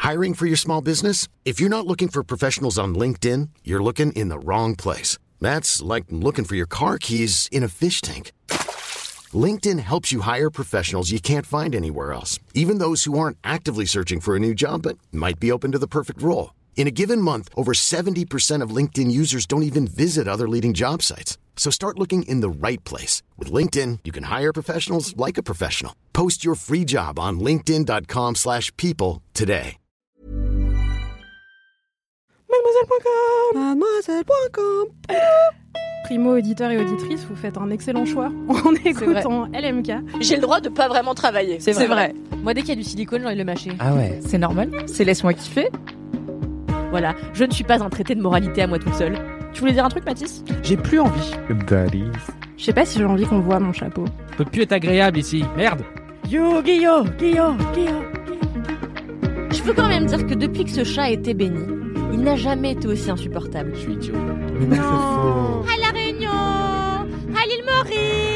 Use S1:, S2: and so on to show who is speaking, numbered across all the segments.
S1: Hiring for your small business? If you're not looking for professionals on LinkedIn, you're looking in the wrong place. That's like looking for your car keys in a fish tank. LinkedIn helps you hire professionals you can't find anywhere else, even those who aren't actively searching for a new job but might be open to the perfect role. In a given month, over 70% of LinkedIn users don't even visit other leading job sites. So start looking in the right place. With LinkedIn, you can hire professionals like a professional. Post your free job on linkedin.com/people today.
S2: Mademoiselle.com. Primo auditeur et auditrice, vous faites un excellent choix en écoutant LMK.
S3: J'ai le droit de pas vraiment travailler.
S4: C'est vrai. Moi, dès qu'il y a du silicone, j'ai envie de le mâcher.
S5: Ah ouais.
S2: C'est normal, c'est laisse-moi kiffer.
S4: Voilà, je ne suis pas un traité de moralité à moi toute seule. Tu voulais dire un truc, Mathis ?
S5: J'ai plus envie.
S2: Je sais pas si j'ai envie qu'on voit mon chapeau.
S5: Ça peut plus être agréable ici. Merde.
S4: Guillaume. Je peux quand même dire que depuis que ce chat a été béni, il n'a jamais été aussi insupportable.
S5: Je suis idiot.
S2: Mais non, c'est faux.
S4: À La Réunion, à l'île Maurice.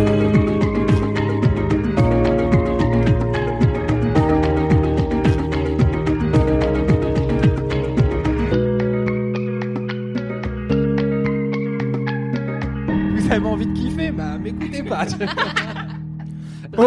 S5: Vous avez envie de kiffer ? Bah, m'écoutez pas.
S2: Oh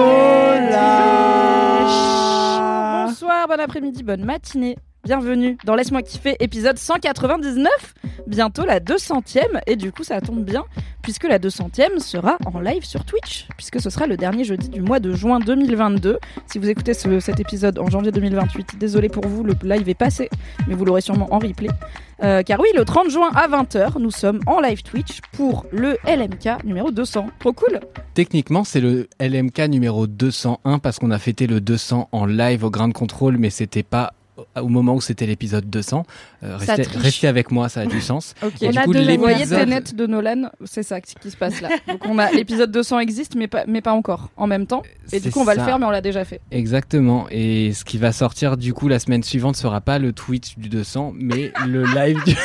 S2: là. Bonsoir, bon après-midi, bonne matinée. Bienvenue dans Laisse-moi kiffer, épisode 199. Bientôt la 200e, et du coup ça tombe bien, puisque la 200e sera en live sur Twitch, puisque ce sera le dernier jeudi du mois de juin 2022. Si vous écoutez cet épisode en janvier 2028, désolé pour vous, le live est passé, mais vous l'aurez sûrement en replay. Car oui, le 30 juin à 20h, nous sommes en live Twitch pour le LMK numéro 200. Trop cool.
S5: Techniquement, c'est le LMK numéro 201 parce qu'on a fêté le 200 en live au Ground Control, mais c'était pas au moment où c'était l'épisode 200. Restez avec moi, ça a du sens.
S2: Okay. Vous voyez Tenet de Nolan, c'est ça qui se passe là. Donc on a l'épisode 200 existe, mais pas encore en même temps. Et du coup on va le faire, mais on l'a déjà fait.
S5: Exactement. Et ce qui va sortir du coup la semaine suivante sera pas le Twitch du 200, mais le live du...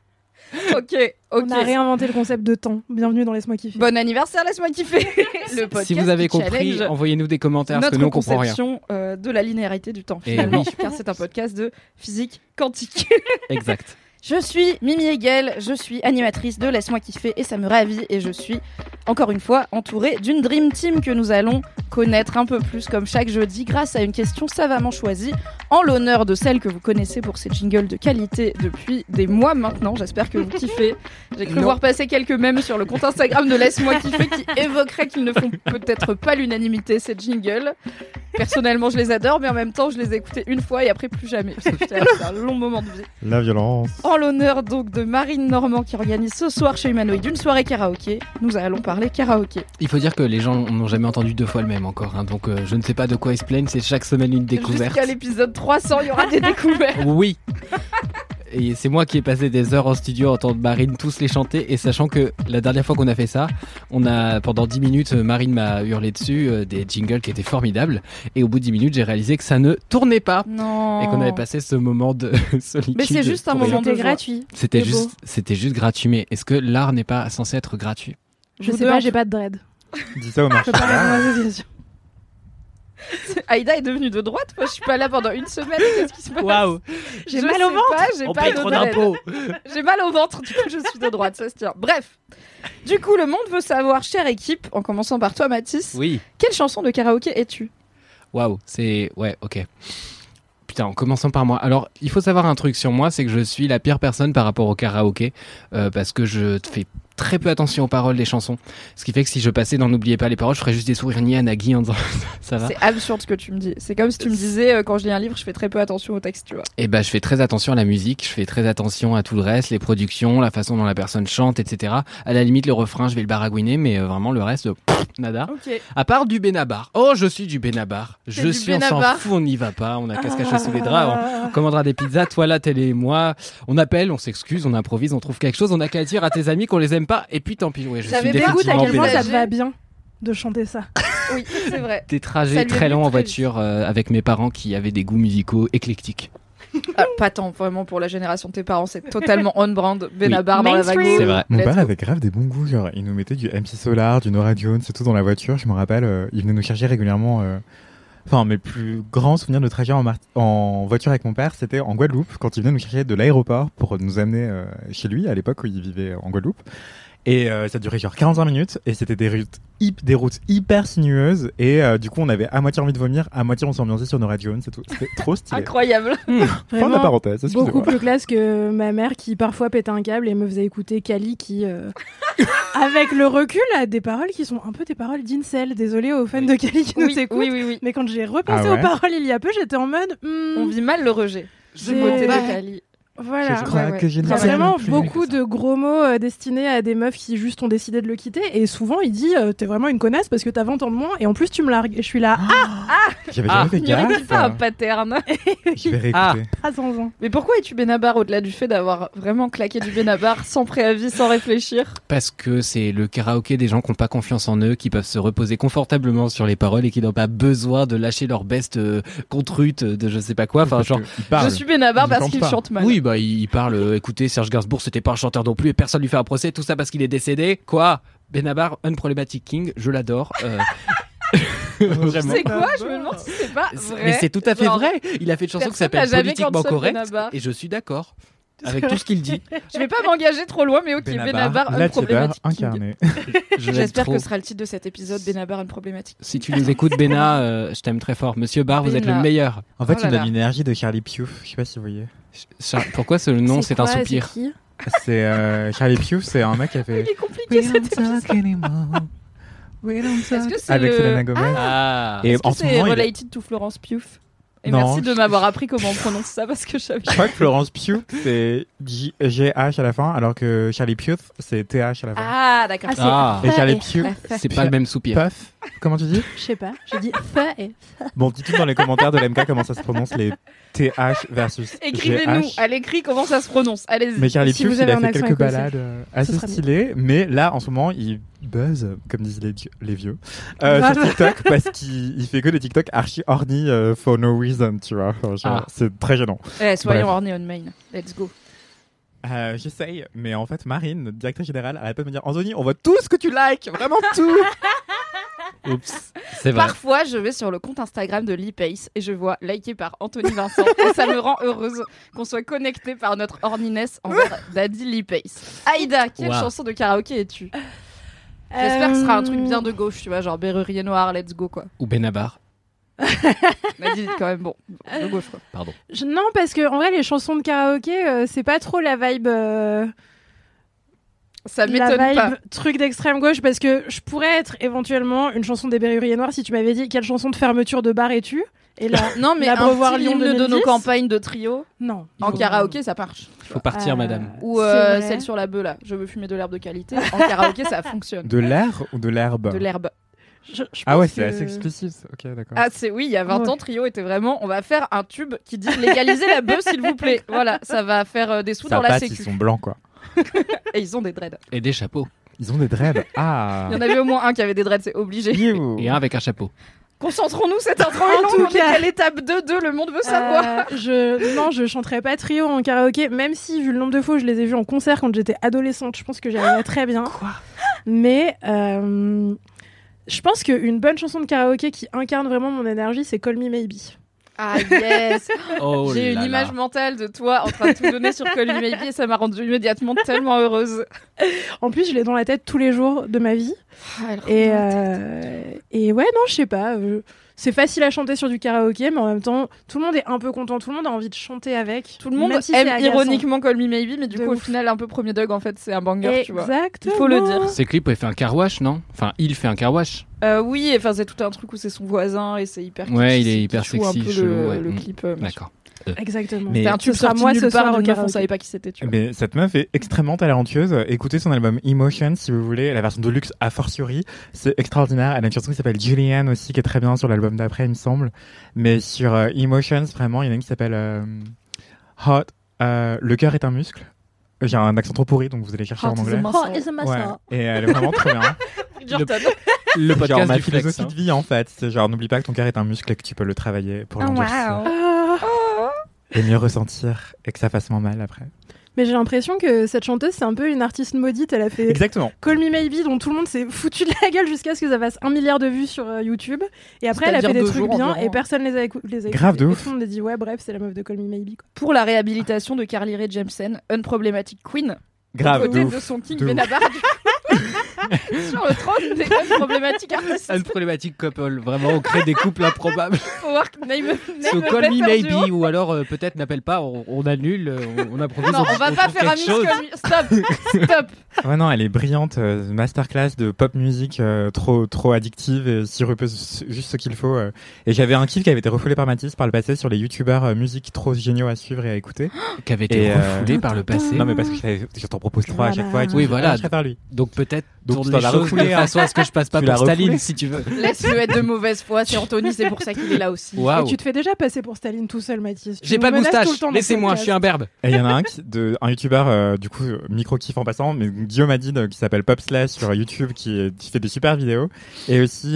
S2: Ok.
S6: On a réinventé le concept de temps. Bienvenue dans Laisse-moi kiffer.
S2: Bon anniversaire, Laisse-moi kiffer. Le podcast
S5: si vous avez compris, envoyez-nous des commentaires parce que nous on comprend rien.
S2: Notre conception de la linéarité du temps finalement, car c'est un podcast de physique quantique.
S5: Exact.
S2: Je suis Mimi Hegel, je suis animatrice de Laisse-moi kiffer et ça me ravit, et je suis encore une fois entourée d'une Dream Team que nous allons connaître un peu plus comme chaque jeudi grâce à une question savamment choisie en l'honneur de celle que vous connaissez pour ses jingles de qualité depuis des mois maintenant. J'espère que vous kiffez. J'ai cru voir passer quelques mèmes sur le compte Instagram de Laisse-moi kiffer qui évoqueraient qu'ils ne font peut-être pas l'unanimité ces jingles. Personnellement je les adore, mais en même temps je les ai écoutés une fois et après plus jamais parce que c'est un long moment de vie.
S7: La violence.
S2: En l'honneur donc de Marine Normand qui organise ce soir chez Humanoid une soirée karaoké, nous allons parler karaoké.
S5: Il faut dire que les gens n'ont jamais entendu deux fois le même encore, hein, donc je ne sais pas de quoi ils se plaignent, c'est chaque semaine une découverte.
S2: Jusqu'à l'épisode 300, il y aura des découvertes.
S5: Oui. Et c'est moi qui ai passé des heures en studio à entendre Marine tous les chanter, et sachant que la dernière fois qu'on a fait ça, pendant 10 minutes, Marine m'a hurlé dessus des jingles qui étaient formidables, et au bout de 10 minutes, j'ai réalisé que ça ne tournait pas.
S2: Non.
S5: Et qu'on avait passé ce moment de solitude.
S2: Mais c'est juste un moment de
S6: gratuit.
S5: C'était juste gratuit, mais est-ce que l'art n'est pas censé être gratuit ?
S6: Je sais pas, j'ai pas de dread.
S7: Dis ça au marché.
S2: Aïda est devenue de droite. Moi, je suis pas là pendant une semaine. Qu'est-ce qui se passe ?
S5: Waouh.
S2: J'ai mal au ventre.
S5: On paye trop d'impôts.
S2: J'ai mal au ventre. Du coup, je suis de droite. Ça se tient. Bref. Du coup, le monde veut savoir, chère équipe, en commençant par toi, Mathis.
S5: Oui.
S2: Quelle chanson de karaoké es-tu ?
S5: Waouh, ouais, ok. Putain, en commençant par moi. Alors, il faut savoir un truc sur moi, c'est que je suis la pire personne par rapport au karaoké, parce que je fais très peu attention aux paroles des chansons. Ce qui fait que si je passais dans N'oubliez pas les paroles, je ferais juste des sourires niais à Nagui en disant ça va.
S2: C'est absurde ce que tu me dis. C'est comme si tu me disais quand je lis un livre, je fais très peu attention au texte, tu vois.
S5: Et bah, je fais très attention à la musique, je fais très attention à tout le reste, les productions, la façon dont la personne chante, etc. À la limite, le refrain, je vais le baragouiner, mais vraiment le reste, nada.
S2: Okay.
S5: À part du Benabar. Oh, je suis du Benabar. Je suis, on s'en fout, on n'y va pas. On a qu'à se cacher sous les draps. On commandera des pizzas, toi là, tel et moi. On appelle, on s'excuse, on improvise, on trouve quelque chose. On a qu'à dire à tes amis qu'on les aime pas. Et puis tant pis. Ouais, je suis définitivement
S6: Benabar. Ça te va bien de chanter ça.
S2: Oui, c'est vrai.
S5: Des trajets très longs en voiture avec mes parents qui avaient des goûts musicaux éclectiques.
S2: Pas tant vraiment pour la génération de tes parents, c'est totalement on-brand. Benabar dans la vague.
S5: C'est vrai.
S7: Mon père avait grave des bons goûts, genre il nous mettait du MC Solar, du Nora Jones, c'est tout dans la voiture. Je me rappelle, il venait nous chercher régulièrement Enfin, mes plus grands souvenirs de trajet en voiture avec mon père, c'était en Guadeloupe, quand il venait nous chercher de l'aéroport pour nous amener chez lui, à l'époque où il vivait en Guadeloupe. Et ça durait genre 45 minutes, et c'était des routes hyper sinueuses, et du coup on avait à moitié envie de vomir, à moitié on s'ambiançait sur nos radios, c'est tout. C'était trop stylé.
S3: Incroyable.
S7: Fin de la parenthèse, excusez-moi.
S6: Beaucoup plus classe que ma mère qui parfois pétait un câble et me faisait écouter Kali qui, avec le recul, a des paroles qui sont un peu des paroles d'incel. Désolée aux fans de Kali qui nous écoutent.
S2: Oui.
S6: Mais quand j'ai repensé aux paroles il y a peu, j'étais en mode...
S2: On vit mal le rejet. Je beauté de Kali.
S6: Voilà.
S7: Je crois que j'ai
S6: Il y a vraiment beaucoup de gros mots destinés à des meufs qui juste ont décidé de le quitter. Et souvent, il dit t'es vraiment une connasse parce que t'as 20 ans de moins et en plus tu me largues. Et je suis là,
S7: j'avais jamais fait
S2: Il aurait dit
S7: gaffe.
S2: pas un pattern.
S7: Je vais réécouter.
S6: à 100 ans.
S2: Mais pourquoi es-tu Benabar au-delà du fait d'avoir vraiment claqué du Benabar sans préavis, sans réfléchir?
S5: Parce que c'est le karaoké des gens qui n'ont pas confiance en eux, qui peuvent se reposer confortablement sur les paroles et qui n'ont pas besoin de lâcher leur best contrute de je sais pas quoi. Enfin, genre,
S2: Je suis Benabar parce qu'il chante mal.
S5: oui, bah il parle. Écoutez, Serge Gainsbourg, c'était pas un chanteur non plus, et personne lui fait un procès. Tout ça parce qu'il est décédé. Quoi? Benabar, Unproblematic King, je l'adore. Vraiment.
S2: C'est quoi? Je me demande si c'est pas vrai.
S5: Mais c'est tout à fait
S2: Genre,
S5: vrai. Il a fait une chanson qui
S2: personne
S5: s'appelle
S2: n'a jamais
S5: Politiquement
S2: cancel
S5: correct,
S2: Benabar.
S5: et je suis d'accord avec tout ce qu'il dit.
S2: Je vais pas m'engager trop loin, mais ok, Benabar,
S7: la
S2: Unproblematic King.
S7: incarnée.
S2: J'espère que ce sera le titre de cet épisode, Benabar, Unproblematic.
S5: Si tu nous écoutes, Béna, je t'aime très fort. Monsieur Barr, vous êtes le
S2: Béna.
S5: meilleur.
S7: En fait,
S2: Oh
S7: il
S2: là
S7: me donne
S2: là.
S7: l'énergie de Charlie Puth. Je sais pas si vous voyez.
S5: Pourquoi ce nom, c'est un
S6: quoi,
S5: soupir?
S6: c'est qui
S7: C'est Charlie Puth, c'est un mec qui a fait.
S2: Il est compliqué cet épisode. Est-ce que c'est
S7: Avec Selena
S2: le...
S7: Gomez.
S5: Ah.
S7: Et
S2: Est-ce que
S7: en ce
S2: c'est
S7: moment, il est-
S2: related to Florence Pugh? Et
S7: Non,
S2: merci de m'avoir appris comment on prononce ça parce que je savais.
S7: Je crois que Florence Pugh, c'est G-H à la fin, alors que Charlie Puth, c'est T-H à la fin.
S2: Ah, d'accord.
S5: Ah.
S7: Et Charlie Puth,
S5: C'est pas le même soupir.
S7: Puff. Comment tu dis?
S6: Je sais pas. J'ai dit fa et...
S7: Bon, dites-nous dans les commentaires de l'MK comment ça se prononce les TH versus
S2: Écrivez-nous
S7: GH.
S2: à l'écrit comment ça se prononce. Allez-y.
S7: Mais Charlie
S6: Si
S7: Puth,
S6: vous
S7: il
S6: avez
S7: a
S6: un
S7: fait
S6: accent
S7: quelques
S6: écossais.
S7: balades assez
S6: sera mieux.
S7: stylées, mais là, en ce moment, il buzz, comme disent les vieux,
S6: Grave.
S7: sur TikTok, parce qu'il fait que des TikTok archi horny for no reason, tu vois. Enfin, genre, c'est très gênant.
S2: Soyons
S7: Bref.
S2: horny on main. Let's go.
S7: J'essaye, mais en fait, Marine, notre directrice générale, arrête pas de me dire Anthony, on voit tout ce que tu likes, vraiment tout.
S5: Oups, c'est vrai.
S2: Parfois, je vais sur le compte Instagram de l'e-Pace et je vois liké par Anthony Vincent. Et ça me rend heureuse qu'on soit connecté par notre horniness envers Daddy l'e-Pace. Aïda, quelle
S5: Wow.
S2: chanson de karaoké es-tu? J'espère que ce sera un truc bien de gauche, tu vois, genre Berrurier Noir, let's go quoi.
S5: Ou Benabar.
S2: M'a dit quand même bon, de gauche quoi.
S5: Pardon.
S6: Non, parce que en vrai, les chansons de karaoké, c'est pas trop la vibe.
S2: Ça m'étonne
S6: la vibe
S2: pas.
S6: truc d'extrême gauche, parce que je pourrais être éventuellement une chanson des Berruriers Noirs si tu m'avais dit quelle chanson de fermeture de bar es-tu. Et là,
S2: Non mais
S6: l'Abreuvoir
S2: un petit
S6: Lyon
S2: hymne de
S6: 2010.
S2: nos campagnes de trio
S6: non.
S2: en karaoké ça marche.
S5: Faut partir, madame.
S2: Ou
S6: C'est vrai.
S2: celle sur la bœuf là, je veux fumer de l'herbe de qualité. En karaoké ça fonctionne.
S7: De l'air ou de l'herbe?
S2: De l'herbe.
S6: Je
S7: Ah ouais,
S6: pense
S7: c'est
S6: que-
S7: assez explicite. Ok, d'accord.
S2: Ah c'est oui, il y a 20 ans, Trio était vraiment, on va faire un tube qui dit légalisez la bœuf s'il vous plaît. Voilà, ça va faire des sous
S7: Ça
S2: dans la
S7: passe,
S2: sécu.
S7: ils sont blancs, quoi.
S2: Et ils ont des dreads.
S5: Et des chapeaux.
S7: Ils ont des dreads. Ah.
S2: Il y en avait au moins un qui avait des dreads, c'est obligé.
S7: You.
S5: Et un avec un chapeau.
S2: Concentrons-nous, cette intro
S6: En
S2: est longue.
S6: tout
S2: On est
S6: cas.
S2: à l'étape 2, le monde veut savoir.
S6: Je chanterais pas Trio en karaoké, même si vu le nombre de fois où je les ai vus en concert quand j'étais adolescente, je pense que j'arriverais très bien.
S2: Quoi?
S6: Mais je pense qu'une bonne chanson de karaoké qui incarne vraiment mon énergie, c'est Call Me Maybe.
S2: Ah yes.
S5: Oh
S2: J'ai une
S5: là
S2: image
S5: là.
S2: mentale de toi en train de tout donner sur Call Me Maybe et ça m'a rendue immédiatement tellement heureuse.
S6: En plus, je l'ai dans la tête tous les jours de ma vie.
S2: Ah, elle
S6: Et,
S2: rentre dans la tête.
S6: et ouais, non, je sais pas. C'est facile à chanter sur du karaoké, mais en même temps, tout le monde est un peu content. Tout le monde a envie de chanter avec.
S2: Tout le monde
S6: même si c'est
S2: aime
S6: agaçant.
S2: ironiquement Call Me Maybe, mais du
S6: De
S2: coup, au
S6: ouf.
S2: final, un peu premier dog, en fait, c'est un banger, tu vois.
S6: Exactement.
S2: Il faut le dire.
S5: C'est clip où il fait un car wash, non? Enfin, il fait un car wash.
S2: Oui, enfin, c'est tout un truc où c'est son voisin et c'est hyper
S5: Ouais,
S2: kitschy,
S5: il est
S2: qui
S5: hyper
S2: joue un
S5: sexy,
S2: peu
S5: chelou, ouais.
S2: le clip.
S5: D'accord.
S6: Exactement.
S7: Mais-
S2: C'était un tube
S6: Ce sera
S2: sorti
S6: moi
S2: nulle
S6: ce
S2: part
S6: soir au
S2: d'une meuf, on
S6: karaoké.
S2: savait pas qui c'était, tu vois.
S7: Mais cette meuf est extrêmement talentueuse. Écoutez son album Emotion si vous voulez, la version de luxe a fortiori. C'est extraordinaire. Elle a une chanson qui s'appelle Julianne aussi, qui est très bien sur l'album d'après, il me semble. Mais sur Emotions, vraiment, il y en a une qui s'appelle Hot. Le cœur est un muscle. J'ai un accent trop pourri, donc vous allez chercher
S2: Hot
S7: en
S2: is a
S7: anglais.
S2: muscle.
S6: Oh, it's a muscle.
S7: Ouais. Et elle est vraiment trop bien.
S2: Bridgerton.
S5: Le
S7: Genre
S5: podcast
S7: ma
S5: du flex.
S7: philosophie de vie en fait. C'est genre n'oublie pas que ton cœur est un muscle et que tu peux le travailler pour l'endurcir.
S6: Ah,
S7: Et mieux ressentir et que ça fasse moins mal après.
S6: Mais j'ai l'impression que cette chanteuse, c'est un peu une artiste maudite. Elle a fait
S7: Exactement.
S6: Call Me Maybe, dont tout le monde s'est foutu de la gueule jusqu'à ce que ça fasse 1 milliard de vues sur YouTube. Et après, elle a fait des trucs bien et personne les a écoutés.
S7: Grave de
S6: et
S7: ouf.
S6: tout le monde a dit ouais, bref, c'est la meuf de Call Me Maybe. Quoi.
S2: Pour la réhabilitation de Carly Rae Jepsen, Unproblematic Queen,
S7: Grave,
S2: aux côtés
S7: de
S2: de
S7: ouf.
S2: son King
S7: de ouf.
S2: Benabar sur le trône des Unproblematic Artists.
S5: Un problématique couple, vraiment, on crée des couples improbables.
S2: Faut voir que name
S5: So
S2: a
S5: call me
S2: better duo.
S5: maybe, ou alors peut-être n'appelle pas, on annule, on improvise.
S2: Non, on va pas
S5: trouve
S2: faire un
S5: quelque
S2: mix
S5: chose.
S2: Stop.
S7: Ouais, non, elle est brillante. Masterclass de pop music trop addictive et sirupeuse, juste ce qu'il faut. Et j'avais un kiff qui avait été refoulé par Mathis par le passé sur les youtubeurs musique trop géniaux à suivre et à écouter.
S5: Qui avait été
S7: Et,
S5: refoulé par le passé.
S7: Non, mais parce que je t'en propose 3 à chaque fois. Et tu
S5: Oui,
S7: dis,
S5: voilà.
S7: ah, je préfère lui.
S5: Donc peut-être
S7: Donc,
S5: tourne
S7: tu t'en
S5: les
S7: as
S5: choses
S7: refoulé,
S5: de
S7: hein.
S5: façon à ce que je passe pas
S7: Tu
S5: pour
S7: l'as refoulé.
S5: Staline, si tu veux.
S2: Laisse-le être de mauvaise foi, c'est Anthony, c'est pour ça qu'il est là aussi.
S5: Waouh.
S6: Et tu te fais déjà passer pour Staline tout seul, Mathis. Tu
S5: J'ai
S6: nous
S5: pas de
S6: menaces tout le
S5: moustache,
S6: temps dans
S5: laissez-moi,
S6: ce
S5: je suis un berbe.
S7: Et il y en a un youtubeur, du coup, micro kiff en passant, mais Guillaume Hadid, qui s'appelle Popslash sur YouTube, qui fait des super vidéos. Et aussi,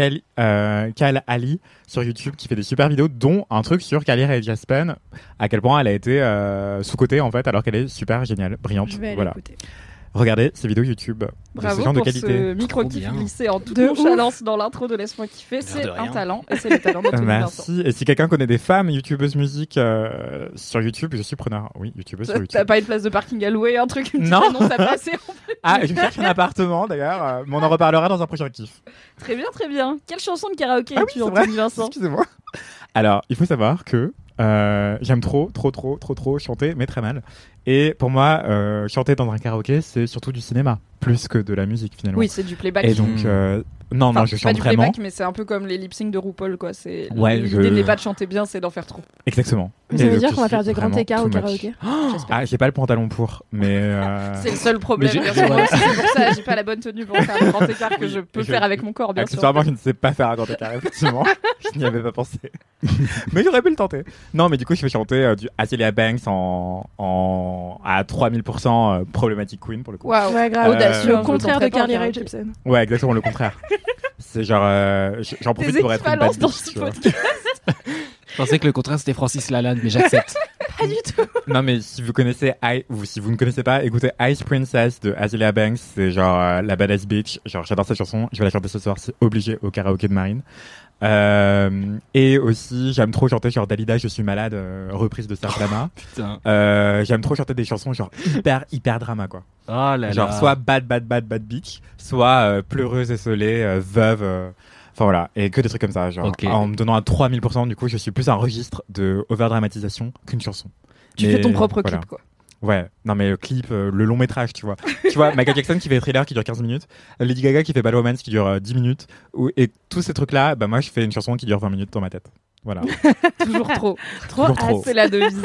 S7: Kal Ali sur YouTube, qui fait des super vidéos, dont un truc sur Carly Rae Jepsen, à quel point elle a été sous-cotée, en fait, alors qu'elle est super géniale, brillante.
S6: Je vais aller
S7: Voilà.
S6: écouter.
S7: Regardez ces vidéos YouTube.
S2: Bravo
S7: de ce genre de
S2: pour
S7: qualité.
S2: ce micro-kiff
S5: Trop bien.
S2: glissé en toute
S6: De
S2: nonchalance dans l'intro de Laisse-moi kiffer. C'est
S5: de
S2: un
S5: rien.
S2: talent et c'est le talent d'Anthony Vincent.
S7: Merci. Et si quelqu'un connaît des femmes youtubeuses musique sur YouTube, je suis preneur. Oui, youtubeuses sur
S2: T'as
S7: YouTube.
S2: pas une place de parking à louer, un truc, une petite
S7: Non.
S2: annonce à passer.
S7: Ah, je cherche un appartement d'ailleurs, mais on en reparlera dans un prochain kiff.
S2: Très bien, très bien. Quelle chanson de karaoké
S7: Ah oui,
S2: es-tu,
S7: c'est vrai.
S2: Anthony Vincent?
S7: Excusez-moi. Alors, il faut savoir que j'aime trop chanter, mais très mal. Et pour moi, chanter dans un karaoké, c'est surtout du cinéma, plus que de la musique finalement.
S2: Oui, c'est du playback.
S7: Et donc, non,
S2: Enfin,
S7: je
S2: pas
S7: chante
S2: du
S7: vraiment.
S2: playback, mais c'est un peu comme les lip-sync de RuPaul, quoi. C'est
S7: Ouais,
S2: l'idée n'est pas de chanter bien, c'est d'en faire trop.
S7: Exactement.
S6: Ça
S7: Et
S6: veut
S7: donc,
S6: dire
S7: je
S6: qu'on va
S7: suis
S6: faire des grands
S7: vraiment
S6: écarts au
S7: too much.
S6: karaoké.
S2: J'espère.
S7: Ah, j'ai pas le pantalon pour, mais.
S2: C'est le seul problème.
S5: Mais
S2: Bien
S5: j'ai-
S2: sûr, moi aussi, c'est pour ça, j'ai pas la bonne tenue pour faire le grand écart que je peux
S7: Je-
S2: faire avec mon corps, bien sûr.
S7: Accessoirement, je ne sais pas faire un grand écart, effectivement. Je n'y avais pas pensé. Mais j'aurais pu le tenter. Non, mais du coup, je vais chanter du Azealia Banks à 3000% Problematic Queen pour le coup.
S2: Waouh,
S6: Ouais, grave.
S2: audacieux.
S6: Le
S2: hein, je
S6: contraire
S2: tenterai
S6: de
S2: pas
S6: Carly
S2: en
S6: Rae
S2: karaoké.
S6: Jepsen.
S7: Ouais, exactement le contraire. C'est genre, j'en profite
S2: Tes
S7: pour être une bad
S2: équivalences dans
S7: bitch,
S2: ce
S7: tu vois.
S2: podcast.
S5: Je pensais que le contraire c'était Francis Lalanne, mais j'accepte.
S2: Pas du tout.
S7: Non, mais si vous connaissez ou si vous ne connaissez pas, écoutez Ice Princess de Azealia Banks. C'est genre la badass bitch. Genre, j'adore cette chanson. Je vais la chanter ce soir. C'est obligé au karaoké de Marine. Et aussi, j'aime trop chanter genre Dalida, je suis malade, reprise de Serge Lama.
S5: Putain.
S7: J'aime trop chanter des chansons genre hyper drama quoi.
S5: Oh là
S7: Genre
S5: là.
S7: soit bad bitch, soit pleureuse esselée, veuve. Enfin voilà, et que des trucs comme ça. Genre,
S5: Ok.
S7: en me donnant à 3000%, du coup, je suis plus un registre de overdramatisation qu'une chanson.
S2: Tu
S7: Mais
S2: fais ton propre
S7: voilà.
S2: clip, quoi.
S7: Ouais, non mais le clip, le long métrage, tu vois. Tu vois, Michael Jackson qui fait Thriller qui dure 15 minutes, Lady Gaga qui fait Bad Romance qui dure 10 minutes, et tous ces trucs-là, bah moi je fais une chanson qui dure 20 minutes dans ma tête. Voilà.
S2: Toujours trop.
S7: Toujours trop.
S2: C'est la devise.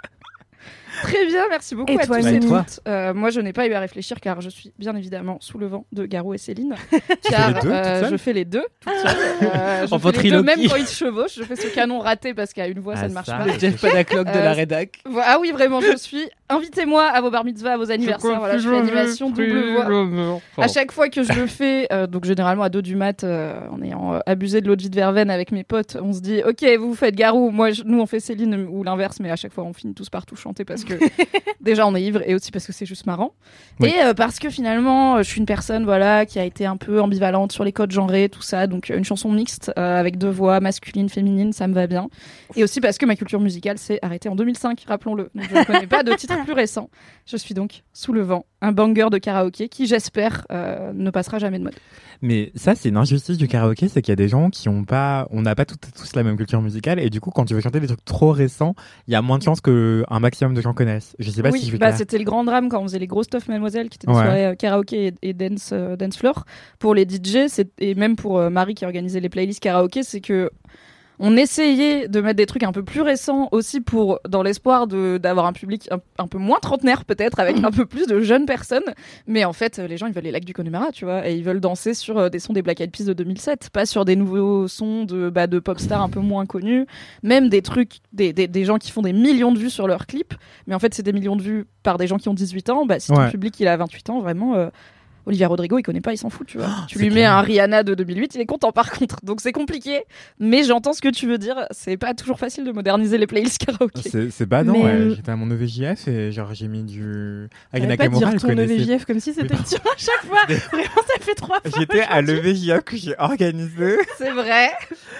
S2: Très bien, merci beaucoup
S6: Et
S2: à
S6: toi,
S2: tous
S6: Mimi
S2: et
S5: toi
S2: toutes. Moi, je n'ai pas eu à réfléchir car je suis bien évidemment sous le vent de Garou et Céline.
S7: Tu
S2: car
S7: fais les deux, toute seule
S2: je fais les deux toute seule. Je
S5: En
S2: fais les deux
S5: ventriloquie.
S2: même quand ils se chevauchent. Je fais ce canon raté parce qu'à une voix ça ne marche pas.
S5: Jeff Panaclock de la rédac.
S2: Ah oui, vraiment, je suis. Invitez-moi à vos bar mitzvahs, à vos anniversaires. Voilà, je fais l'animation double voix. À chaque fois que je le fais, donc généralement à 2 du mat, en ayant abusé de l'eau de vie de verveine avec mes potes, on se dit ok, vous faites Garou, nous on fait Céline ou l'inverse, mais à chaque fois on finit tous par tout chanter parce que déjà on est ivre et aussi parce que c'est juste marrant.
S7: Oui.
S2: Et parce que finalement je suis une personne voilà qui a été un peu ambivalente sur les codes genrés, tout ça, donc une chanson mixte avec 2 voix masculines, féminines, ça me va bien. Et aussi parce que ma culture musicale s'est arrêtée en 2005, rappelons-le. Donc je ne connais pas de titre plus récent. Je suis donc sous le vent, un banger de karaoké qui, j'espère, ne passera jamais de mode.
S7: Mais ça, c'est une injustice du karaoké, c'est qu'il y a des gens qui ont pas, on n'a pas tous la même culture musicale, et du coup, quand tu veux chanter des trucs trop récents, il y a moins de chances que un maximum de gens connaissent. Je sais pas si je
S2: Oui,
S7: vais
S2: bah,
S7: clair.
S2: c'était le grand drame quand on faisait les grosses Stuff Mademoiselle, qui étaient des
S7: Ouais.
S2: soirées karaoké et dance floor. Pour les DJ, et même pour Marie qui organisait les playlists karaoké, c'est que on essayait de mettre des trucs un peu plus récents aussi dans l'espoir d'avoir un public un peu moins trentenaire peut-être, avec un peu plus de jeunes personnes. Mais en fait, les gens, ils veulent les lacs du Connemara, tu vois, et ils veulent danser sur des sons des Black Eyed Peas de 2007, pas sur des nouveaux sons de pop stars un peu moins connus. Même des trucs, des gens qui font des millions de vues sur leurs clips. Mais en fait, c'est des millions de vues par des gens qui ont 18 ans. Bah, si ton
S7: Ouais.
S2: public, il a 28 ans, vraiment... Olivia Rodrigo, il connaît pas, il s'en fout, tu vois. Tu
S7: c'est
S2: lui mets
S7: clair.
S2: un Rihanna de 2008, il est content par contre. Donc c'est compliqué, mais j'entends ce que tu veux dire. C'est pas toujours facile de moderniser les playlists karaoké.
S7: C'est badant,
S6: Mais-
S7: ouais. J'étais à mon EVJF et genre j'ai mis du... Ayana
S6: Arrête pas de
S7: Kamura,
S6: dire
S7: elle
S6: ton
S7: connaissait...
S6: EVJF comme si c'était dur à chaque fois. Vraiment, ça fait 3 fois.
S7: J'étais à l'EVJF que j'ai organisé.
S2: C'est vrai.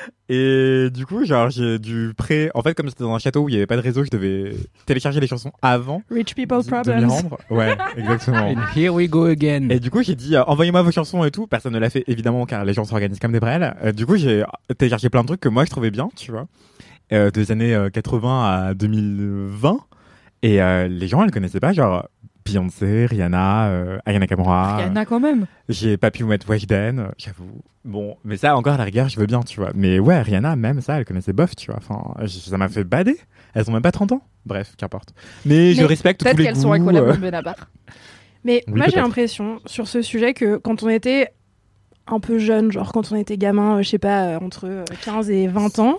S7: Et du coup, genre, j'ai dû En fait, comme c'était dans un château où il n'y avait pas de réseau, je devais télécharger les chansons avant
S6: Rich people
S7: de m'y
S6: problems.
S7: rendre. Ouais, exactement.
S5: And here we go again.
S7: Et du coup, j'ai dit, envoyez-moi vos chansons et tout. Personne ne l'a fait, évidemment, car les gens s'organisent comme des brels. Du coup, j'ai téléchargé plein de trucs que moi, je trouvais bien, tu vois. Des années 80 à 2020. Et les gens, elles connaissaient pas, genre, Beyoncé, Rihanna, Ayana Kamura.
S2: Rihanna quand même.
S7: J'ai pas pu mettre Weshden, j'avoue. Bon, mais ça, encore, à la rigueur, je veux bien, tu vois. Mais ouais, Rihanna, même ça, elle connaissait bof, tu vois. Enfin, ça m'a fait bader. Elles ont même pas 30 ans. Bref, qu'importe. Mais je
S2: Mais
S7: respecte tous
S2: Peut-être
S7: les
S2: qu'elles
S7: goûts.
S2: sont incroyables, Benabar.
S6: Mais
S7: Oui,
S6: moi, j'ai
S7: peut-être.
S6: l'impression sur ce sujet que quand on était un peu jeune, genre quand on était gamin, je sais pas, entre 15 et 20 ans,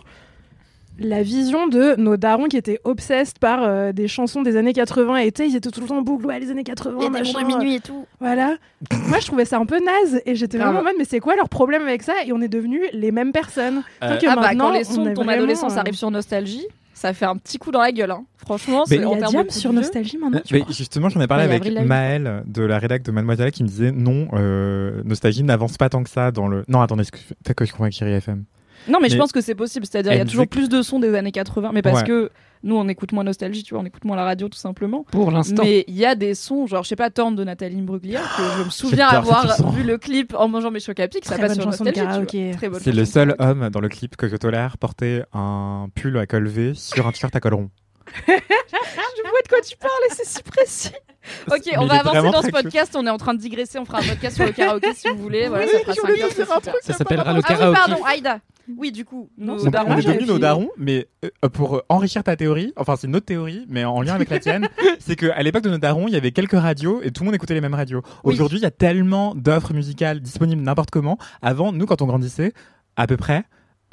S6: la vision de nos darons qui étaient obsessed par des chansons des années 80 et ils étaient tout le temps en boucle, ouais, les années 80, machin,
S2: et tout.
S6: voilà. Moi, je trouvais ça un peu naze et j'étais
S2: Grave.
S6: vraiment en mode, mais c'est quoi leur problème avec ça? Et on est devenus les mêmes personnes. Sauf que maintenant,
S2: quand les sons
S6: on
S2: de
S6: est
S2: ton
S6: vraiment,
S2: adolescence arrivent sur Nostalgie, ça fait un petit coup dans la gueule. Hein. Franchement,
S7: Mais
S2: c'est
S6: Il
S2: en
S6: y a
S2: termes
S6: Diam
S2: de coup
S6: sur
S2: de vieux.
S6: Nostalgie maintenant, tu
S7: Mais
S6: vois.
S7: justement, j'en ai parlé
S2: Ouais, il y a
S7: avec
S2: Avril Lavigne.
S7: Maëlle de la rédac de Mademoiselle qui me disait non, Nostalgie n'avance pas tant que ça dans le. Non, attendez, peut-être que je confonds avec Chérie FM.
S2: Non, mais je
S7: Mais-
S2: pense que c'est possible. C'est-à-dire, il y a
S7: Elle
S2: toujours
S7: disait
S2: plus de sons des années 80, mais parce
S7: Ouais.
S2: que nous, on écoute moins Nostalgie, tu vois, on écoute moins la radio, tout simplement.
S5: Pour l'instant.
S2: Mais il y a des sons, genre, je sais pas, Torn de Nathalie Imbruglia, que je me souviens
S7: J'adore cette
S2: avoir
S7: chanson.
S2: vu le clip en mangeant mes chocs à pic, ça
S6: Très
S2: passe
S6: bonne
S2: sur
S6: chanson de
S2: Nostalgie. tu
S6: karaoké.
S2: vois. Très bonne
S7: C'est le
S2: chanson
S7: seul
S2: de karaoké.
S7: homme dans le clip que je tolère porter un pull à col V sur un t-shirt à col rond.
S2: Je vois de quoi tu parles et c'est si précis. Ok,
S7: Mais
S2: on
S7: il
S2: va
S7: est
S2: avancer
S7: vraiment
S2: dans ce
S7: très cute.
S2: podcast. On est en train de digresser. On fera un podcast sur le karaoké si vous voulez. Voilà,
S7: Oui,
S2: ça fera
S7: je
S2: 5
S7: voulais
S2: heures.
S7: dire
S2: c'est
S7: un
S2: super.
S7: truc.
S5: Ça s'appellera le
S2: Ah oui,
S5: karaoké.
S2: pardon, Aïda. Oui, du coup, nos
S6: c'est
S2: darons,
S7: On est
S2: j'avais
S7: devenus nos
S2: fini.
S7: darons, mais pour enrichir ta théorie, enfin c'est une autre théorie, mais en lien avec la tienne, c'est qu'à l'époque de nos darons, il y avait quelques radios et tout le monde écoutait les mêmes radios.
S2: Oui.
S7: Aujourd'hui, il y a tellement d'offres musicales disponibles n'importe comment. Avant, nous, quand on grandissait, à peu près,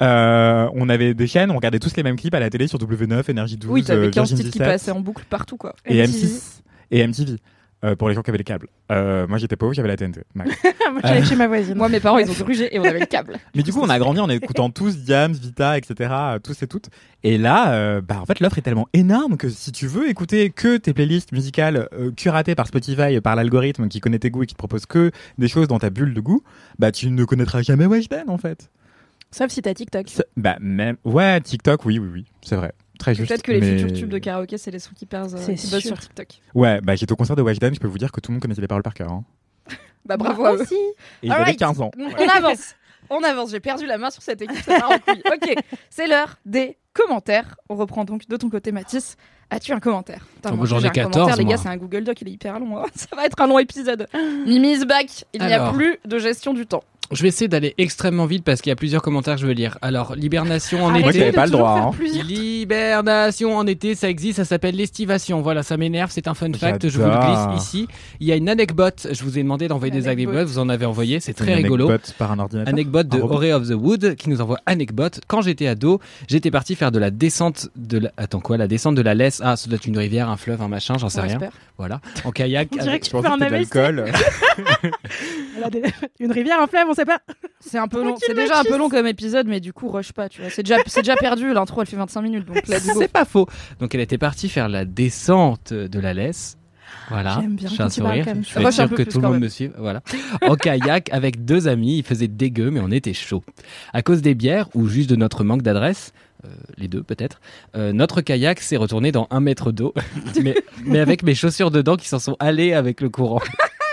S7: on avait des chaînes, on regardait tous les mêmes clips à la télé sur W9, Énergie 12,
S2: Oui, t'avais 15
S7: Virgin
S2: titres qui
S7: 17
S2: passaient en boucle partout, quoi.
S7: et
S6: MTV.
S7: M6 et MTV. Pour les gens qui avaient les câbles. Moi j'étais pauvre, j'avais la TNT. Max.
S6: Moi, j'allais chez ma voisine.
S2: Moi, mes parents, ils ont grugé et on avait le câble.
S7: Mais du coup, on a grandi en écoutant tous Diams, Vita, etc. Tous et toutes. Et là, en fait, l'offre est tellement énorme que si tu veux écouter que tes playlists musicales curatées par Spotify, par l'algorithme qui connaît tes goûts et qui te propose que des choses dans ta bulle de goût, bah tu ne connaîtras jamais Weshden en fait.
S6: Sauf si t'as TikTok.
S7: Bah même, ouais, TikTok, oui, c'est vrai. Très juste.
S2: Peut-être que les
S7: mais-
S2: futurs tubes de karaoké, c'est les sons qui buzzent
S6: C'est
S2: qui buzzent
S6: sûr.
S2: sur TikTok.
S7: Ouais, bah j'étais au concert de Weshden, je peux vous dire que tout le monde connaissait les paroles par cœur. Hein.
S2: Bah bravo à eux.
S6: aussi.
S7: Et ils
S2: Alright.
S7: avaient 15 ans.
S2: On avance. On avance. J'ai perdu la main sur cette équipe, ça part en couille. Ok, c'est l'heure des commentaires. On reprend donc de ton côté, Mathis. As-tu un commentaire? Putain,
S5: Oh,
S2: moi,
S5: j'en ai
S2: j'ai un
S5: 14,
S2: commentaire, les
S5: moi.
S2: gars, c'est un Google Doc, il est hyper long. Hein. Ça va être un long épisode. Mimi is back. Il n'y a
S5: Alors.
S2: plus de gestion du temps.
S5: Je vais essayer d'aller extrêmement vite parce qu'il y a plusieurs commentaires que je veux lire. Alors, l'hibernation en
S7: Moi,
S6: Arrêtez
S7: j'avais
S5: été.
S6: de
S7: pas le
S6: toujours
S7: droit,
S6: faire
S7: hein.
S6: plusieurs-
S5: L'hibernation en été, ça existe, ça s'appelle l'estivation. Voilà, ça m'énerve, c'est un fun fact, je vous le
S7: J'adore.
S5: glisse ici. Il y a une anecdote, je vous ai demandé d'envoyer des
S2: Anecdote.
S5: anecdotes, vous en avez envoyé, c'est
S7: Une
S5: très rigolo.
S7: anecdote par un ordinateur.
S5: Anecdote de
S7: Un robot.
S5: Ore of the Wood qui nous envoie anecdote. Quand j'étais ado, j'étais parti faire de la descente de la... Attends quoi, la descente de la Lesse. Ah, ça doit être une rivière, un fleuve, un machin, j'en sais
S2: On
S5: rien.
S2: espère.
S5: Voilà. En kayak.
S6: On dirait
S5: avec-
S6: que
S7: Je
S6: tu
S7: pensais
S6: fais un
S7: que c'était de
S6: AVC.
S7: l'alcool.
S6: Elle a une rivière, un fleuve, on sait pas.
S2: C'est un peu long.
S6: Tranquille,
S2: C'est déjà un
S6: Mathis.
S2: peu long comme épisode, mais du coup, rush pas, tu vois. C'est déjà perdu. L'intro, elle fait 25 minutes. Donc, let's go.
S5: C'est pas faux. Donc elle était partie faire la descente de la Lesse. Voilà.
S6: J'aime bien
S5: J'ai
S6: quand
S5: un
S6: tu parles
S5: sourire.
S6: comme
S5: Je
S6: ça.
S5: suis
S2: Rush un
S5: sûr
S2: peu
S5: que
S2: plus
S5: tout le
S2: quand
S5: monde
S2: même.
S5: me suive. Voilà. En kayak avec deux amis. Il faisait dégueu, mais on était chaud. À cause des bières ou juste de notre manque d'adresse, les deux peut-être, notre kayak s'est retourné dans 1 mètre d'eau, mais avec mes chaussures dedans qui s'en sont allées avec le courant.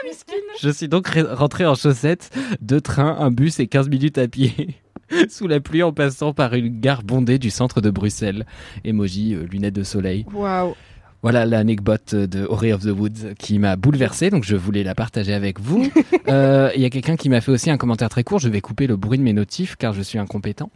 S5: Je suis donc rentré en chaussettes, 2 trains, un bus et 15 minutes à pied. Sous la pluie en passant par une gare bondée du centre de Bruxelles. Emoji, lunettes de soleil.
S2: Waouh.
S5: Voilà l'anecdote de Ore of the Woods qui m'a bouleversé, donc je voulais la partager avec vous. Il y a quelqu'un qui m'a fait aussi un commentaire très court, je vais couper le bruit de mes notifs car je suis incompétent.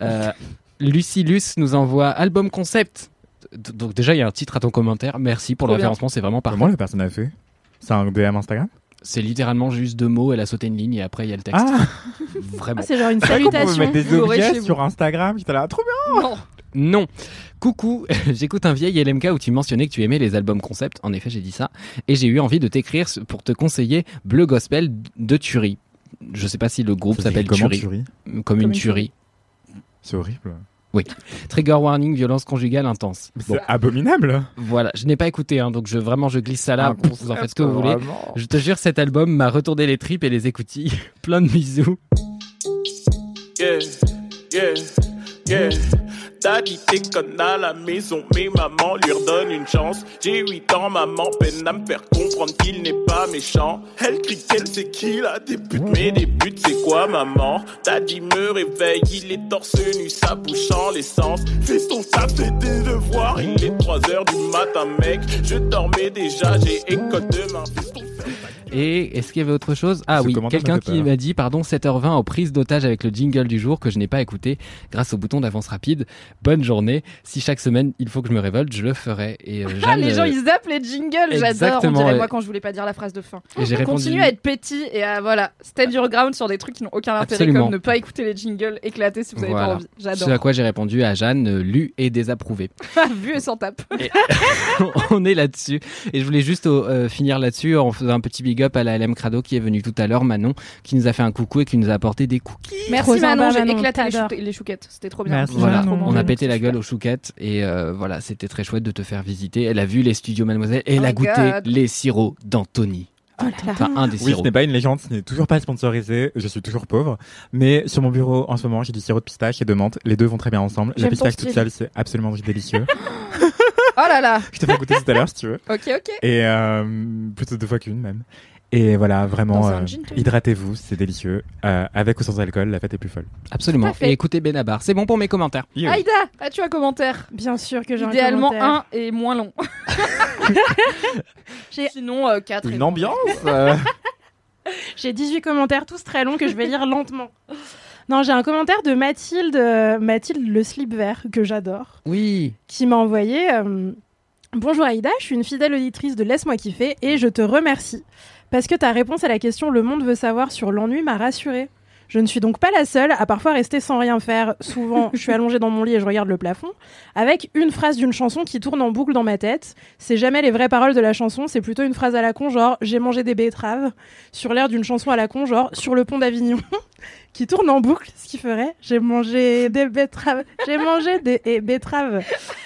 S5: Lucilus nous envoie album concept. Donc déjà il y a un titre à ton commentaire, merci pour le
S2: Trop bien.
S5: référencement, c'est vraiment parfait.
S7: Comment la personne a fait? C'est un DM Instagram?
S5: C'est littéralement juste 2 mots, elle a sauté une ligne et après il y a le texte.
S7: Ah!
S5: Vraiment.
S6: Ah, c'est genre une
S7: On peut
S6: salutation.
S7: mettre des
S2: Vous l'aurez
S7: objets
S2: chez vous.
S7: sur Instagram. J'étais là, trop bien!
S2: Non.
S5: Non. Coucou, j'écoute un vieil LMK où tu mentionnais que tu aimais les albums concept. En effet, j'ai dit ça. Et j'ai eu envie de t'écrire pour te conseiller Bleu Gospel de Tuerie. Je sais pas si le groupe s'appelle
S7: Comment
S5: Tuerie. Comme une tuerie.
S7: C'est horrible.
S5: Trigger warning, violence conjugale intense.
S7: C'est abominable.
S5: Voilà, je n'ai pas écouté, hein, donc vraiment je glisse ça là. Vous en faites ce que vous voulez.
S7: Vraiment.
S5: Je te jure, cet album m'a retourné les tripes et les écoutilles. Plein de bisous.
S8: Yeah, yeah, yeah. Daddy déconne à la maison, mais maman lui redonne une chance. J'ai 8 ans, maman peine à me faire comprendre qu'il n'est pas méchant. Elle crie qu'elle sait qu'il a des buts, mais des buts c'est quoi maman? Daddy me réveille, il est torse nu, sa bouche en l'essence. Fiston, t'as fait des devoirs, il est 3h du matin mec. Je dormais déjà, j'ai école demain. Fiston,
S5: Et est-ce qu'il y avait autre chose? Ah
S7: Ce
S5: oui,
S7: commentaire
S5: quelqu'un
S7: m'a fait
S5: qui
S7: peur.
S5: m'a dit, pardon, 7h20 aux prises d'otage avec le jingle du jour que je n'ai pas écouté grâce au bouton d'avance rapide. Bonne journée. Si chaque semaine il faut que je me révolte, je le ferai. Et Jeanne,
S2: Les gens, ils zappent les jingles, j'adore. On
S5: Exactement,
S2: dirait
S5: ouais.
S2: moi quand je voulais pas dire la phrase de fin.
S5: et j'ai répondu.
S2: Continue à être petit et à stand your ground sur des trucs qui n'ont aucun intérêt,
S5: Absolument.
S2: comme ne pas écouter les jingles, éclater si vous avez
S5: Voilà.
S2: pas envie.
S5: Ce à
S2: J'adore.
S5: quoi j'ai répondu à Jeanne, lu et désapprouvé.
S2: Vu et sans tape.
S5: On est là-dessus. Et je voulais juste finir là-dessus en faisant un petit big up à la LM Crado qui est venue tout à l'heure, Manon, qui nous a fait un coucou et qui nous a apporté des cookies.
S2: Merci
S6: Trop sympa,
S2: Manon, j'ai
S6: Manon,
S2: éclaté
S6: t'adores.
S2: les chouquettes. C'était trop bien.
S7: Merci,
S5: Voilà,
S7: Manon.
S5: on a pété la gueule aux chouquettes et voilà, c'était très chouette de te faire visiter. Elle a vu les studios Mademoiselle et elle
S2: Oh
S5: a
S2: my
S5: goûté
S2: God.
S5: les sirops d'Anthony.
S2: Oh là là.
S5: Enfin, un des
S7: Oui, ce
S5: sirops.
S7: n'est pas une légende, ce n'est toujours pas sponsorisé, je suis toujours pauvre. Mais sur mon bureau, en ce moment, j'ai du sirop de pistache et de menthe. Les deux vont très bien ensemble. La
S2: J'aime ton
S7: pistache
S2: style.
S7: toute seule, c'est absolument délicieux.
S2: Oh là là.
S7: Je te fais goûter tout à l'heure si tu veux.
S2: Ok.
S7: Et plutôt 2 fois qu'une même. Et voilà, vraiment,
S2: Dans un gin tonic.
S7: hydratez-vous, c'est délicieux. Avec ou sans alcool, la fête est plus folle.
S5: Absolument.
S2: Tout à fait.
S5: Et écoutez Benabar. C'est bon pour mes commentaires.
S2: Aïda, as-tu un commentaire?
S6: Bien sûr que j'ai
S2: Idéalement
S6: un commentaire.
S2: un et moins long. Sinon 4
S7: Une ambiance
S6: J'ai 18 commentaires, tous très longs, que je vais lire lentement. Non, j'ai un commentaire de Mathilde le slip vert, que j'adore,
S5: Oui.
S6: qui m'a envoyé Bonjour Aïda, je suis une fidèle auditrice de Laisse-moi kiffer et je te remercie parce que ta réponse à la question Le monde veut savoir sur l'ennui m'a rassurée. Je ne suis donc pas la seule à parfois rester sans rien faire. Souvent, je suis allongée dans mon lit et je regarde le plafond, avec une phrase d'une chanson qui tourne en boucle dans ma tête. C'est jamais les vraies paroles de la chanson, c'est plutôt une phrase à la con, genre « J'ai mangé des betteraves », sur l'air d'une chanson à la con, genre « Sur le pont d'Avignon », qui tourne en boucle, ce qui ferait « J'ai mangé des betteraves, j'ai mangé des betteraves ».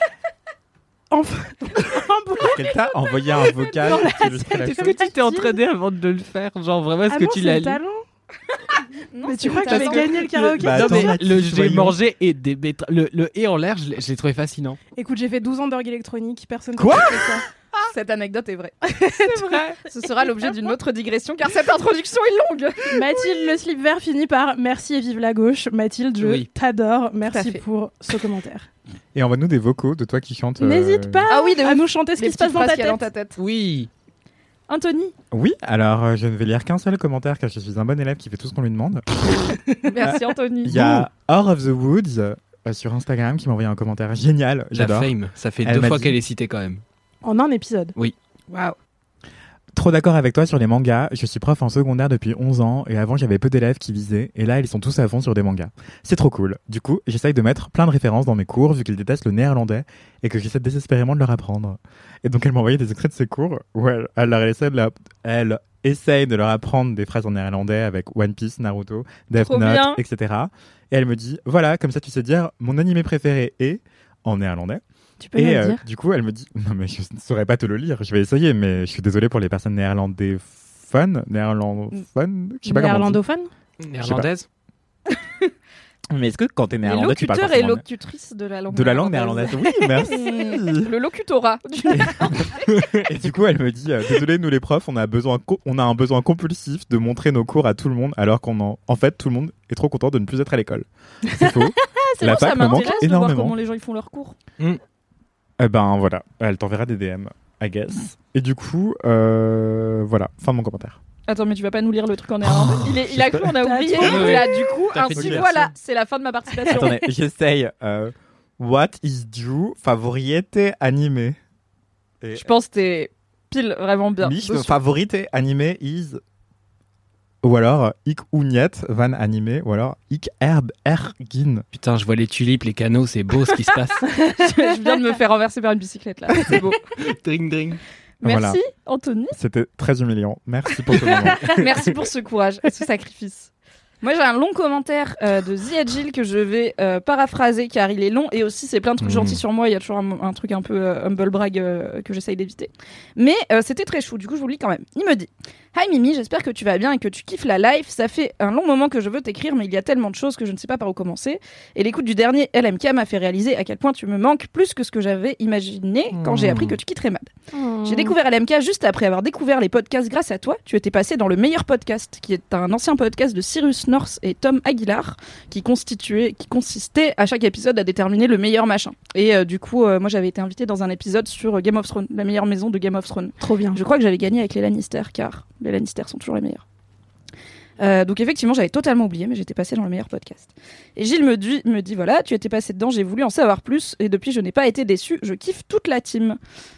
S6: En boucle.
S7: Qu'elle t'a envoyé un vocal
S6: Dans la
S7: qui illustrait la
S6: tête.
S5: Est-ce
S7: chose.
S5: que tu t'es entraîné avant de le faire? Genre vraiment, est-ce
S6: Ah
S5: que
S6: bon,
S5: tu
S6: c'est
S5: l'as
S6: le
S5: lu?
S6: talent.
S2: Non,
S6: Mais
S2: c'est
S6: tu crois
S2: le
S6: que j'avais
S2: talent.
S6: gagné le karaoké
S7: Bah,
S5: Non,
S7: attends,
S5: mais
S7: Mathilde,
S5: le j'ai
S7: voyons.
S5: mangé et des betteraves. Le et en l'air, je l'ai trouvé fascinant.
S6: Écoute, j'ai fait 12 ans d'orgue électronique, personne ne
S7: Quoi
S6: peut faire ça.
S2: Cette anecdote est vraie.
S6: C'est vrai.
S2: Ce sera l'objet d'une autre digression car cette introduction est longue.
S6: Mathilde le slip vert finit par merci et vive la gauche. Mathilde, je
S5: Oui.
S6: t'adore.
S2: Tout à
S6: Merci
S2: fait.
S6: pour ce commentaire.
S7: Et envoie-nous des vocaux de toi qui chantes.
S6: N'hésite pas
S2: Ah oui, de
S6: à
S2: ouf.
S6: nous chanter ce
S2: Les
S6: qui se passe
S2: petites
S6: dans
S2: phrases
S6: ta
S2: qu'il y a dans
S6: tête.
S2: ta tête.
S5: Oui.
S6: Anthony,
S7: Oui, alors je ne vais lire qu'un seul commentaire car je suis un bon élève qui fait tout ce qu'on lui demande.
S2: Merci Anthony.
S7: Il y a Or of the Woods sur Instagram qui m'a envoyé un commentaire génial.
S5: La
S7: J'adore.
S5: fame. Ça fait
S7: Elle
S5: 2
S7: m'a
S5: fois
S7: dit-
S5: qu'elle est citée quand même.
S6: en un épisode.
S2: Waouh.
S7: Trop d'accord avec toi sur les mangas. Je suis prof en secondaire depuis 11 ans et avant j'avais peu d'élèves qui lisaient et là ils sont tous à fond sur des mangas. C'est trop cool. Du coup, j'essaye de mettre plein de références dans mes cours vu qu'ils détestent le néerlandais et que j'essaie désespérément de leur apprendre. Et donc elle m'a envoyé des extraits de ses cours où elle essaye de leur apprendre des phrases en néerlandais avec One Piece, Naruto, Death
S2: Trop
S7: Note,
S2: bien.
S7: etc. Et elle me dit voilà, comme ça tu sais dire mon animé préféré est en néerlandais.
S6: Tu peux me
S7: Et
S6: le dire
S7: du coup, elle me dit non mais je ne saurais pas te le lire. Je vais essayer, mais je suis désolé pour les personnes néerlandophones. Je sais pas comment on dit.
S6: Néerlandophone
S5: Néerlandaise?
S7: Mais est-ce que quand t'es
S2: Les
S7: néerlandais, tu parles
S2: locuteurs et
S7: forcément
S2: locutrices de la langue
S7: de la langue néerlandaise? Oui, merci.
S2: Le locutorat.
S7: Et du coup, elle me dit désolé, nous les profs, on a un besoin compulsif de montrer nos cours à tout le monde, alors en fait, tout le monde est trop content de ne plus être à l'école. C'est faux.
S2: C'est
S7: La
S2: bon, ça
S7: fac me manque
S2: m'intéresse de voir
S7: énormément.
S2: comment les gens ils font leurs cours.
S7: Eh ben voilà, elle t'enverra des DM, I guess. Et du coup, voilà, fin de mon commentaire.
S2: Attends, mais tu vas pas nous lire le truc en néerlandais? Il a cru, on a oublié.
S6: Attends.
S2: Et là, du coup,
S5: T'as fait
S2: ainsi
S5: une
S2: voilà,
S5: version.
S2: c'est la fin de ma participation.
S7: Attendez, j'essaye. What is your favorite anime?
S2: Je pense que t'es pile vraiment bien.
S7: Mich
S2: dessus.
S7: favorite anime is Ou alors Ik Ouniet van animé, ou alors Ik Herb Ergin.
S5: Putain, je vois les tulipes, les canaux, c'est beau ce qui se passe.
S2: Je viens de me faire renverser par une bicyclette là, c'est beau.
S5: Dring dring.
S2: Merci
S7: Voilà.
S2: Anthony.
S7: C'était très humiliant. Merci pour ce moment.
S2: Merci pour ce courage et ce sacrifice. Moi j'ai un long commentaire de Ziadjil que je vais paraphraser car il est long et aussi c'est plein de trucs gentils sur moi, il y a toujours un truc un peu humble brag que j'essaye d'éviter. Mais c'était très chou, du coup je vous le lis quand même. Il me dit: Hi Mimi, j'espère que tu vas bien et que tu kiffes la life. Ça fait un long moment que je veux t'écrire mais il y a tellement de choses que je ne sais pas par où commencer. Et l'écoute du dernier LMK m'a fait réaliser à quel point tu me manques plus que ce que j'avais imaginé quand j'ai appris que tu quitterais MAD. J'ai découvert LMK juste après avoir découvert les podcasts grâce à toi. Tu étais passé dans le meilleur podcast, qui est un ancien podcast de Cyrus North et Tom Aguilar, qui consistait à chaque épisode à déterminer le meilleur machin. Et du coup, moi j'avais été invitée dans un épisode sur Game of Thrones, la meilleure maison de Game of Thrones.
S6: Trop bien.
S2: Je crois que j'avais gagné avec les Lannister, car les Lannister sont toujours les meilleurs. Donc effectivement, j'avais totalement oublié, mais j'étais passée dans le meilleur podcast. Et Gilles me dit voilà, tu étais passé dedans, j'ai voulu en savoir plus, et depuis je n'ai pas été déçue, je kiffe toute la team.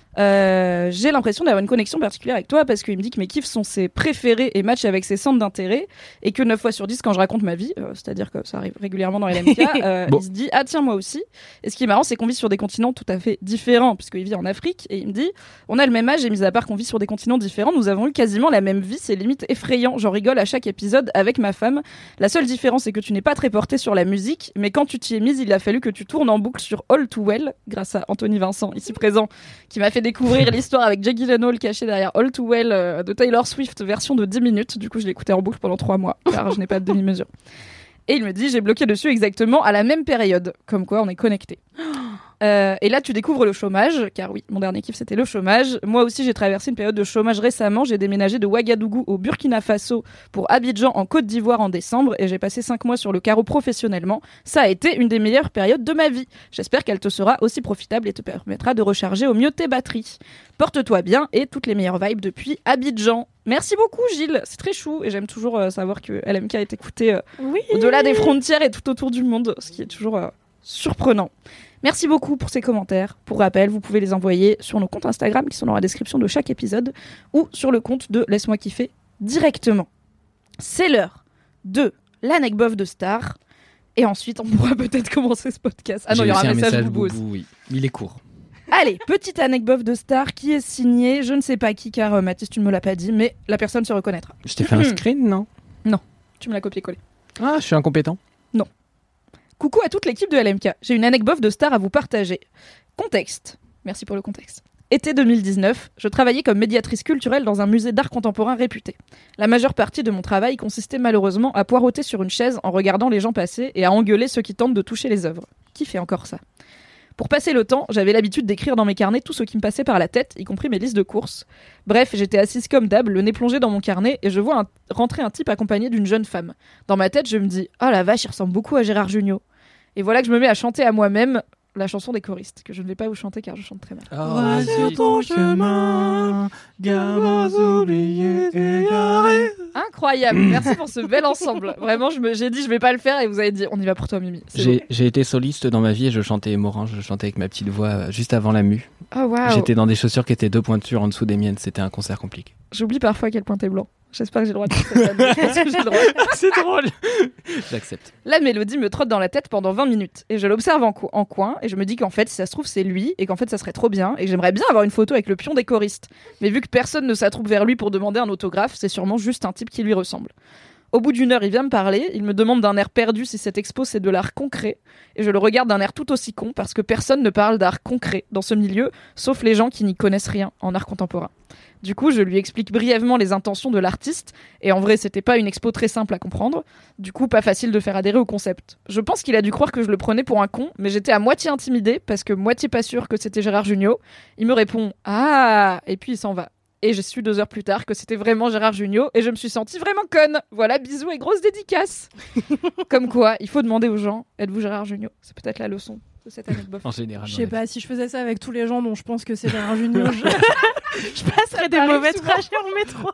S2: J'ai l'impression d'avoir une connexion particulière avec toi parce qu'il me dit que mes kiffs sont ses préférés et matchent avec ses centres d'intérêt et que 9 fois sur 10 quand je raconte ma vie, c'est-à-dire que ça arrive régulièrement dans LMK, il se dit ah tiens moi aussi. Et ce qui est marrant c'est qu'on vit sur des continents tout à fait différents puisqu'il vit en Afrique et il me dit on a le même âge et mis à part qu'on vit sur des continents différents nous avons eu quasiment la même vie, c'est limite effrayant, j'en rigole à chaque épisode avec ma femme. La seule différence c'est que tu n'es pas très porté sur la musique mais quand tu t'y es mise il a fallu que tu tournes en boucle sur All Too Well grâce à Anthony Vincent ici présent qui m'a fait découvrir l'histoire avec Jake Gyllenhaal caché derrière All Too Well de Taylor Swift version de 10 minutes. Du coup, je l'ai écouté en boucle pendant 3 mois car je n'ai pas de demi-mesure. Et il me dit j'ai bloqué dessus exactement à la même période. Comme quoi, on est connectés. Et là, tu découvres le chômage, car oui, mon dernier kiff, c'était le chômage. Moi aussi, j'ai traversé une période de chômage récemment. J'ai déménagé de Ouagadougou au Burkina Faso pour Abidjan en Côte d'Ivoire en décembre et j'ai passé 5 mois sur le carreau professionnellement. Ça a été une des meilleures périodes de ma vie. J'espère qu'elle te sera aussi profitable et te permettra de recharger au mieux tes batteries. Porte-toi bien et toutes les meilleures vibes depuis Abidjan. Merci beaucoup, Gilles. C'est très chou et j'aime toujours savoir que LMK est écouté au-delà des frontières et tout autour du monde, ce qui est toujours surprenant. Merci beaucoup pour ces commentaires. Pour rappel, vous pouvez les envoyer sur nos comptes Instagram qui sont dans la description de chaque épisode ou sur le compte de Laisse-moi kiffer directement. C'est l'heure de l'anecdote de Star et ensuite on pourra peut-être commencer ce podcast. Ah non, il y aura un message boubou aussi.
S5: Oui, il est court.
S2: Allez, petite anecdote de Star qui est signée, je ne sais pas qui car Mathis tu ne me l'as pas dit mais la personne se reconnaîtra.
S5: Je t'ai fait un screen, non?
S2: Non, tu me l'as copié-collé.
S5: Ah, je suis incompétent.
S2: Coucou à toute l'équipe de LMK. J'ai une anecdote de Star à vous partager. Contexte. Merci pour le contexte. Été 2019, je travaillais comme médiatrice culturelle dans un musée d'art contemporain réputé. La majeure partie de mon travail consistait malheureusement à poireauter sur une chaise en regardant les gens passer et à engueuler ceux qui tentent de toucher les œuvres. Qui fait encore ça? Pour passer le temps, j'avais l'habitude d'écrire dans mes carnets tout ce qui me passait par la tête, y compris mes listes de courses. Bref, j'étais assise comme d'hab, le nez plongé dans mon carnet, et je vois rentrer un type accompagné d'une jeune femme. Dans ma tête, je me dis « Oh la vache, il ressemble beaucoup à Gérard Jugnot ». Et voilà que je me mets à chanter à moi-même la chanson des choristes, que je ne vais pas vous chanter car je chante très mal.
S5: Va sur ton chemin, gamins oubliés égarés.
S2: Incroyable, merci pour ce bel ensemble. Vraiment, j'ai dit je vais pas le faire et vous avez dit on y va pour toi Mimi.
S5: J'ai été soliste dans ma vie et je chantais Morin, je chantais avec ma petite voix juste avant la mue.
S2: Oh waouh.
S5: J'étais dans des chaussures qui étaient 2 pointures en dessous des miennes, c'était un concert compliqué.
S2: J'oublie parfois à quel point t'es blanc. J'espère que j'ai le droit de dire ça. Je pense que j'ai le droit.
S5: C'est drôle. J'accepte.
S2: La mélodie me trotte dans la tête pendant 20 minutes et je l'observe en coin et je me dis qu'en fait si ça se trouve c'est lui et qu'en fait ça serait trop bien et que j'aimerais bien avoir une photo avec le pion des choristes. Mais vu que personne ne s'attroupe vers lui pour demander un autographe, c'est sûrement juste un type qui lui ressemble. Au bout d'une heure, il vient me parler, il me demande d'un air perdu si cette expo c'est de l'art concret et je le regarde d'un air tout aussi con parce que personne ne parle d'art concret dans ce milieu sauf les gens qui n'y connaissent rien en art contemporain. Du coup, je lui explique brièvement les intentions de l'artiste, et en vrai, c'était pas une expo très simple à comprendre. Du coup, pas facile de faire adhérer au concept. Je pense qu'il a dû croire que je le prenais pour un con, mais j'étais à moitié intimidée, parce que moitié pas sûre que c'était Gérard Jugnot. Il me répond « Ah !» et puis il s'en va. Et j'ai su 2 heures plus tard que c'était vraiment Gérard Jugnot, et je me suis sentie vraiment conne. Voilà, bisous et grosse dédicace. Comme quoi, il faut demander aux gens « Êtes-vous Gérard Jugnot ?» C'est peut-être la leçon de cette anecdote.
S5: En général.
S6: Je sais pas, si je faisais ça avec tous les gens dont je pense que c'est Gérard Jugnot, je passerais des mauvais trajets en métro.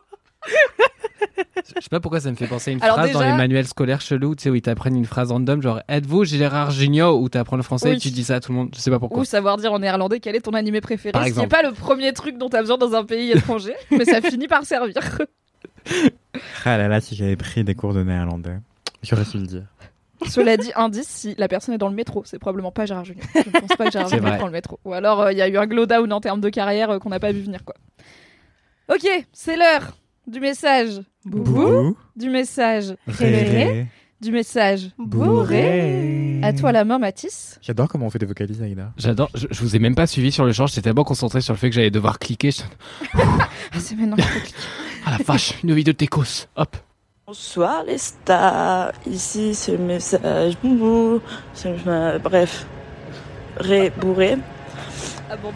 S5: Je sais pas pourquoi ça me fait penser à une
S2: Alors
S5: phrase
S2: déjà...
S5: dans les manuels scolaires chelous, tu sais, où ils t'apprennent une phrase random, genre « Êtes-vous Gérard Jugnot ?» ou t'apprends le français et tu dis ça à tout le monde, je sais pas pourquoi.
S2: Ou savoir dire en néerlandais quel est ton animé préféré,
S5: Par
S2: ce qui n'est
S5: exemple.
S2: pas le premier truc dont t'as besoin dans un pays étranger, mais ça finit par servir.
S7: Ah là là, si j'avais pris des cours de néerlandais, j'aurais su le dire.
S2: Cela dit, indice, si la personne est dans le métro, c'est probablement pas Gérard Jugnot. Je ne pense pas que Gérard
S5: C'est
S2: Jugnot
S5: vrai.
S2: prend le métro. Ou alors, il y a eu un glow down en termes de carrière qu'on n'a pas vu venir, quoi. Ok, c'est l'heure du message boubou, du message réré, du message bourré. À toi la main, Mathis.
S7: J'adore comment on fait des vocalises, Aïda.
S5: J'adore. Je vous ai même pas suivi sur le champ. J'étais tellement concentré sur le fait que j'allais devoir cliquer.
S2: Ah, c'est maintenant qu'il faut cliquer.
S5: Ah la vache, une vidéo de Técos. Hop.
S3: Bonsoir les stars, ici c'est le message boubou, bref, bourré.
S2: Ah bon,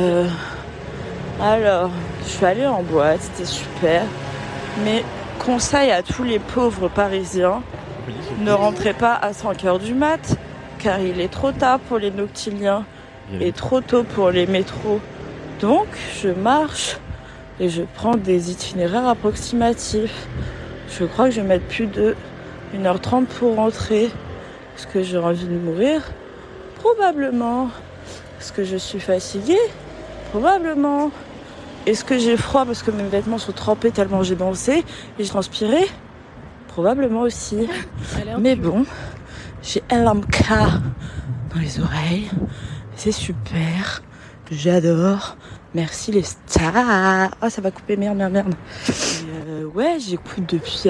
S3: Alors, je suis allée en boîte, c'était super, mais conseil à tous les pauvres parisiens, ne rentrez pas à 5h du mat, car il est trop tard pour les noctiliens et trop tôt pour les métros. Donc, je marche et je prends des itinéraires approximatifs. Je crois que je vais mettre plus de 1h30 pour rentrer. Est-ce que j'ai envie de mourir? Probablement. Est-ce que je suis fatiguée? Probablement. Est-ce que j'ai froid parce que mes vêtements sont trempés tellement j'ai dansé et je transpirais? Probablement aussi. Mais bon, j'ai LMK dans les oreilles. C'est super. J'adore. Merci les stars. Ah, ça va couper, merde. Et ouais, j'écoute depuis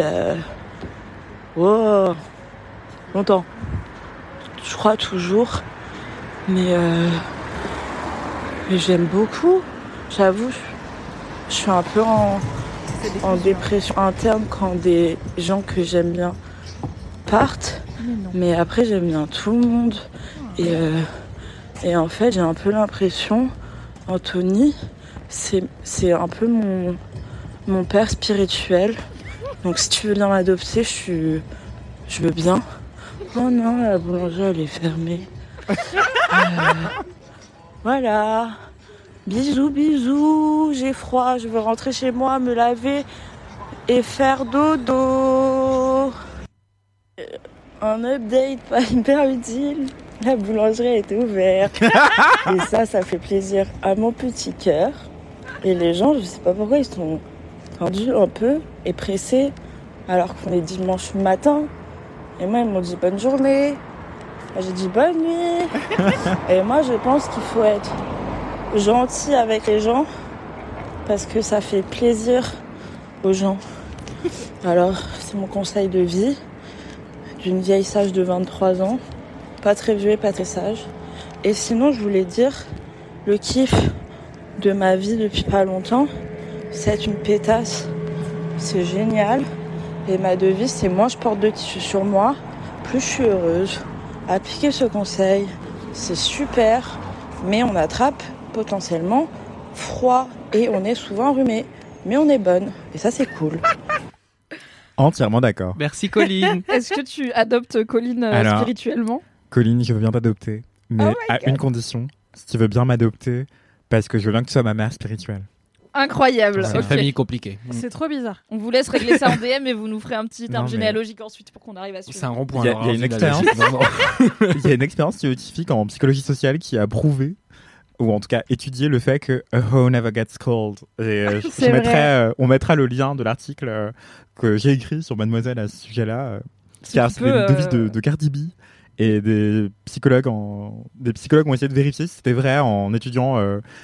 S3: longtemps. Je crois toujours. Mais j'aime beaucoup. J'avoue, je suis un peu en dépression interne quand des gens que j'aime bien partent. Mais après, j'aime bien tout le monde. Et en fait, j'ai un peu l'impression, Anthony, c'est un peu mon père spirituel. Donc si tu veux bien m'adopter, je veux bien. Oh non, la boulangerie, elle est fermée. Voilà. Bisous, j'ai froid, je veux rentrer chez moi, me laver et faire dodo. Un update pas hyper utile. La boulangerie était ouverte. Et ça fait plaisir à mon petit cœur. Et les gens, je sais pas pourquoi, ils sont tendus un peu et pressés alors qu'on est dimanche matin. Et moi, ils m'ont dit bonne journée. J'ai dit bonne nuit. Et moi, je pense qu'il faut être gentil avec les gens parce que ça fait plaisir aux gens. Alors, c'est mon conseil de vie d'une vieille sage de 23 ans. Pas très vieux et pas très sage. Et sinon, je voulais dire, le kiff de ma vie depuis pas longtemps, c'est être une pétasse. C'est génial. Et ma devise, c'est moins je porte de tissu sur moi, plus je suis heureuse. Appliquez ce conseil, c'est super, mais on attrape potentiellement froid et on est souvent enrhumé. Mais on est bonne, et ça c'est cool.
S7: Entièrement d'accord.
S5: Merci Colline.
S2: Est-ce que tu adoptes Colline
S7: Alors,
S2: spirituellement?
S7: Colline, je veux bien t'adopter, mais
S2: Oh my
S7: à
S2: God.
S7: une condition. Si tu veux bien m'adopter, parce que je veux bien que tu sois ma mère spirituelle.
S2: Incroyable.
S5: C'est une
S2: Ok.
S5: famille compliquée.
S6: C'est trop bizarre.
S2: On vous laisse régler ça en DM et vous nous ferez un petit arbre
S7: Non, mais-
S2: généalogique ensuite pour qu'on arrive à suivre.
S5: C'est un rond-point.
S7: Il y a-
S5: alors,
S7: il y a une
S5: alors,
S7: expérience.
S5: vraiment.
S7: Il y a une expérience scientifique en psychologie sociale qui a prouvé, ou en tout cas étudié le fait que a hoe never gets cold. Et
S6: C'est
S7: on mettra le lien de l'article que j'ai écrit sur Mademoiselle à ce sujet-là, car
S2: tu
S7: c'est
S2: peux,
S7: une devise de Cardi B. Et des psychologues ont essayé de vérifier si c'était vrai en étudiant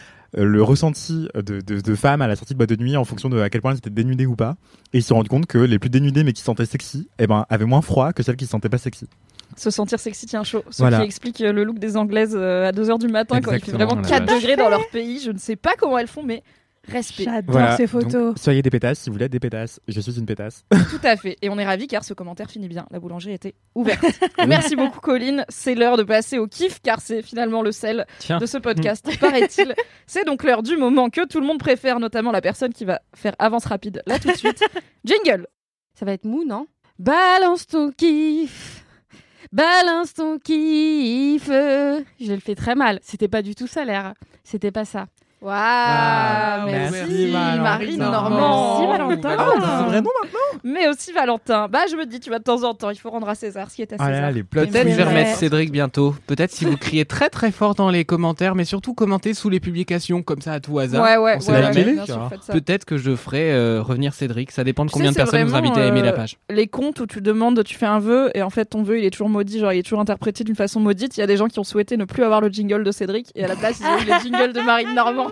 S7: le ressenti de femmes à la sortie de boîte de nuit en fonction de à quel point elles étaient dénudées ou pas. Et ils se sont rendus compte que les plus dénudées mais qui se sentaient sexy, avaient moins froid que celles qui se sentaient pas sexy.
S2: Se sentir sexy tient chaud. Ce
S7: Voilà.
S2: qui explique le look des Anglaises à 2h du matin quand il fait
S7: Exactement,
S2: vraiment
S5: la
S2: 4
S5: vache.
S2: degrés dans leur pays. Je ne sais pas comment elles font, mais respect.
S6: J'adore
S7: Voilà.
S6: ces photos.
S7: Donc, soyez des pétasses si vous voulez être des pétasses. Je suis une pétasse.
S2: Tout à fait. Et on est ravis car ce commentaire finit bien. La boulangerie était ouverte. Merci beaucoup, Colline. C'est l'heure de passer au kiff car c'est finalement le sel
S5: Tiens.
S2: de ce podcast, paraît-il. C'est donc l'heure du moment que tout le monde préfère, notamment la personne qui va faire avance rapide là tout de suite. Jingle.
S4: Ça va être mou, non? Balance ton kiff. Balance ton kiff. Je le fais très mal. C'était pas du tout ça l'air. C'était pas ça.
S2: Waouh,
S5: Merci.
S2: aussi Marine Normand.
S6: Merci Valentin.
S7: C'est vrai non
S2: Mais aussi Valentin. Bah, je me dis, tu vas de temps en temps, il faut rendre à César ce qui est à
S7: Ah là
S2: César.
S7: là, les plots.
S5: Peut-être
S6: C'est
S5: je vais
S6: vrai.
S5: remettre Cédric bientôt. Peut-être si vous criez très très fort dans les commentaires, mais surtout commentez sous les publications comme ça à tout hasard.
S2: Ouais,
S7: On sait la télé,
S2: bien
S7: tu
S2: sûr,
S7: vois.
S2: faites ça.
S5: Peut-être que je ferai revenir Cédric. Ça dépend de
S2: Tu
S5: combien
S2: sais,
S5: de
S2: c'est
S5: personnes vous
S2: vraiment,
S5: invitez à aimer la page.
S2: Les comptes où tu demandes, tu fais un vœu et en fait ton vœu il est toujours maudit, genre il est toujours interprété d'une façon maudite. Il y a des gens qui ont souhaité ne plus avoir le jingle de Cédric et à la place ils ont eu le jingle de Marine Normand.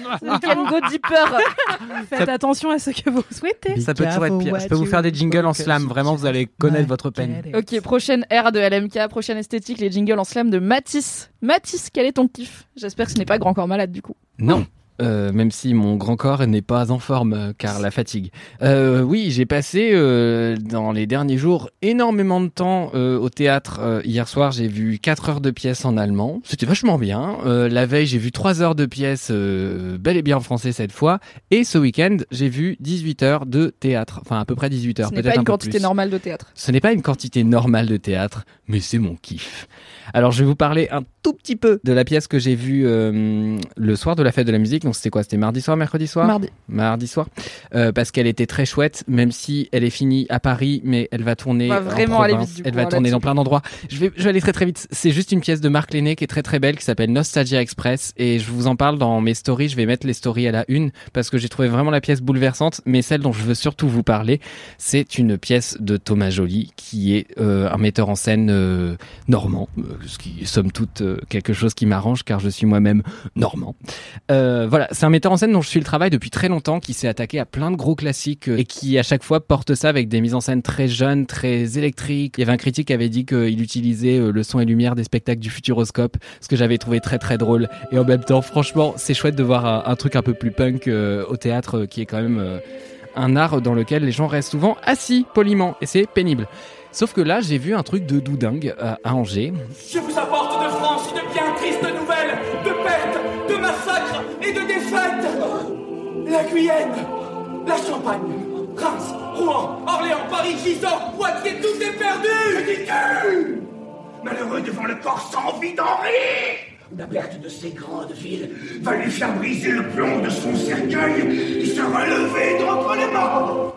S2: Can go deeper.
S6: Faites attention à ce que vous souhaitez.
S5: Ça peut toujours être pire. Je peux vous faire des jingles en slam. Vraiment, vous allez connaître votre peine.
S2: Ok, prochaine ère de LMK, prochaine esthétique, les jingles en slam de Matisse. Matisse, quel est ton kiff? J'espère que ce n'est pas Grand Corps Malade du coup.
S5: Non. Même si mon grand corps n'est pas en forme car la fatigue. Oui, j'ai passé dans les derniers jours énormément de temps au théâtre. Hier soir, j'ai vu 4 heures de pièce en allemand. C'était vachement bien. La veille, j'ai vu 3 heures de pièce bel et bien en français cette fois. Et ce week-end, j'ai vu 18 heures de théâtre. Enfin, à peu près 18 heures.
S2: Ce n'est
S5: peut-être
S2: pas
S5: un
S2: une
S5: peu
S2: quantité
S5: plus.
S2: normale de théâtre.
S5: Ce n'est pas une quantité normale de théâtre, mais c'est mon kiff. Alors, je vais vous parler un tout petit peu de la pièce que j'ai vue le soir de la fête de la musique. Donc, c'était quoi? C'était mardi soir, mercredi soir? Mardi soir. Parce qu'elle était très chouette, même si elle est finie à Paris, mais elle va tourner
S2: On va vraiment
S5: en
S2: aller
S5: province.
S2: vite, du
S5: Elle
S2: coup,
S5: va
S2: hein,
S5: tourner dans
S2: là-dessus.
S5: plein d'endroits. Je vais aller très très vite. C'est juste une pièce de Marc Lenné qui est très très belle, qui s'appelle Nostalgia Express. Et je vous en parle dans mes stories. Je vais mettre les stories à la une parce que j'ai trouvé vraiment la pièce bouleversante. Mais celle dont je veux surtout vous parler, c'est une pièce de Thomas Joly, qui est un metteur en scène normand, ce qui est somme toute quelque chose qui m'arrange car je suis moi-même normand. Voilà, c'est un metteur en scène dont je suis le travail depuis très longtemps, qui s'est attaqué à plein de gros classiques et qui à chaque fois porte ça avec des mises en scène très jeunes, très électriques. Il y avait un critique qui avait dit qu'il utilisait le son et lumière des spectacles du Futuroscope, ce que j'avais trouvé très très drôle. Et en même temps, franchement, c'est chouette de voir un truc un peu plus punk au théâtre, qui est quand même un art dans lequel les gens restent souvent assis poliment, et c'est pénible. Sauf que là, j'ai vu un truc de doudingue à Angers.
S8: Je vous apporte de France une bien triste nouvelle de pertes, de massacres et de défaites. La Guyenne, la Champagne, Reims, Rouen, Orléans, Paris, Gisors, Poitiers, tout est perdu. Ridicule. Malheureux devant le corps sans vie d'Henri. La perte de ces grandes villes va lui faire briser le plomb de son cercueil. Il sera levé d'entre les morts.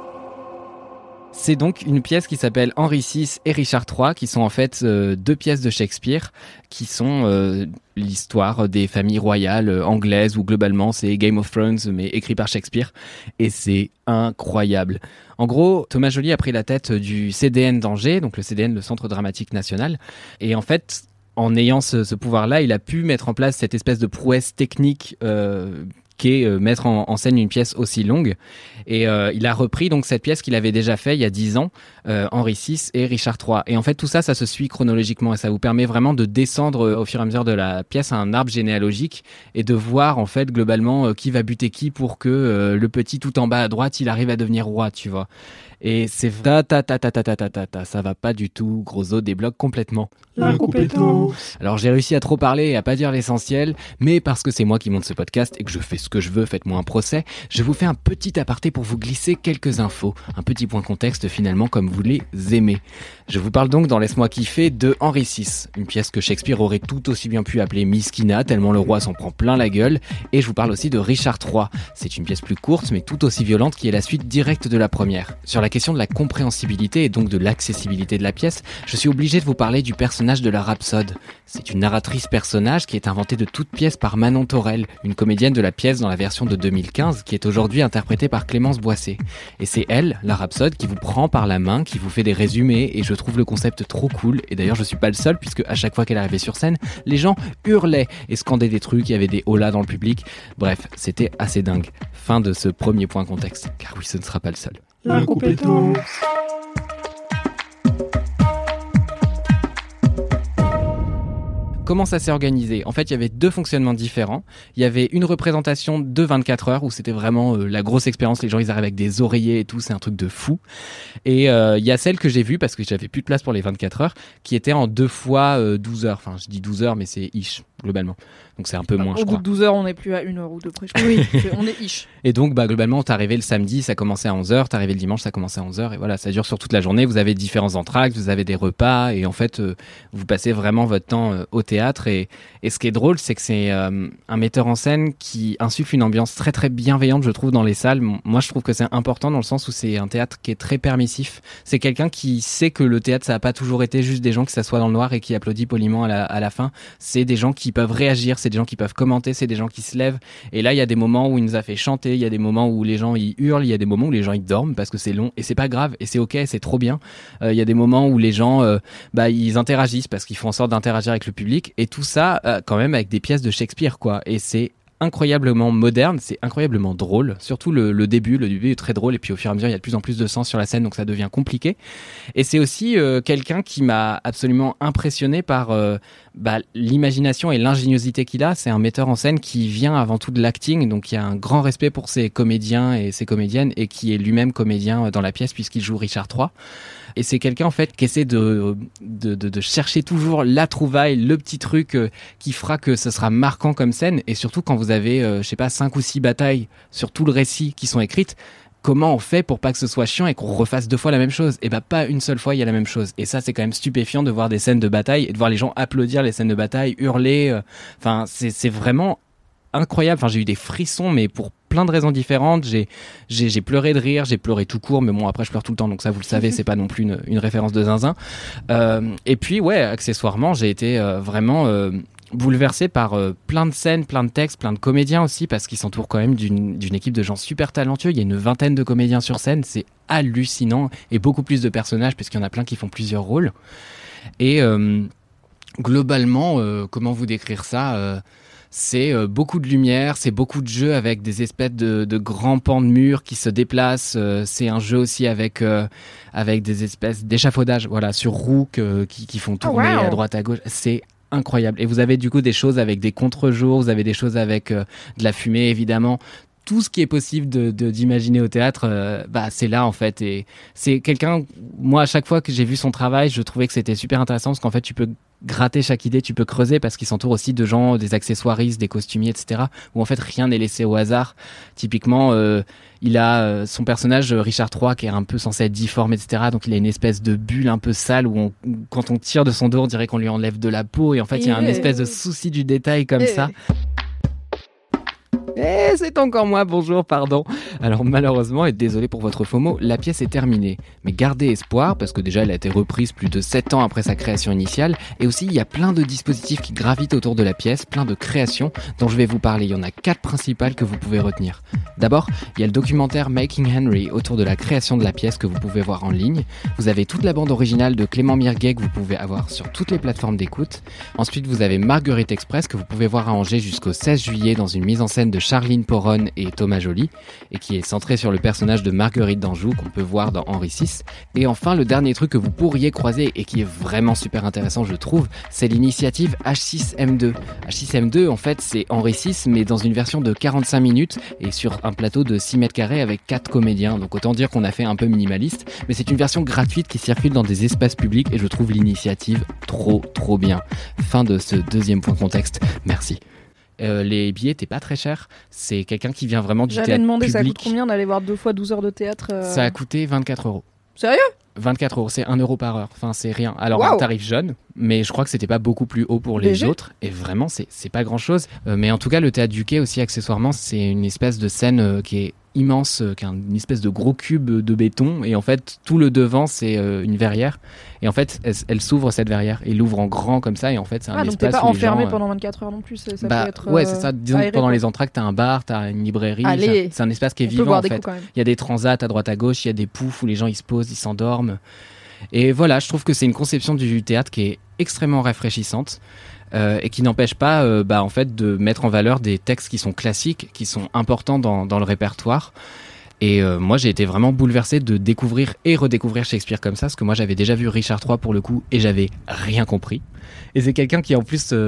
S5: C'est donc une pièce qui s'appelle Henri VI et Richard III, qui sont en fait 2 pièces de Shakespeare, qui sont l'histoire des familles royales anglaises, où globalement c'est Game of Thrones, mais écrit par Shakespeare, et c'est incroyable. En gros, Thomas Joly a pris la tête du CDN d'Angers, donc le CDN, le Centre Dramatique National, et en fait, en ayant ce pouvoir-là, il a pu mettre en place cette espèce de prouesse technique qu'est mettre en scène une pièce aussi longue. Et il a repris donc cette pièce qu'il avait déjà fait il y a 10 ans, Henri VI et Richard III. Et en fait, tout ça, ça se suit chronologiquement et ça vous permet vraiment de descendre au fur et à mesure de la pièce à un arbre généalogique et de voir en fait globalement qui va buter qui pour que le petit tout en bas à droite, il arrive à devenir roi, tu vois. Et c'est vrai, ça va pas du tout, gros os débloque complètement.
S6: La compétence.
S5: Alors j'ai réussi à trop parler et à pas dire l'essentiel, mais parce que c'est moi qui monte ce podcast et que je fais ce que je veux, faites-moi un procès, je vous fais un petit aparté pour vous glisser quelques infos, un petit point contexte finalement comme vous les aimez. Je vous parle donc dans Laisse-moi kiffer de Henri VI, une pièce que Shakespeare aurait tout aussi bien pu appeler Miskina, tellement le roi s'en prend plein la gueule, et je vous parle aussi de Richard III. C'est une pièce plus courte mais tout aussi violente qui est la suite directe de la première. Sur la question de la compréhensibilité et donc de l'accessibilité de la pièce, je suis obligé de vous parler du personnage de la rhapsode. C'est une narratrice personnage qui est inventée de toute pièce par Manon Torel, une comédienne de la pièce dans la version de 2015 qui est aujourd'hui interprétée par Clémence Boissé. Et c'est elle, la rhapsode, qui vous prend par la main, qui vous fait des résumés, et je trouve le concept trop cool. Et d'ailleurs je suis pas le seul puisque à chaque fois qu'elle arrivait sur scène, les gens hurlaient et scandaient des trucs, il y avait des holas dans le public. Bref, c'était assez dingue. Fin de ce premier point contexte, car oui, ce ne sera pas le seul.
S6: La compétence.
S5: Comment ça s'est organisé? En fait, il y avait 2 fonctionnements différents. Il y avait une représentation de 24 heures où c'était vraiment la grosse expérience. Les gens, ils arrivent avec des oreillers et tout. C'est un truc de fou. Et il y a celle que j'ai vue parce que j'avais plus de place pour les 24 heures qui était en 2 fois 12 heures. Enfin, je dis 12 heures, mais c'est ish, globalement. Donc c'est un peu moins,
S2: Au
S5: je
S2: bout
S5: crois.
S2: de 12 heures, on n'est plus à 1 heure ou 2 près. Oui, on est ish.
S5: Et donc, globalement, t'arrivais le samedi, ça commençait à 11h, t'arrivais le dimanche, ça commençait à 11h, et voilà, ça dure sur toute la journée. Vous avez différents entractes, vous avez des repas, et en fait, vous passez vraiment votre temps au théâtre. Et ce qui est drôle, c'est que c'est un metteur en scène qui insuffle une ambiance très très bienveillante, je trouve, dans les salles. Moi, je trouve que c'est important dans le sens où c'est un théâtre qui est très permissif. C'est quelqu'un qui sait que le théâtre, ça n'a pas toujours été juste des gens qui s'assoient dans le noir et qui applaudissent poliment à la fin. C'est des gens qui peuvent réagir, c'est des gens qui peuvent commenter, c'est des gens qui se lèvent. Et là, il y a des moments où il nous a fait chanter, il y a des moments où les gens ils hurlent, il y a des moments où les gens ils dorment parce que c'est long et c'est pas grave et c'est ok, c'est trop bien. Il y a des moments où les gens ils interagissent parce qu'ils font en sorte d'interagir avec le public et tout ça quand même avec des pièces de Shakespeare quoi. Et c'est incroyablement moderne, c'est incroyablement drôle, surtout le début est très drôle et puis au fur et à mesure il y a de plus en plus de sens sur la scène donc ça devient compliqué et c'est aussi quelqu'un qui m'a absolument impressionné par l'imagination et l'ingéniosité qu'il a. C'est un metteur en scène qui vient avant tout de l'acting, donc il y a un grand respect pour ses comédiens et ses comédiennes et qui est lui-même comédien dans la pièce puisqu'il joue Richard III. Et c'est quelqu'un en fait qui essaie de chercher toujours la trouvaille, le petit truc qui fera que ce sera marquant comme scène. Et surtout quand vous avez, 5 ou 6 batailles sur tout le récit qui sont écrites, comment on fait pour pas que ce soit chiant et qu'on refasse 2 fois la même chose? Et pas une seule fois il y a la même chose. Et ça c'est quand même stupéfiant de voir des scènes de bataille et de voir les gens applaudir les scènes de bataille, hurler. C'est vraiment incroyable. J'ai eu des frissons, mais pour plein de raisons différentes. J'ai pleuré de rire, j'ai pleuré tout court, mais bon, après je pleure tout le temps, donc ça vous le savez, c'est pas non plus une référence de zinzin. Et puis ouais, accessoirement, j'ai été vraiment bouleversé par plein de scènes, plein de textes, plein de comédiens aussi, parce qu'ils s'entourent quand même d'une équipe de gens super talentueux. Il y a une 20aine de comédiens sur scène, c'est hallucinant, et beaucoup plus de personnages, puisqu'il y en a plein qui font plusieurs rôles. Et globalement, comment vous décrire ça c'est beaucoup de lumière, c'est beaucoup de jeux avec des espèces de grands pans de murs qui se déplacent. C'est un jeu aussi avec des espèces d'échafaudages, voilà, sur roues qui font tourner à droite à gauche. C'est incroyable. Et vous avez du coup des choses avec des contre-jours, vous avez des choses avec de la fumée évidemment. Tout ce qui est possible d'imaginer au théâtre, c'est là en fait. Et c'est quelqu'un, moi à chaque fois que j'ai vu son travail, je trouvais que c'était super intéressant parce qu'en fait tu peux gratter chaque idée, tu peux creuser parce qu'il s'entoure aussi de gens, des accessoiristes, des costumiers, etc. Où en fait rien n'est laissé au hasard. Typiquement, il a son personnage Richard III qui est un peu censé être difforme, etc. Donc il a une espèce de bulle un peu sale où quand on tire de son dos, on dirait qu'on lui enlève de la peau. Et en fait, il y a un espèce de souci du détail comme ça. Eh, c'est encore moi, bonjour, pardon. Alors malheureusement, et désolé pour votre faux mot, la pièce est terminée. Mais gardez espoir, parce que déjà elle a été reprise plus de 7 ans après sa création initiale, et aussi il y a plein de dispositifs qui gravitent autour de la pièce, plein de créations dont je vais vous parler. Il y en a 4 principales que vous pouvez retenir. D'abord, il y a le documentaire Making Henry autour de la création de la pièce que vous pouvez voir en ligne. Vous avez toute la bande originale de Clément Mirguet que vous pouvez avoir sur toutes les plateformes d'écoute. Ensuite, vous avez Marguerite Express que vous pouvez voir à Angers jusqu'au 16 juillet dans une mise en scène de Charline Poronne et Thomas Joly, et qui est centré sur le personnage de Marguerite d'Anjou qu'on peut voir dans Henri VI. Et enfin, le dernier truc que vous pourriez croiser et qui est vraiment super intéressant, je trouve, c'est l'initiative H6M2. H6M2, en fait, c'est Henri VI, mais dans une version de 45 minutes et sur un plateau de 6 mètres carrés avec 4 comédiens. Donc autant dire qu'on a fait un peu minimaliste, mais c'est une version gratuite qui circule dans des espaces publics et je trouve l'initiative trop bien. Fin de ce deuxième point contexte. Merci. Les billets étaient pas très chers. C'est quelqu'un qui vient vraiment du théâtre public.
S2: J'allais demander, ça coûte combien d'aller voir 2 fois 12 heures de théâtre
S5: Ça a coûté 24 €.
S2: Sérieux ?
S5: 24 €, c'est 1 € par heure. Enfin, c'est rien. Alors,
S2: Wow.
S5: un tarif jeune, mais je crois que c'était pas beaucoup plus haut pour les
S2: BG.
S5: autres. Et vraiment, c'est pas grand chose. Mais en tout cas, le théâtre du Quai aussi, accessoirement, c'est une espèce de scène qui est immense, qui est une espèce de gros cube de béton. Et en fait, tout le devant, c'est une verrière. Et en fait, elle s'ouvre cette verrière. Et l'ouvre en grand comme ça. Et en fait, c'est un
S2: donc
S5: espace
S2: t'es pas
S5: où les
S2: enfermé
S5: gens,
S2: pendant 24 heures non plus. Ça peut être.
S5: ouais, c'est ça. Disons que
S2: aéré,
S5: pendant
S2: quoi.
S5: les entractes, t'as un bar, t'as une librairie.
S2: Allez.
S5: C'est un espace qui est
S2: On peut
S5: vivant,
S2: boire
S5: en
S2: des
S5: fait.
S2: coups quand même.
S5: Il y a des transats à droite à gauche, il y a des poufs où les gens ils se posent, ils s'endorment. Et voilà, je trouve que c'est une conception du théâtre qui est extrêmement rafraîchissante et qui n'empêche pas en fait, de mettre en valeur des textes qui sont classiques, qui sont importants dans le répertoire. Et moi j'ai été vraiment bouleversé de découvrir et redécouvrir Shakespeare comme ça, parce que moi j'avais déjà vu Richard III pour le coup et j'avais rien compris. Et c'est quelqu'un qui en plus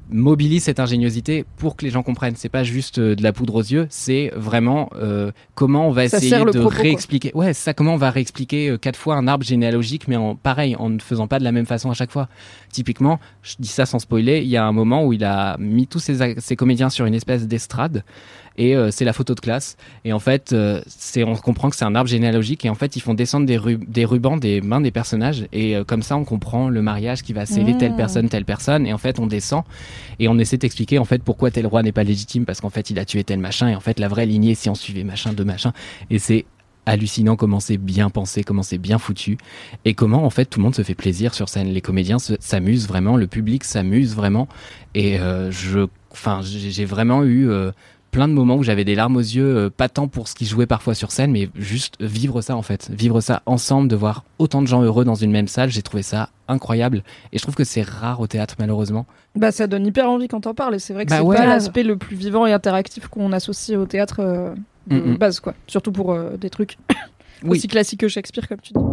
S5: mobilise cette ingéniosité pour que les gens comprennent. C'est pas juste de la poudre aux yeux, c'est vraiment comment on va
S2: Ça
S5: essayer
S2: sert le
S5: de
S2: propos,
S5: réexpliquer. Ouais, c'est ça, comment on va réexpliquer 4 fois un arbre généalogique, mais pareil, en ne faisant pas de la même façon à chaque fois. Typiquement, je dis ça sans spoiler, il y a un moment où il a mis tous ses comédiens sur une espèce d'estrade, et c'est la photo de classe. Et en fait, on comprend que c'est un arbre généalogique, et en fait, ils font descendre des rubans des mains des personnages, et comme ça, on comprend le mariage qui va sceller telle personne, et en fait, on descend, et on essaie d'expliquer en fait pourquoi tel roi n'est pas légitime, parce qu'en fait, il a tué tel machin, et en fait, la vraie lignée, si on suivait machin de machin, et c'est hallucinant comment c'est bien pensé, comment c'est bien foutu, et comment en fait tout le monde se fait plaisir sur scène. Les comédiens s'amusent vraiment, le public s'amuse vraiment, et j'ai vraiment eu plein de moments où j'avais des larmes aux yeux, pas tant pour ce qu'ils jouaient parfois sur scène, mais juste vivre ça en fait, vivre ça ensemble, de voir autant de gens heureux dans une même salle, j'ai trouvé ça incroyable, et je trouve que c'est rare au théâtre malheureusement.
S2: Bah ça donne hyper envie quand t'en parles, et c'est vrai que c'est pas l'aspect le plus vivant et interactif qu'on associe au théâtre de base, quoi. Surtout pour des trucs aussi classiques que Shakespeare, comme tu dis.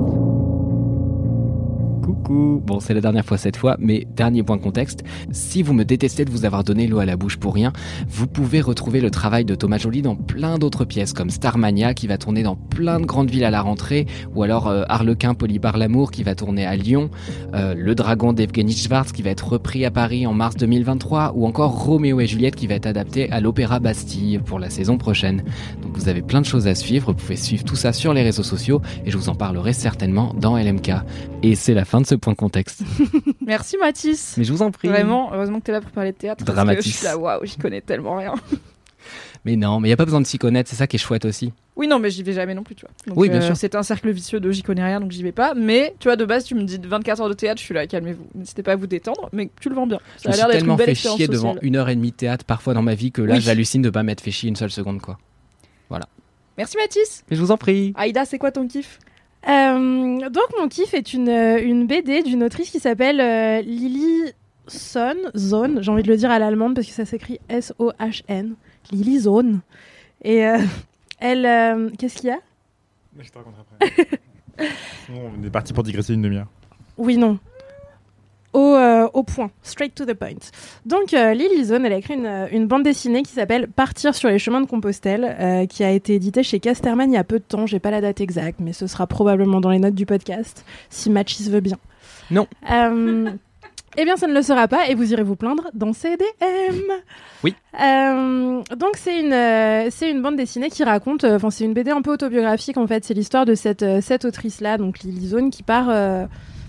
S5: Coucou. Bon, c'est la dernière fois cette fois, mais dernier point de contexte. Si vous me détestez de vous avoir donné l'eau à la bouche pour rien, vous pouvez retrouver le travail de Thomas Joly dans plein d'autres pièces, comme Starmania, qui va tourner dans plein de grandes villes à la rentrée, ou alors Harlequin Polybar l'amour, qui va tourner à Lyon, Le Dragon d'Evgeny Schwartz, qui va être repris à Paris en mars 2023, ou encore Roméo et Juliette, qui va être adapté à l'Opéra Bastille pour la saison prochaine. Donc vous avez plein de choses à suivre, vous pouvez suivre tout ça sur les réseaux sociaux, et je vous en parlerai certainement dans LMK. Et c'est la fin de ce point de contexte.
S2: Merci Mathis.
S5: Mais je vous en prie.
S2: Vraiment, heureusement que t'es là pour parler de théâtre.
S5: Dramatis.
S2: Parce que je suis là, waouh, j'y connais tellement rien.
S5: Mais non, mais il n'y a pas besoin de s'y connaître, c'est ça qui est chouette aussi.
S2: Oui, non, mais j'y vais jamais non plus, tu vois. Donc,
S5: oui, bien sûr.
S2: C'est un cercle vicieux de j'y connais rien, donc j'y vais pas. Mais tu vois, de base, tu me dis 24 heures de théâtre, je suis là, calmez-vous. N'hésitez pas à vous détendre, mais tu le vends bien. Ça a l'air d'être une belle expérience
S5: sociale. Je me suis tellement fait chier devant 1h30 de théâtre parfois dans ma vie que là, j'hallucine de pas m'être fait chier une seule seconde, quoi. Voilà. Merci Mathis. Mais je vous en prie.
S2: Aïda, c'est quoi ton kiff ?
S6: Donc mon kiff est une BD d'une autrice qui s'appelle Lily Zone, j'ai envie de le dire à l'allemande parce que ça s'écrit S-O-H-N, Lily Zone. Et elle, qu'est-ce qu'il y a ?
S7: Je te raconte après. Sinon, on est parti pour digresser une demi-heure.
S6: Oui, non. Au point, straight to the point. Donc Lily Zone, elle a écrit une bande dessinée qui s'appelle Partir sur les chemins de Compostelle, qui a été éditée chez Casterman il y a peu de temps. J'ai pas la date exacte, mais ce sera probablement dans les notes du podcast, si Mathis veut bien.
S5: Non.
S6: Eh bien, ça ne le sera pas, et vous irez vous plaindre dans CDM.
S5: Oui.
S6: Donc c'est une bande dessinée qui raconte, c'est une BD un peu autobiographique en fait. C'est l'histoire de cette autrice-là, donc Lily Zone, qui part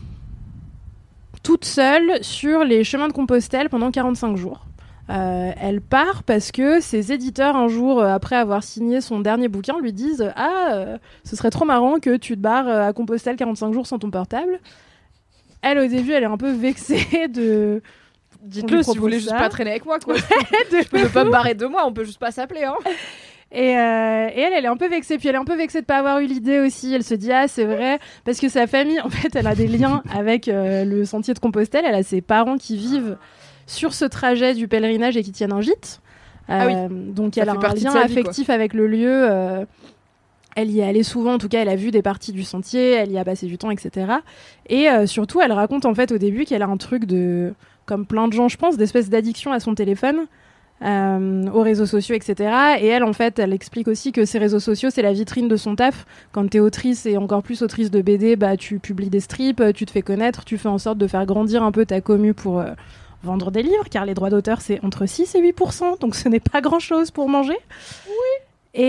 S6: toute seule sur les chemins de Compostelle pendant 45 jours. Elle part parce que ses éditeurs, un jour, après avoir signé son dernier bouquin, lui disent « Ah, ce serait trop marrant que tu te barres à Compostelle 45 jours sans ton portable. » Elle, au début, elle est un peu vexée de...
S2: Dites-le si vous voulez juste pas traîner avec moi, quoi. Je peux ne pas me barrer de moi, on peut juste pas s'appeler, hein.
S6: Et elle est un peu vexée. Puis elle est un peu vexée de pas avoir eu l'idée aussi. Elle se dit, ah, c'est vrai. Parce que sa famille, en fait, elle a des liens avec le sentier de Compostelle. Elle a ses parents qui vivent sur ce trajet du pèlerinage et qui tiennent un gîte. Donc elle a un lien affectif avec le lieu. Elle y est allée souvent, en tout cas, elle a vu des parties du sentier, elle y a passé du temps, etc. Et surtout, elle raconte en fait au début qu'elle a un truc de, comme plein de gens, je pense, d'espèce d'addiction à son téléphone, aux réseaux sociaux, etc. Et elle, en fait, elle explique aussi que ces réseaux sociaux, c'est la vitrine de son taf. Quand t'es autrice et encore plus autrice de BD, bah, tu publies des strips, tu te fais connaître, tu fais en sorte de faire grandir un peu ta commu pour vendre des livres, car les droits d'auteur, c'est entre 6 et 8%, donc ce n'est pas grand-chose pour manger. Oui.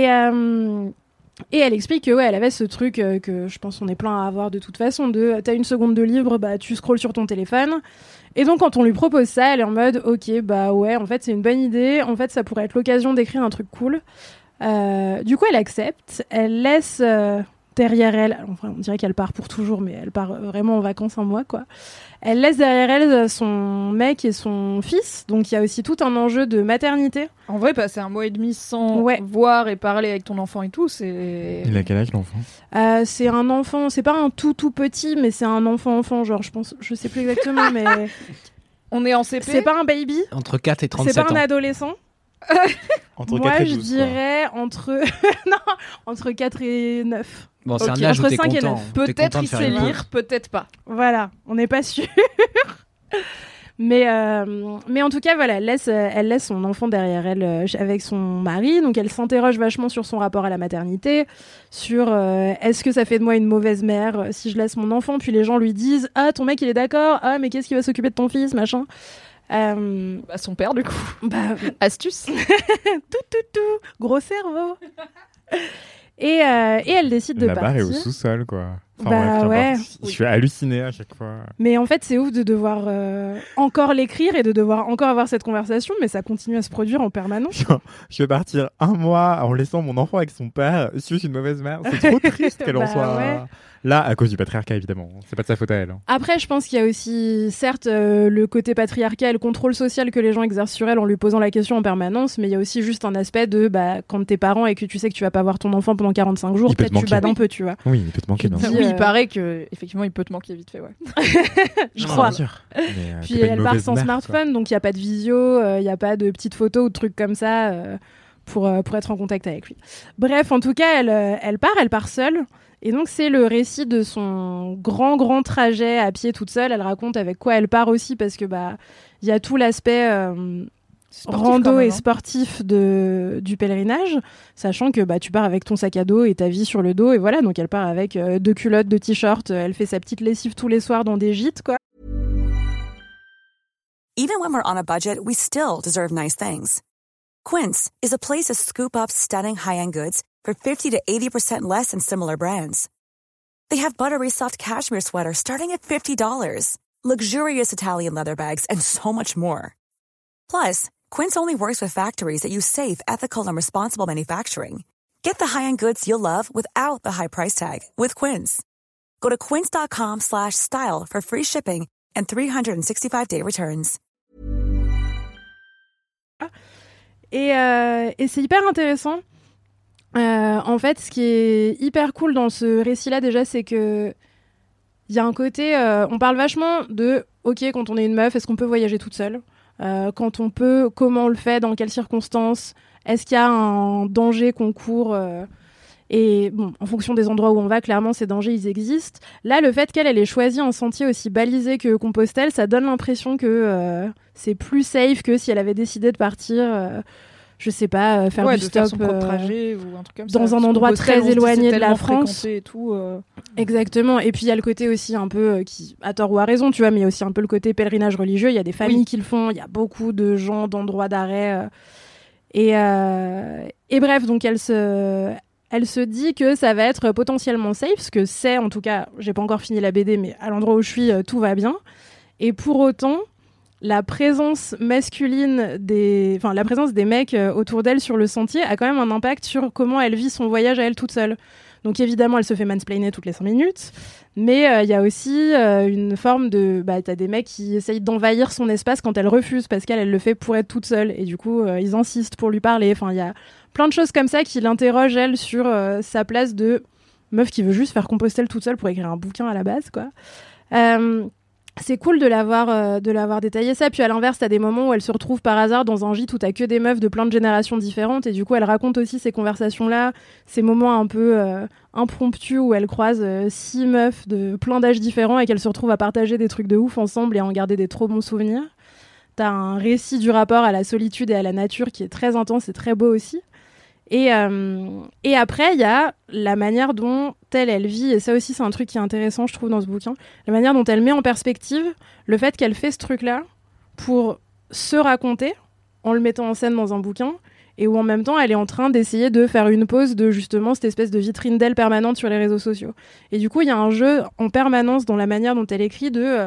S6: Et elle explique que elle avait ce truc que je pense on est plein à avoir de toute façon, de t'as une seconde de libre, bah tu scrolles sur ton téléphone. Et donc quand on lui propose ça, elle est en mode ok, bah ouais, en fait c'est une bonne idée, en fait ça pourrait être l'occasion d'écrire un truc cool. Du coup elle accepte, elle laisse derrière elle, enfin, on dirait qu'elle part pour toujours, mais elle part vraiment en vacances un mois, quoi. Elle laisse derrière elle son mec et son fils, donc il y a aussi tout un enjeu de maternité.
S2: En vrai, passer un mois et demi sans voir et parler avec ton enfant et tout, c'est...
S7: Il a quel âge, l'enfant ?
S6: C'est un enfant, c'est pas un tout petit, mais c'est un enfant, genre, je sais plus exactement, mais...
S2: On est en CP ?
S6: C'est pas un baby.
S5: Entre 4 et 37 ans.
S6: C'est pas un adolescent.
S7: Entre 4
S6: Moi,
S7: et 12,
S6: je dirais entre... non, entre 4 et 9.
S5: Bon, c'est un âge où t'es content.
S2: Peut-être il sait lire, peut-être pas.
S6: Voilà, on n'est pas sûr. Mais en tout cas, voilà, elle laisse son enfant derrière elle avec son mari. Donc, elle s'interroge vachement sur son rapport à la maternité, sur est-ce que ça fait de moi une mauvaise mère si je laisse mon enfant. Puis les gens lui disent « Ah, ton mec, il est d'accord. Ah, mais qu'est-ce qu'il va s'occuper de ton fils, machin ?»
S2: Son père, du coup. Astuce.
S6: tout. Gros cerveau. Et elle décide de
S7: La
S6: partir.
S7: barre est au sous-sol, quoi. Je suis halluciné à chaque fois.
S6: Mais en fait, c'est ouf de devoir encore l'écrire et de devoir encore avoir cette conversation, mais ça continue à se produire en permanence.
S7: Je vais partir 1 mois en laissant mon enfant avec son père. Suis-je une mauvaise mère ? C'est trop triste qu'elle en soit là à cause du patriarcat, évidemment. C'est pas de sa faute à elle.
S6: Après, je pense qu'il y a aussi, certes, le côté patriarcal, le contrôle social que les gens exercent sur elle en lui posant la question en permanence, mais il y a aussi juste un aspect de quand t'es parent et que tu sais que tu vas pas voir ton enfant pendant 45 jours, peut-être tu bades un peu, tu vois.
S7: Oui, il peut te manquer.
S2: Oui, il paraît que effectivement il peut te manquer vite fait, ouais.
S6: Je crois.
S7: Bien sûr.
S6: Puis elle part sans smartphone, donc il y a pas de visio, il y a pas de petites photos ou de trucs comme ça pour être en contact avec lui. Bref, en tout cas, elle part seule. Et donc c'est le récit de son grand trajet à pied toute seule. Elle raconte avec quoi elle part aussi, parce que il y a tout l'aspect rando et sportif du pèlerinage, sachant que tu pars avec ton sac à dos et ta vie sur le dos, et voilà. Donc elle part avec 2 culottes, 2 t-shirts, elle fait sa petite lessive tous les soirs dans des gîtes, quoi.
S9: Even when we're on a budget, we still deserve nice things. Quince is a place to scoop up stunning high-end goods for 50 to 80% less than similar brands. They have buttery soft cashmere sweaters starting at $50, luxurious Italian leather bags, and so much more. Plus, Quince only works with factories that use safe, ethical, and responsible manufacturing. Get the high-end goods you'll love without the high price tag with Quince. Go to quince.com/style for free shipping and 365-day returns.
S6: Et c'est hyper intéressant. En fait, ce qui est hyper cool dans ce récit-là, déjà, c'est que il y a un côté... on parle vachement de, OK, quand on est une meuf, est-ce qu'on peut voyager toute seule ? Quand on peut, comment on le fait, dans quelles circonstances ? Est-ce qu'il y a un danger qu'on court Et bon, en fonction des endroits où on va, clairement, ces dangers, ils existent. Là, le fait qu'elle ait choisi un sentier aussi balisé que Compostelle, ça donne l'impression que c'est plus safe que si elle avait décidé de partir... je sais pas, faire du stop
S2: son propre trajet ou un truc comme
S6: dans
S2: ça,
S6: un endroit très éloigné de la France.
S2: Et tout,
S6: Exactement. Et puis il y a le côté aussi un peu qui, à tort ou à raison, tu vois, mais il y a aussi un peu le côté pèlerinage religieux. Il y a des familles qui le font. Il y a beaucoup de gens d'endroits d'arrêt. Et bref, donc elle se dit que ça va être potentiellement safe, ce que c'est, en tout cas, j'ai pas encore fini la BD, mais à l'endroit où je suis, tout va bien. Et pour autant, la présence masculine la présence des mecs autour d'elle sur le sentier a quand même un impact sur comment elle vit son voyage à elle toute seule. Donc évidemment, elle se fait mansplainer toutes les 5 minutes, mais il y a aussi une forme de... t'as des mecs qui essayent d'envahir son espace quand elle refuse, parce qu'elle le fait pour être toute seule, et du coup, ils insistent pour lui parler. Enfin, il y a plein de choses comme ça qui l'interrogent, elle, sur sa place de meuf qui veut juste faire Compostelle toute seule pour écrire un bouquin à la base, quoi. C'est cool de l'avoir détaillé ça. Puis à l'inverse, t'as des moments où elle se retrouve par hasard dans un gîte où t'as que des meufs de plein de générations différentes, et du coup elle raconte aussi ces conversations-là, ces moments un peu impromptus où elle croise 6 meufs de plein d'âges différents et qu'elle se retrouve à partager des trucs de ouf ensemble et à en garder des trop bons souvenirs. T'as un récit du rapport à la solitude et à la nature qui est très intense et très beau aussi. Et après, il y a la manière dont elle vit, et ça aussi c'est un truc qui est intéressant, je trouve, dans ce bouquin, la manière dont elle met en perspective le fait qu'elle fait ce truc-là pour se raconter, en le mettant en scène dans un bouquin, et où en même temps elle est en train d'essayer de faire une pause de justement cette espèce de vitrine d'elle permanente sur les réseaux sociaux. Et du coup, il y a un jeu en permanence dans la manière dont elle écrit de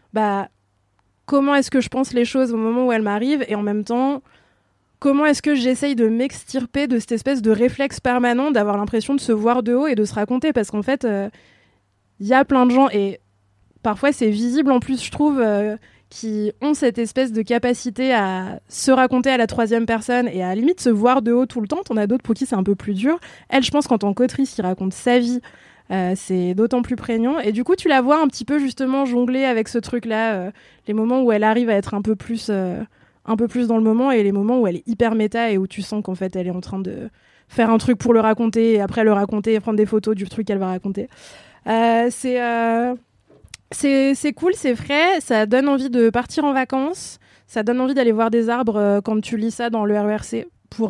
S6: comment est-ce que je pense les choses au moment où elles m'arrivent, et en même temps... comment est-ce que j'essaye de m'extirper de cette espèce de réflexe permanent d'avoir l'impression de se voir de haut et de se raconter, parce qu'en fait, y a plein de gens, et parfois c'est visible en plus, je trouve, qui ont cette espèce de capacité à se raconter à la 3e personne et à limite se voir de haut tout le temps. T'en as d'autres pour qui c'est un peu plus dur. Elle, je pense qu'en tant qu'autrice qui raconte sa vie, c'est d'autant plus prégnant. Et du coup, tu la vois un petit peu justement jongler avec ce truc-là, les moments où elle arrive à être un peu plus dans le moment, et les moments où elle est hyper méta et où tu sens qu'en fait elle est en train de faire un truc pour le raconter, et après le raconter et prendre des photos du truc qu'elle va raconter. C'est cool, c'est frais, ça donne envie de partir en vacances, ça donne envie d'aller voir des arbres quand tu lis ça dans le RERC pour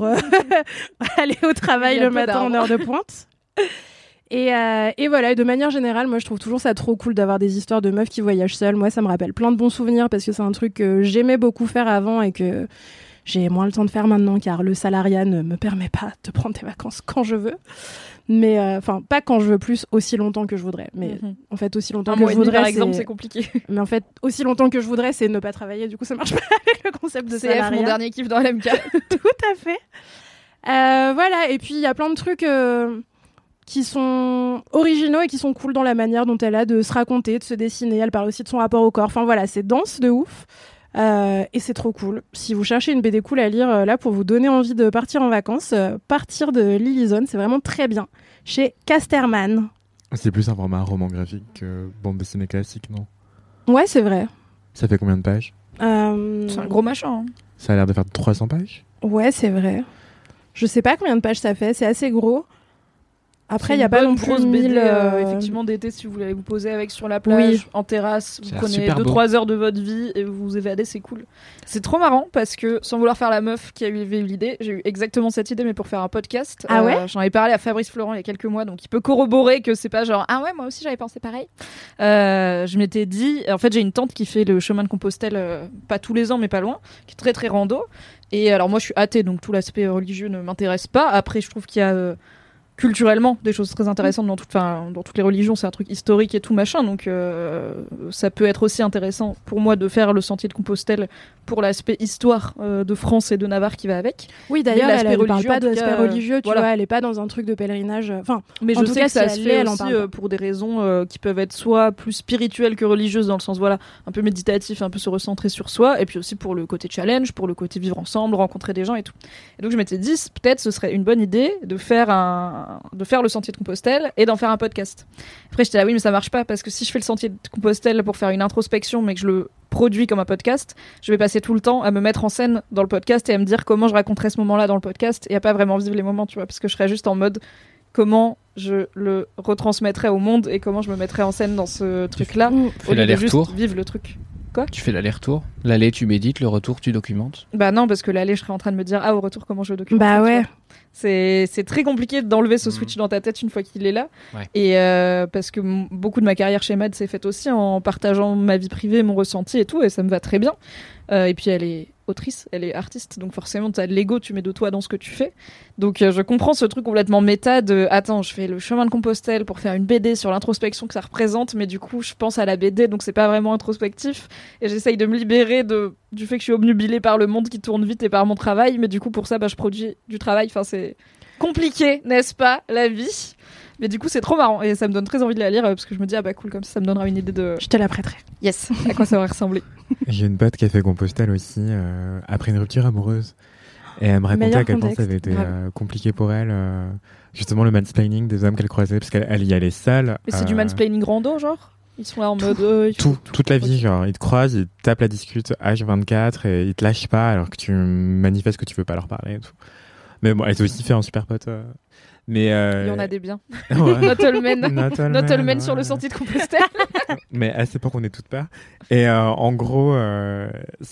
S6: aller au travail le matin en heure de pointe. Et voilà, et de manière générale, moi je trouve toujours ça trop cool d'avoir des histoires de meufs qui voyagent seules. Moi ça me rappelle plein de bons souvenirs parce que c'est un truc que j'aimais beaucoup faire avant et que j'ai moins le temps de faire maintenant car le salariat ne me permet pas de prendre des vacances quand je veux. Mais enfin, pas quand je veux plus, aussi longtemps que je voudrais. Mais en fait, aussi longtemps que je voudrais,
S2: par exemple, c'est compliqué.
S6: Mais en fait, aussi longtemps que je voudrais, c'est ne pas travailler. Du coup, ça marche pas avec le concept de salariat.
S2: CF, mon dernier kiff dans l'MK.
S6: Tout à fait. Voilà, et puis il y a plein de trucs qui sont originaux et qui sont cool dans la manière dont elle a de se raconter, de se dessiner. Elle parle aussi de son rapport au corps. Enfin voilà, c'est dense de ouf. Et c'est trop cool. Si vous cherchez une BD cool à lire, là, pour vous donner envie de partir en vacances, Partir de Lily-Zone, c'est vraiment très bien. Chez Casterman.
S7: C'est plus un format roman graphique que bande dessinée classique, non?
S6: Ouais, c'est vrai.
S7: Ça fait combien de pages?
S2: C'est un gros machin. Hein.
S7: Ça a l'air de faire 300 pages?
S6: Ouais, c'est vrai. Je sais pas combien de pages ça fait, c'est assez gros. Après, il n'y a pas non plus
S2: grosse
S6: 1000...
S2: BD, effectivement, d'été, si vous voulez vous poser avec sur la plage, en terrasse, vous prenez 2-3 heures de votre vie et vous vous évadez, c'est cool. C'est trop marrant parce que, sans vouloir faire la meuf qui avait eu l'idée, j'ai eu exactement cette idée, mais pour faire un podcast.
S6: Ah ouais?
S2: J'en avais parlé à Fabrice Florent il y a quelques mois, donc il peut corroborer que c'est pas genre « Ah ouais, moi aussi j'avais pensé pareil ». Je m'étais dit... En fait, j'ai une tante qui fait le chemin de Compostelle, pas tous les ans, mais pas loin, qui est très très rando. Et alors moi, je suis athée, donc tout l'aspect religieux ne m'intéresse pas. Après, je trouve qu'il y a... culturellement des choses très intéressantes dans toutes les religions, c'est un truc historique et tout machin, donc ça peut être aussi intéressant pour moi de faire le sentier de Compostelle pour l'aspect histoire de France et de Navarre qui va avec.
S6: Oui, d'ailleurs, elle ne parle pas de l'aspect religieux, tu vois, elle est pas dans un truc de pèlerinage. Enfin,
S2: mais je sais que ça se fait
S6: elle
S2: aussi pour des raisons qui peuvent être soit plus spirituelles que religieuses, dans le sens voilà, un peu méditatif, un peu se recentrer sur soi, et puis aussi pour le côté challenge, pour le côté vivre ensemble, rencontrer des gens et tout. Et donc je m'étais dit, peut-être ce serait une bonne idée de faire le sentier de Compostelle et d'en faire un podcast. Après j'étais là oui mais ça marche pas parce que si je fais le sentier de Compostelle pour faire une introspection mais que je le produis comme un podcast, je vais passer tout le temps à me mettre en scène dans le podcast et à me dire comment je raconterais ce moment-là dans le podcast et à pas vraiment vivre les moments, tu vois, parce que je serais juste en mode comment je le retransmettrais au monde et comment je me mettrais en scène dans ce truc-là au lieu de juste vivre le truc. Quoi ?
S5: Tu fais l'aller-retour. L'aller, tu médites. Le retour, tu documentes.
S2: Bah non, parce que l'aller, je serais en train de me dire au retour, comment je le documente.
S6: Bah ouais.
S2: C'est très compliqué d'enlever ce switch dans ta tête une fois qu'il est là. Ouais. Et parce que beaucoup de ma carrière chez Mad s'est faite aussi en partageant ma vie privée, mon ressenti et tout, et ça me va très bien. Et puis elle est autrice, elle est artiste, donc forcément t'as de l'ego, tu mets de toi dans ce que tu fais. Donc je comprends ce truc complètement méta de attends, je fais le chemin de Compostelle pour faire une BD sur l'introspection que ça représente, mais du coup je pense à la BD, donc c'est pas vraiment introspectif, et j'essaye de me libérer du fait que je suis obnubilée par le monde qui tourne vite et par mon travail, mais du coup pour ça je produis du travail, enfin c'est compliqué, n'est-ce pas, la vie. Mais du coup, c'est trop marrant et ça me donne très envie de la lire parce que je me dis, cool, comme ça me donnera une idée de.
S6: Je te la prêterai.
S2: Yes, à quoi ça aurait ressemblé.
S7: J'ai une pote qui a fait Compostelle aussi après une rupture amoureuse. Et elle me racontait à quel point ça avait été compliqué pour elle. Justement, le mansplaining des hommes qu'elle croisait, parce qu'elle y allait seule.
S2: Mais c'est du mansplaining rando, genre? Ils sont là en mode.
S7: Toute la vie, genre, ils te croisent, ils te tapent la discute H24 et ils te lâchent pas alors que tu manifestes que tu veux pas leur parler et tout. Mais bon, elle s'est aussi fait un super pote. Mais
S2: il y en a des biens.
S7: Ouais.
S2: Not all men sur le sentier de Compostelle.
S7: Mais à cette époque, on est toutes peurs. Et en gros, ce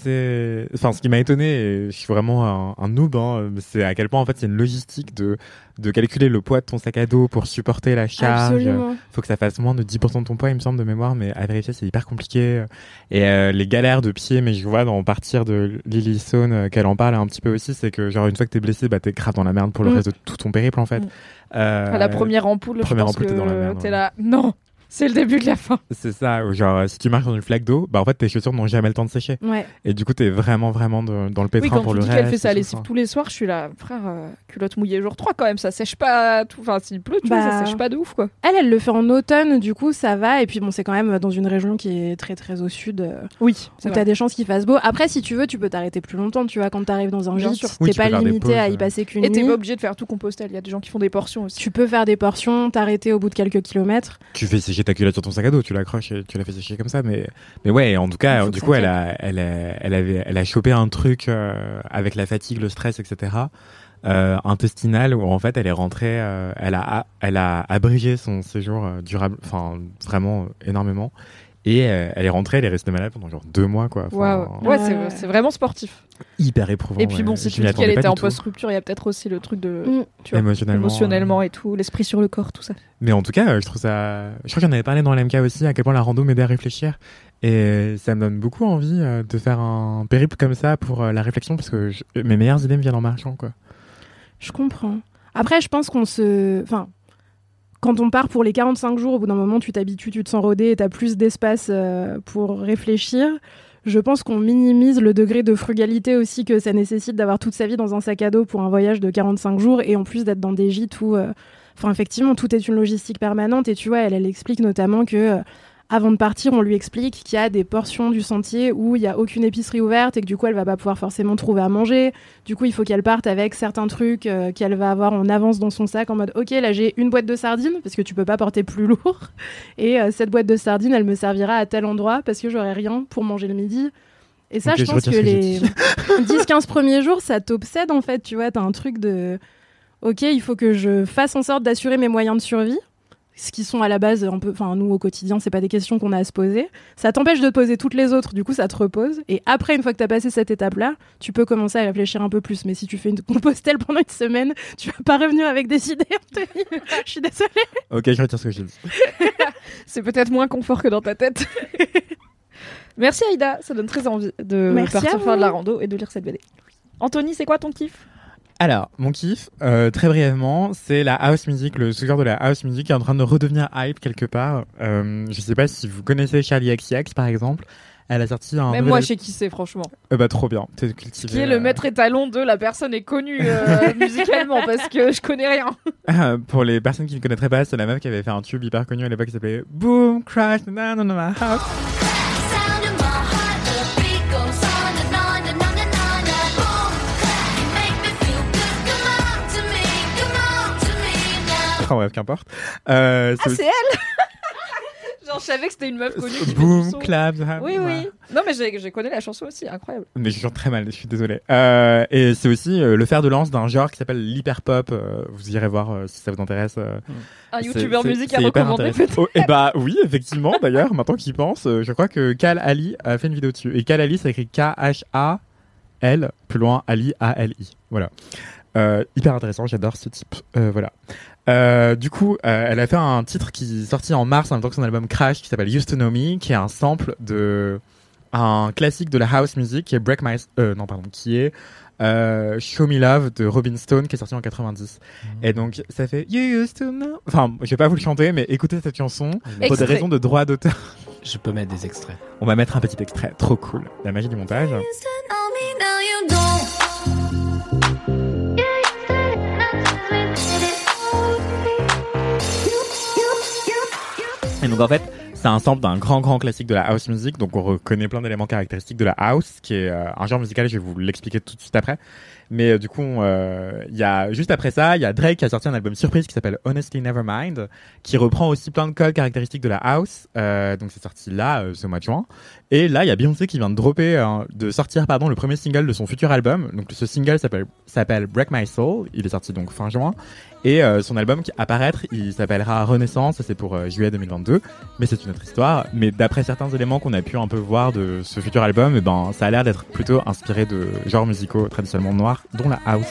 S7: qui m'a étonné, et je suis vraiment un noob, c'est à quel point en fait il y a une logistique de calculer le poids de ton sac à dos pour supporter la charge.
S6: Absolument.
S7: Faut que ça fasse moins de 10% de ton poids, il me semble, de mémoire, mais à vérifier, c'est hyper compliqué. Et les galères de pied, mais je vois dans Partir de Lily-Zone qu'elle en parle un petit peu aussi, c'est que genre une fois que t'es blessé, t'es grave dans la merde pour le reste de tout ton périple en fait.
S2: La première ampoule, je pense que
S7: t'es dans la merde.
S2: T'es là, non, c'est le début de la fin.
S7: C'est ça, genre si tu marches dans une flaque d'eau, en fait tes chaussures n'ont jamais le temps de sécher.
S6: Ouais.
S7: Et du coup t'es vraiment dans le pétrin pour le reste.
S2: Oui, quand tu dis qu'elle fait sa lessive tous les soirs, je suis là, frère, culotte mouillée jour 3 quand même, ça sèche pas tout. Enfin, s'il pleut, tu vois, ça sèche pas de ouf quoi.
S6: Elle le fait en automne, du coup ça va. Et puis bon, c'est quand même dans une région qui est très très au sud.
S2: Oui.
S6: Où t'as des chances qu'il fasse beau. Après, si tu veux, tu peux t'arrêter plus longtemps, tu vois, quand t'arrives dans un gîte. T'es pas limité à y passer qu'une nuit.
S2: Et t'es pas obligé de faire tout Compostelle, il y a des gens qui font des portions aussi.
S6: Tu peux faire des portions, t'arrêter au bout de quelques kilomètres.
S7: Tu fais sécher ta culotte sur ton sac à dos, tu l'accroches et tu la fais sécher comme ça. Mais ouais, en tout cas, du coup, elle a chopé un truc avec la fatigue, le stress, etc. intestinale où en fait elle est rentrée, elle a abrégé son séjour durable, enfin vraiment énormément. Et elle est rentrée, elle est restée malade pendant genre 2 mois, quoi.
S2: Waouh. Ouais, c'est vraiment sportif.
S7: Hyper éprouvant.
S2: Et puis bon, si tu dis qu'elle était en post-rupture, il y a peut-être aussi le truc de tu vois, émotionnellement et tout, l'esprit sur le corps, tout ça.
S7: Mais en tout cas, je trouve ça. Je crois qu'il y en avait parlé dans l'MK aussi, à quel point la rando m'aidait à réfléchir. Et ça me donne beaucoup envie de faire un périple comme ça pour la réflexion, parce que mes meilleures idées me viennent en marchant, quoi.
S6: Je comprends. Après, je pense quand on part pour les 45 jours, au bout d'un moment, tu t'habitues, tu te sens rodé et tu as plus d'espace pour réfléchir. Je pense qu'on minimise le degré de frugalité aussi que ça nécessite d'avoir toute sa vie dans un sac à dos pour un voyage de 45 jours et en plus d'être dans des gîtes où, effectivement, tout est une logistique permanente. Et tu vois, elle explique notamment que avant de partir, on lui explique qu'il y a des portions du sentier où il n'y a aucune épicerie ouverte et que du coup, elle va pas pouvoir forcément trouver à manger. Du coup, il faut qu'elle parte avec certains trucs qu'elle va avoir en avance dans son sac en mode « Ok, là, j'ai une boîte de sardines parce que tu peux pas porter plus lourd. Et cette boîte de sardines, elle me servira à tel endroit parce que j'aurai rien pour manger le midi. » Et ça, je pense que les 10-15 premiers jours, ça t'obsède en fait. Tu vois, t'as un truc de « Ok, il faut que je fasse en sorte d'assurer mes moyens de survie. » Ce qui sont à la base un peu, nous au quotidien, c'est pas des questions qu'on a à se poser. Ça t'empêche de te poser toutes les autres, du coup ça te repose. Et après, une fois que t'as passé cette étape-là, tu peux commencer à réfléchir un peu plus. Mais si tu fais une compostelle pendant une semaine, tu vas pas revenir avec des idées, Anthony. Je suis désolée.
S7: Ok, je retire ce que j'ai dit.
S2: C'est peut-être moins confort que dans ta tête. Merci Aïda, ça donne très envie de partir faire de la rando et de lire cette BD. Anthony, c'est quoi ton kiff ?
S7: Alors, mon kiff, très brièvement, c'est la house music, le sous-genre de la house music qui est en train de redevenir hype quelque part. Je sais pas si vous connaissez Charli XCX par exemple. Elle a sorti un.
S2: Même moi, je sais qui c'est, franchement.
S7: Trop bien. T'es cultivé.
S2: Qui est le maître étalon de la personne est connue musicalement parce que je connais rien.
S7: Pour les personnes qui ne connaîtraient pas, c'est la meuf qui avait fait un tube hyper connu à l'époque qui s'appelait Boom Crash na na na na house. Enfin bref, qu'importe.
S2: C'est elle. Genre, je savais que c'était une meuf connue qui
S7: Boom,
S2: fait du son.
S7: clap.
S2: Oui. Non, mais j'ai connu la chanson aussi, incroyable.
S7: Mais je chante très mal, je suis désolé. Et c'est aussi le fer de lance d'un genre qui s'appelle l'hyperpop. Vous irez voir si ça vous intéresse.
S2: Un youtubeur musique à recommander peut-être.
S7: Oh, et bah oui, effectivement, d'ailleurs, maintenant qu'il pense, je crois que Kal Ali a fait une vidéo dessus. Et Kal Ali, ça écrit K-H-A-L, plus loin, Ali, A-L-I. Voilà. Hyper intéressant, j'adore ce type. Voilà. Du coup, elle a fait un titre qui est sorti en mars en même temps que son album Crash qui s'appelle Used to Know Me, qui est un sample de un classique de la house music qui est qui est Show Me Love de Robin Stone qui est sorti en 90. Et donc ça fait You Used to Know. Enfin, je vais pas vous le chanter, mais écoutez cette chanson pour des raisons de droit d'auteur.
S5: Je peux mettre des extraits.
S7: On va mettre un petit extrait, trop cool. La magie du montage. Et donc en fait, c'est un sample d'un grand classique de la house music, donc on reconnaît plein d'éléments caractéristiques de la house, qui est un genre musical, je vais vous l'expliquer tout de suite après. Mais du coup, il y a juste après ça, il y a Drake qui a sorti un album surprise qui s'appelle Honestly Nevermind, qui reprend aussi plein de codes caractéristiques de la house. Donc c'est sorti là, ce mois de juin. Et là, il y a Beyoncé qui vient de sortir le premier single de son futur album. Donc ce single s'appelle Break My Soul. Il est sorti donc fin juin. Et son album qui apparaître, il s'appellera Renaissance. C'est pour juillet 2022. Mais c'est une autre histoire. Mais d'après certains éléments qu'on a pu un peu voir de ce futur album, ça a l'air d'être plutôt inspiré de genres musicaux traditionnellement noirs, dont la house.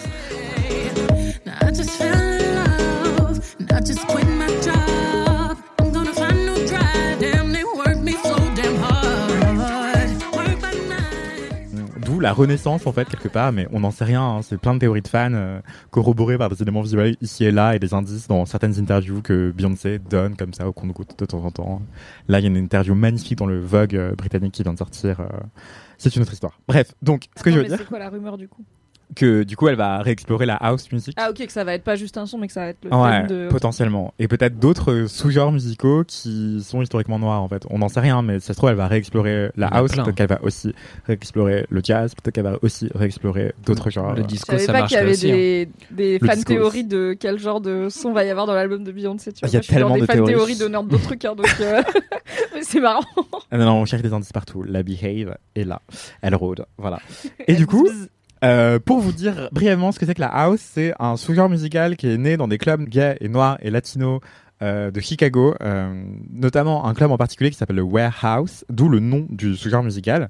S7: D'où la renaissance en fait quelque part, mais on n'en sait rien, hein. C'est plein de théories de fans corroborées par des éléments visuels ici et là et des indices dans certaines interviews que Beyoncé donne comme ça au compte-gouttes de temps en temps. Là il y a une interview magnifique dans le Vogue britannique qui vient de sortir. C'est une autre histoire. Bref, donc ce que je veux dire,
S2: c'est quoi la rumeur du coup?
S7: Que du coup elle va réexplorer la house music.
S2: Ah ok, que ça va être pas juste un son mais que ça va être le
S7: thème
S2: de...
S7: potentiellement. Et peut-être d'autres sous-genres musicaux qui sont historiquement noirs en fait. On n'en sait rien, mais ça se trouve elle va réexplorer la house, peut-être qu'elle va aussi réexplorer le jazz, peut-être qu'elle va aussi réexplorer d'autres genres.
S5: Le disco,
S2: ça marche aussi. Je savais pas qu'il y avait des fan théories de quel genre de son va y avoir dans l'album de Beyoncé.
S7: Il y a tellement de
S2: fan théories de d'autres trucs, hein, donc mais c'est marrant.
S7: Non, on cherche des indices partout. La Behave est là. Elle rôde, voilà. Et du coup... Pour vous dire brièvement ce que c'est que la house, c'est un sous-genre musical qui est né dans des clubs gays et noirs et latinos de Chicago, notamment un club en particulier qui s'appelle le Warehouse, d'où le nom du sous-genre musical.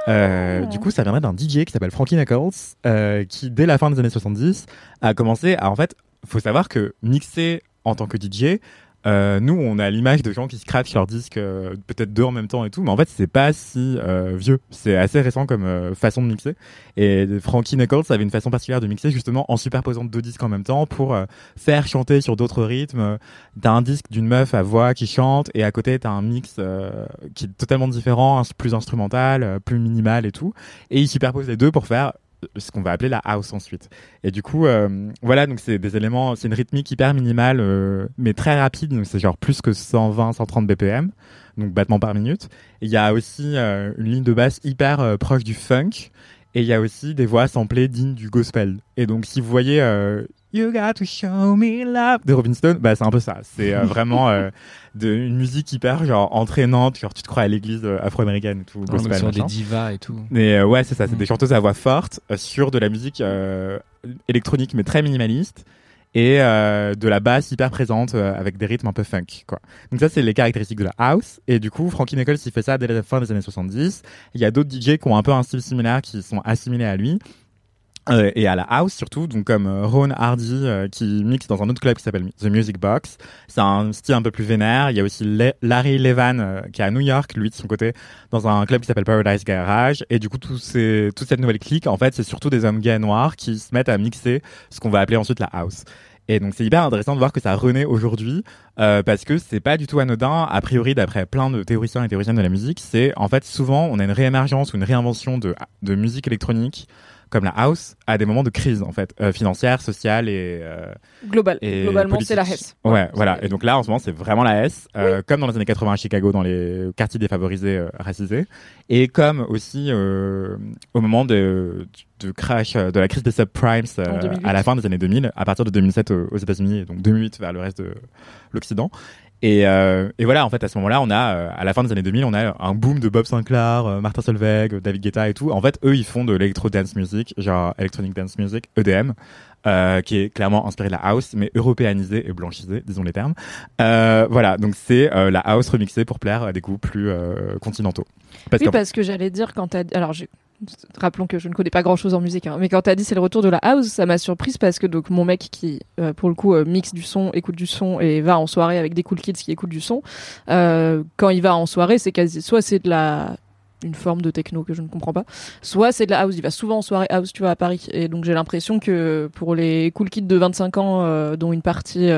S7: Du coup, ça viendrait d'un DJ qui s'appelle Frankie Knuckles, qui dès la fin des années 70 a commencé à, en fait, faut savoir que mixer en tant que DJ, nous on a l'image de gens qui scratchent leurs disques peut-être deux en même temps et tout, mais en fait c'est pas si vieux, c'est assez récent comme façon de mixer. Et Frankie Knuckles avait une façon particulière de mixer justement en superposant deux disques en même temps pour faire chanter sur d'autres rythmes. T'as un disque d'une meuf à voix qui chante et à côté t'as un mix qui est totalement différent, plus instrumental, plus minimal et tout, et il superpose les deux pour faire ce qu'on va appeler la house ensuite. Et du coup, voilà, donc c'est des éléments, c'est une rythmique hyper minimale, mais très rapide, donc c'est genre plus que 120, 130 BPM, donc battements par minute. Et il y a aussi une ligne de basse hyper proche du funk, et il y a aussi des voix samplées dignes du gospel. Et donc si vous voyez You got to show me love de Robin Stone, bah c'est un peu ça. C'est vraiment une musique hyper genre entraînante, genre tu te crois à l'église afro-américaine et tout, gospel,
S5: sur
S7: machin.
S5: des divas et tout.
S7: Mais ouais, c'est ça, c'est des chanteuses à voix forte sur de la musique électronique mais très minimaliste et de la basse hyper présente avec des rythmes un peu funk, quoi. Donc ça, c'est les caractéristiques de la house. Et du coup, Frankie Knuckles, il fait ça dès la fin des années 70. Il y a d'autres DJ qui ont un peu un style similaire qui sont assimilés à lui. Et à la house surtout, donc comme Ron Hardy qui mixe dans un autre club qui s'appelle The Music Box. C'est un style un peu plus vénère. Il y a aussi Larry Levan qui est à New York, lui de son côté, dans un club qui s'appelle Paradise Garage. Et du coup, toute cette nouvelle clique, en fait, c'est surtout des hommes gays noirs qui se mettent à mixer ce qu'on va appeler ensuite la house. Et donc c'est hyper intéressant de voir que ça renaît aujourd'hui parce que c'est pas du tout anodin. A priori, d'après plein de théoriciens et théoriciennes de la musique, c'est en fait souvent on a une réémergence ou une réinvention de musique électronique comme la house à des moments de crise en fait, financière, sociale et
S2: globalement
S7: politique.
S2: c'est la Hesse.
S7: Ouais, voilà. Et donc là en ce moment c'est vraiment la Hesse, comme dans les années 80 à Chicago dans les quartiers défavorisés racisés, et comme aussi au moment de crash de la crise des subprimes à la fin des années 2000, à partir de 2007 aux États-Unis et donc 2008 vers le reste de l'Occident. Et voilà, en fait, à ce moment-là, on a, à la fin des années 2000, on a un boom de Bob Sinclair, Martin Solveig, David Guetta et tout. En fait, eux, ils font de l'électro dance music, genre Electronic Dance Music, EDM, qui est clairement inspiré de la house, mais européanisé et blanchisé, disons les termes. Voilà, donc c'est la house remixée pour plaire à des goûts plus continentaux.
S2: Parce que j'allais dire quand t'as... Alors, rappelons que je ne connais pas grand chose en musique, hein, mais quand t'as dit c'est le retour de la house, ça m'a surprise parce que donc mon mec qui pour le coup mixe du son, écoute du son et va en soirée avec des cool kids qui écoutent du son, quand il va en soirée c'est soit c'est de une forme de techno que je ne comprends pas, soit c'est de la house. Il va souvent en soirée house, tu vois, à Paris, et donc j'ai l'impression que pour les cool kids de 25 ans dont une partie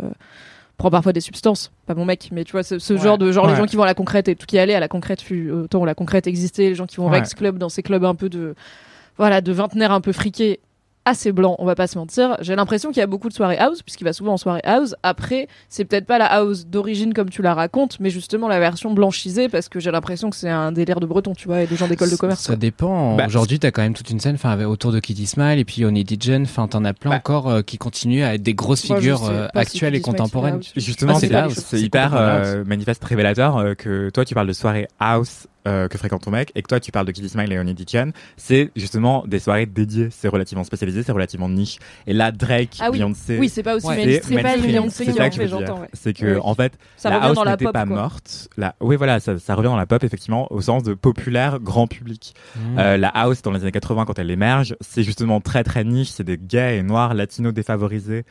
S2: prend parfois des substances, pas mon mec, mais tu vois ce genre de les gens qui vont à la concrète et tout qui allait à la concrète autant où la concrète existait, les gens qui vont au Rex Club, dans ces clubs un peu de vingtenaires un peu friqués, assez blanc, on va pas se mentir. J'ai l'impression qu'il y a beaucoup de soirées house, puisqu'il va souvent en soirée house. Après, c'est peut-être pas la house d'origine comme tu la racontes, mais justement la version blanchisée, parce que j'ai l'impression que c'est un délire de breton, tu vois, et de gens d'école de commerce.
S5: Ça dépend. Aujourd'hui, t'as quand même toute une scène, autour de Kitty Smile, et puis Oney Dijon, t'en as plein encore qui continuent à être des grosses figures actuelles et contemporaines.
S7: Justement, c'est hyper manifeste révélateur que toi tu parles de soirée house que fréquente ton mec, et que toi tu parles de Kitty Smile et Oney Dijon, c'est justement des soirées dédiées, c'est relativement spécialisé, c'est relativement niche. Et là Drake, Beyoncé,
S2: oui, c'est pas aussi mainstream, c'est pas Beyoncé qui en fait, j'entends.
S7: C'est que en fait la house n'était pas morte. Oui, voilà, ça revient dans la pop effectivement au sens de populaire grand public. La house dans les années 80 quand elle émerge, c'est justement très très niche, c'est des gays et noirs latinos défavorisés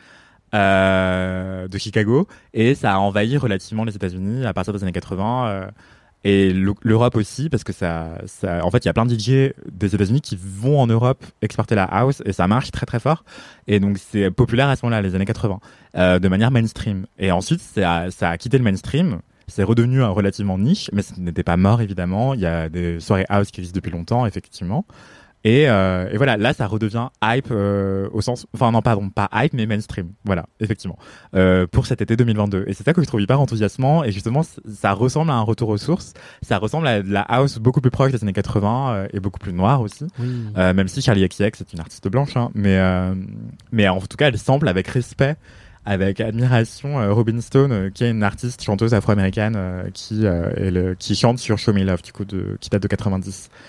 S7: de Chicago, et ça a envahi relativement les États-Unis à partir des années 80. Et l'Europe aussi, parce que en fait, il y a plein de DJ des États-Unis qui vont en Europe exporter la house, et ça marche très très fort. Et donc, c'est populaire à ce moment-là, les années 80, de manière mainstream. Et ensuite, ça a quitté le mainstream. C'est redevenu relativement niche, mais ce n'était pas mort, évidemment. Il y a des soirées house qui existent depuis longtemps, effectivement. Et voilà, là, ça redevient hype au sens... Enfin, non, pardon, pas hype, mais mainstream. Voilà, effectivement. Pour cet été 2022. Et c'est ça que je trouve hyper enthousiasmant. Et justement, ça ressemble à un retour aux sources. Ça ressemble à de la house beaucoup plus proche des années 80 et beaucoup plus noire aussi. Oui. Même si Charli XCX est une artiste blanche. Hein, mais en tout cas, elle sample avec respect, avec admiration Robin Stone, qui est une artiste chanteuse afro-américaine qui chante sur Show Me Love, du coup, qui date de 90.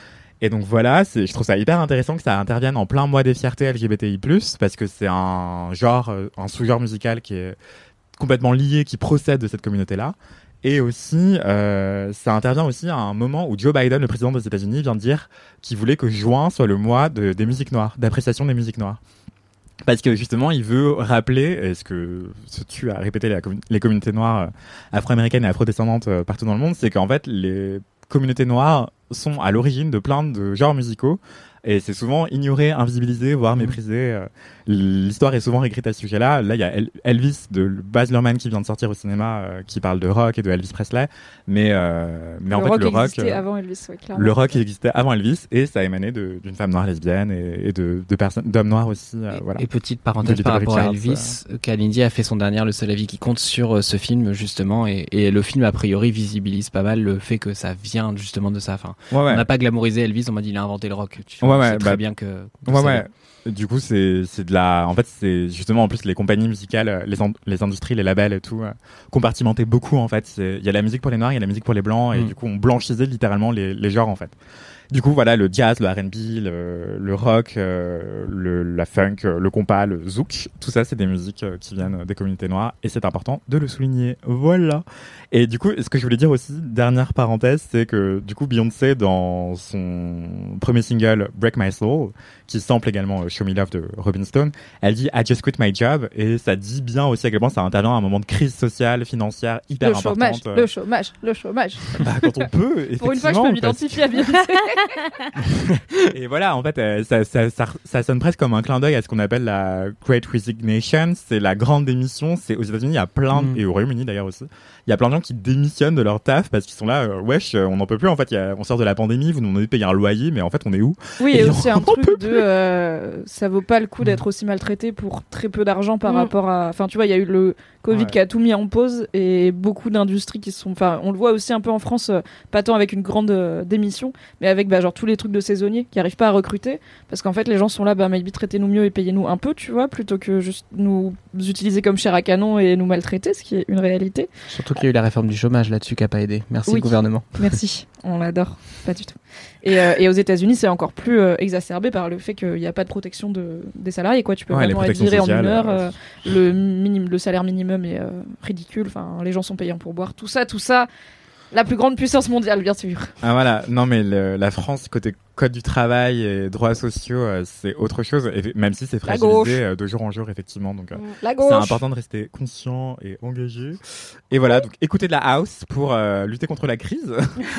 S7: Et donc voilà, je trouve ça hyper intéressant que ça intervienne en plein mois des fiertés LGBTI+, parce que c'est un sous-genre musical qui est complètement lié, qui procède de cette communauté-là. Et aussi, ça intervient aussi à un moment où Joe Biden, le président des États-Unis, vient de dire qu'il voulait que juin soit le mois des musiques noires, d'appréciation des musiques noires. Parce que justement, il veut rappeler, ce que tu as répété les communautés noires afro-américaines et afro-descendantes partout dans le monde, c'est qu'en fait, les communautés noires sont à l'origine de plein de genres musicaux. Et c'est souvent ignoré, invisibilisé, voire méprisé. L'histoire est souvent réécrite à ce sujet-là. Là, il y a Elvis de Baz Luhrmann qui vient de sortir au cinéma, qui parle de rock et de Elvis Presley. Mais en fait, le rock
S2: existait avant Elvis, ouais, clairement.
S7: Le rock existait avant Elvis et ça émanait d'une femme noire lesbienne et d'hommes noirs aussi. Voilà.
S5: Et petite parenthèse par rapport à Elvis, Kalindi a fait son dernier Le Seul Avis qui compte sur ce film justement, et le film a priori visibilise pas mal le fait que ça vient justement de ça. Enfin, on n'a pas glamourisé Elvis, on m'a dit il a inventé le rock. C'est très bien que.
S7: Du coup, c'est de la. En fait, c'est justement en plus les compagnies musicales, les industries, les labels et tout, compartimentaient beaucoup en fait. Il y a la musique pour les noirs, il y a la musique pour les blancs, et du coup, on blanchisait littéralement les genres en fait. Du coup, voilà, le jazz, le R&B, le rock, la funk, le compas, le zouk, tout ça, c'est des musiques qui viennent des communautés noires, et c'est important de le souligner. Voilà. Et du coup, ce que je voulais dire aussi, dernière parenthèse, c'est que du coup, Beyoncé, dans son premier single Break My Soul, qui sample également Show Me Love de Robin Stone, elle dit I just quit my job, et ça dit bien aussi à quel point ça intervient à un moment de crise sociale, financière hyper importante.
S2: Le chômage.
S7: Bah, quand on peut, effectivement.
S2: Pour une fois, je peux m'identifier à Beyoncé.
S7: Et voilà, en fait, ça sonne presque comme un clin d'œil à ce qu'on appelle la Great Resignation. C'est la grande démission. C'est aux États-Unis, il y a plein et au Royaume-Uni d'ailleurs aussi. Il y a plein de gens qui démissionnent de leur taf parce qu'ils sont là, wesh, on n'en peut plus. En fait, on sort de la pandémie, vous nous demandez de payer un loyer, mais en fait, on est où?
S2: Oui, et aussi un truc de, ça vaut pas le coup d'être aussi maltraité pour très peu d'argent par rapport à. Enfin, tu vois, il y a eu le Covid qui a tout mis en pause et beaucoup d'industries qui sont. Enfin, on le voit aussi un peu en France, pas tant avec une grande démission, mais avec genre tous les trucs de saisonniers qui arrivent pas à recruter parce qu'en fait les gens sont là, maybe traitez-nous mieux et payez-nous un peu, tu vois, plutôt que juste nous utiliser comme chair à canon et nous maltraiter, ce qui est une réalité.
S5: Surtout qu'il y a eu la réforme du chômage là-dessus qui a pas aidé. Merci gouvernement.
S2: Merci, on l'adore, pas du tout. Et aux États-Unis c'est encore plus exacerbé par le fait qu'il n'y a pas de protection des salariés, quoi. Tu peux vraiment être viré en une heure. Le salaire minimum est ridicule. Enfin, les gens sont payés pour boire. Tout ça. La plus grande puissance mondiale, bien sûr.
S7: Ah voilà, non mais la France, côté code du travail et droits sociaux, c'est autre chose, même si c'est fragilisé de jour en jour, effectivement. Donc c'est important de rester conscient et engagé. Et voilà, donc écoutez de la house pour lutter contre la crise.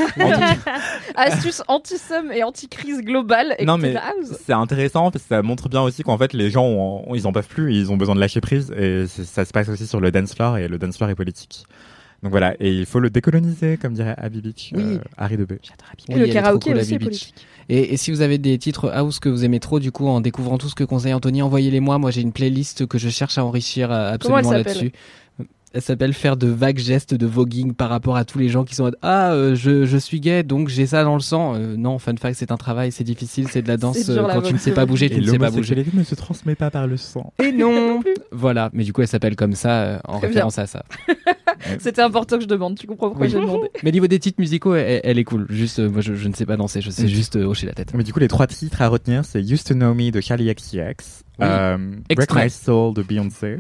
S2: Astuce anti-somme et anti-crise globale.
S7: Non mais
S2: la house.
S7: C'est intéressant parce que ça montre bien aussi qu'en fait les gens, ils en peuvent plus, ils ont besoin de lâcher prise, et ça se passe aussi sur le dance floor, et le dance floor est politique. Donc voilà, et il faut le décoloniser, comme dirait Abby Beach, Harry de B.
S2: J'adore Abby Beach. Le karaoké aussi est politique.
S5: Et si vous avez des titres house que vous aimez trop, du coup, en découvrant tout ce que conseille Anthony, envoyez-les-moi. Moi, j'ai une playlist que je cherche à enrichir absolument là-dessus. Elle s'appelle faire de vagues gestes de voguing par rapport à tous les gens qui sont je suis gay, donc j'ai ça dans le sang. Non, fun fact, c'est un travail, c'est difficile, c'est de la danse. Quand tu ne sais pas bouger, tu ne sais pas bouger.
S7: L'homosexualité ne se transmet pas par le sang.
S5: Et non. Voilà, mais du coup elle s'appelle comme ça en référence à ça.
S2: C'était important que je demande, tu comprends pourquoi j'ai demandé.
S5: Mais niveau des titres musicaux, elle est cool. Juste, moi je ne sais pas danser, je sais juste hocher la tête.
S7: Mais du coup les 3 titres à retenir, c'est Used to Know Me de Charli XCX, Break My Soul de Beyoncé.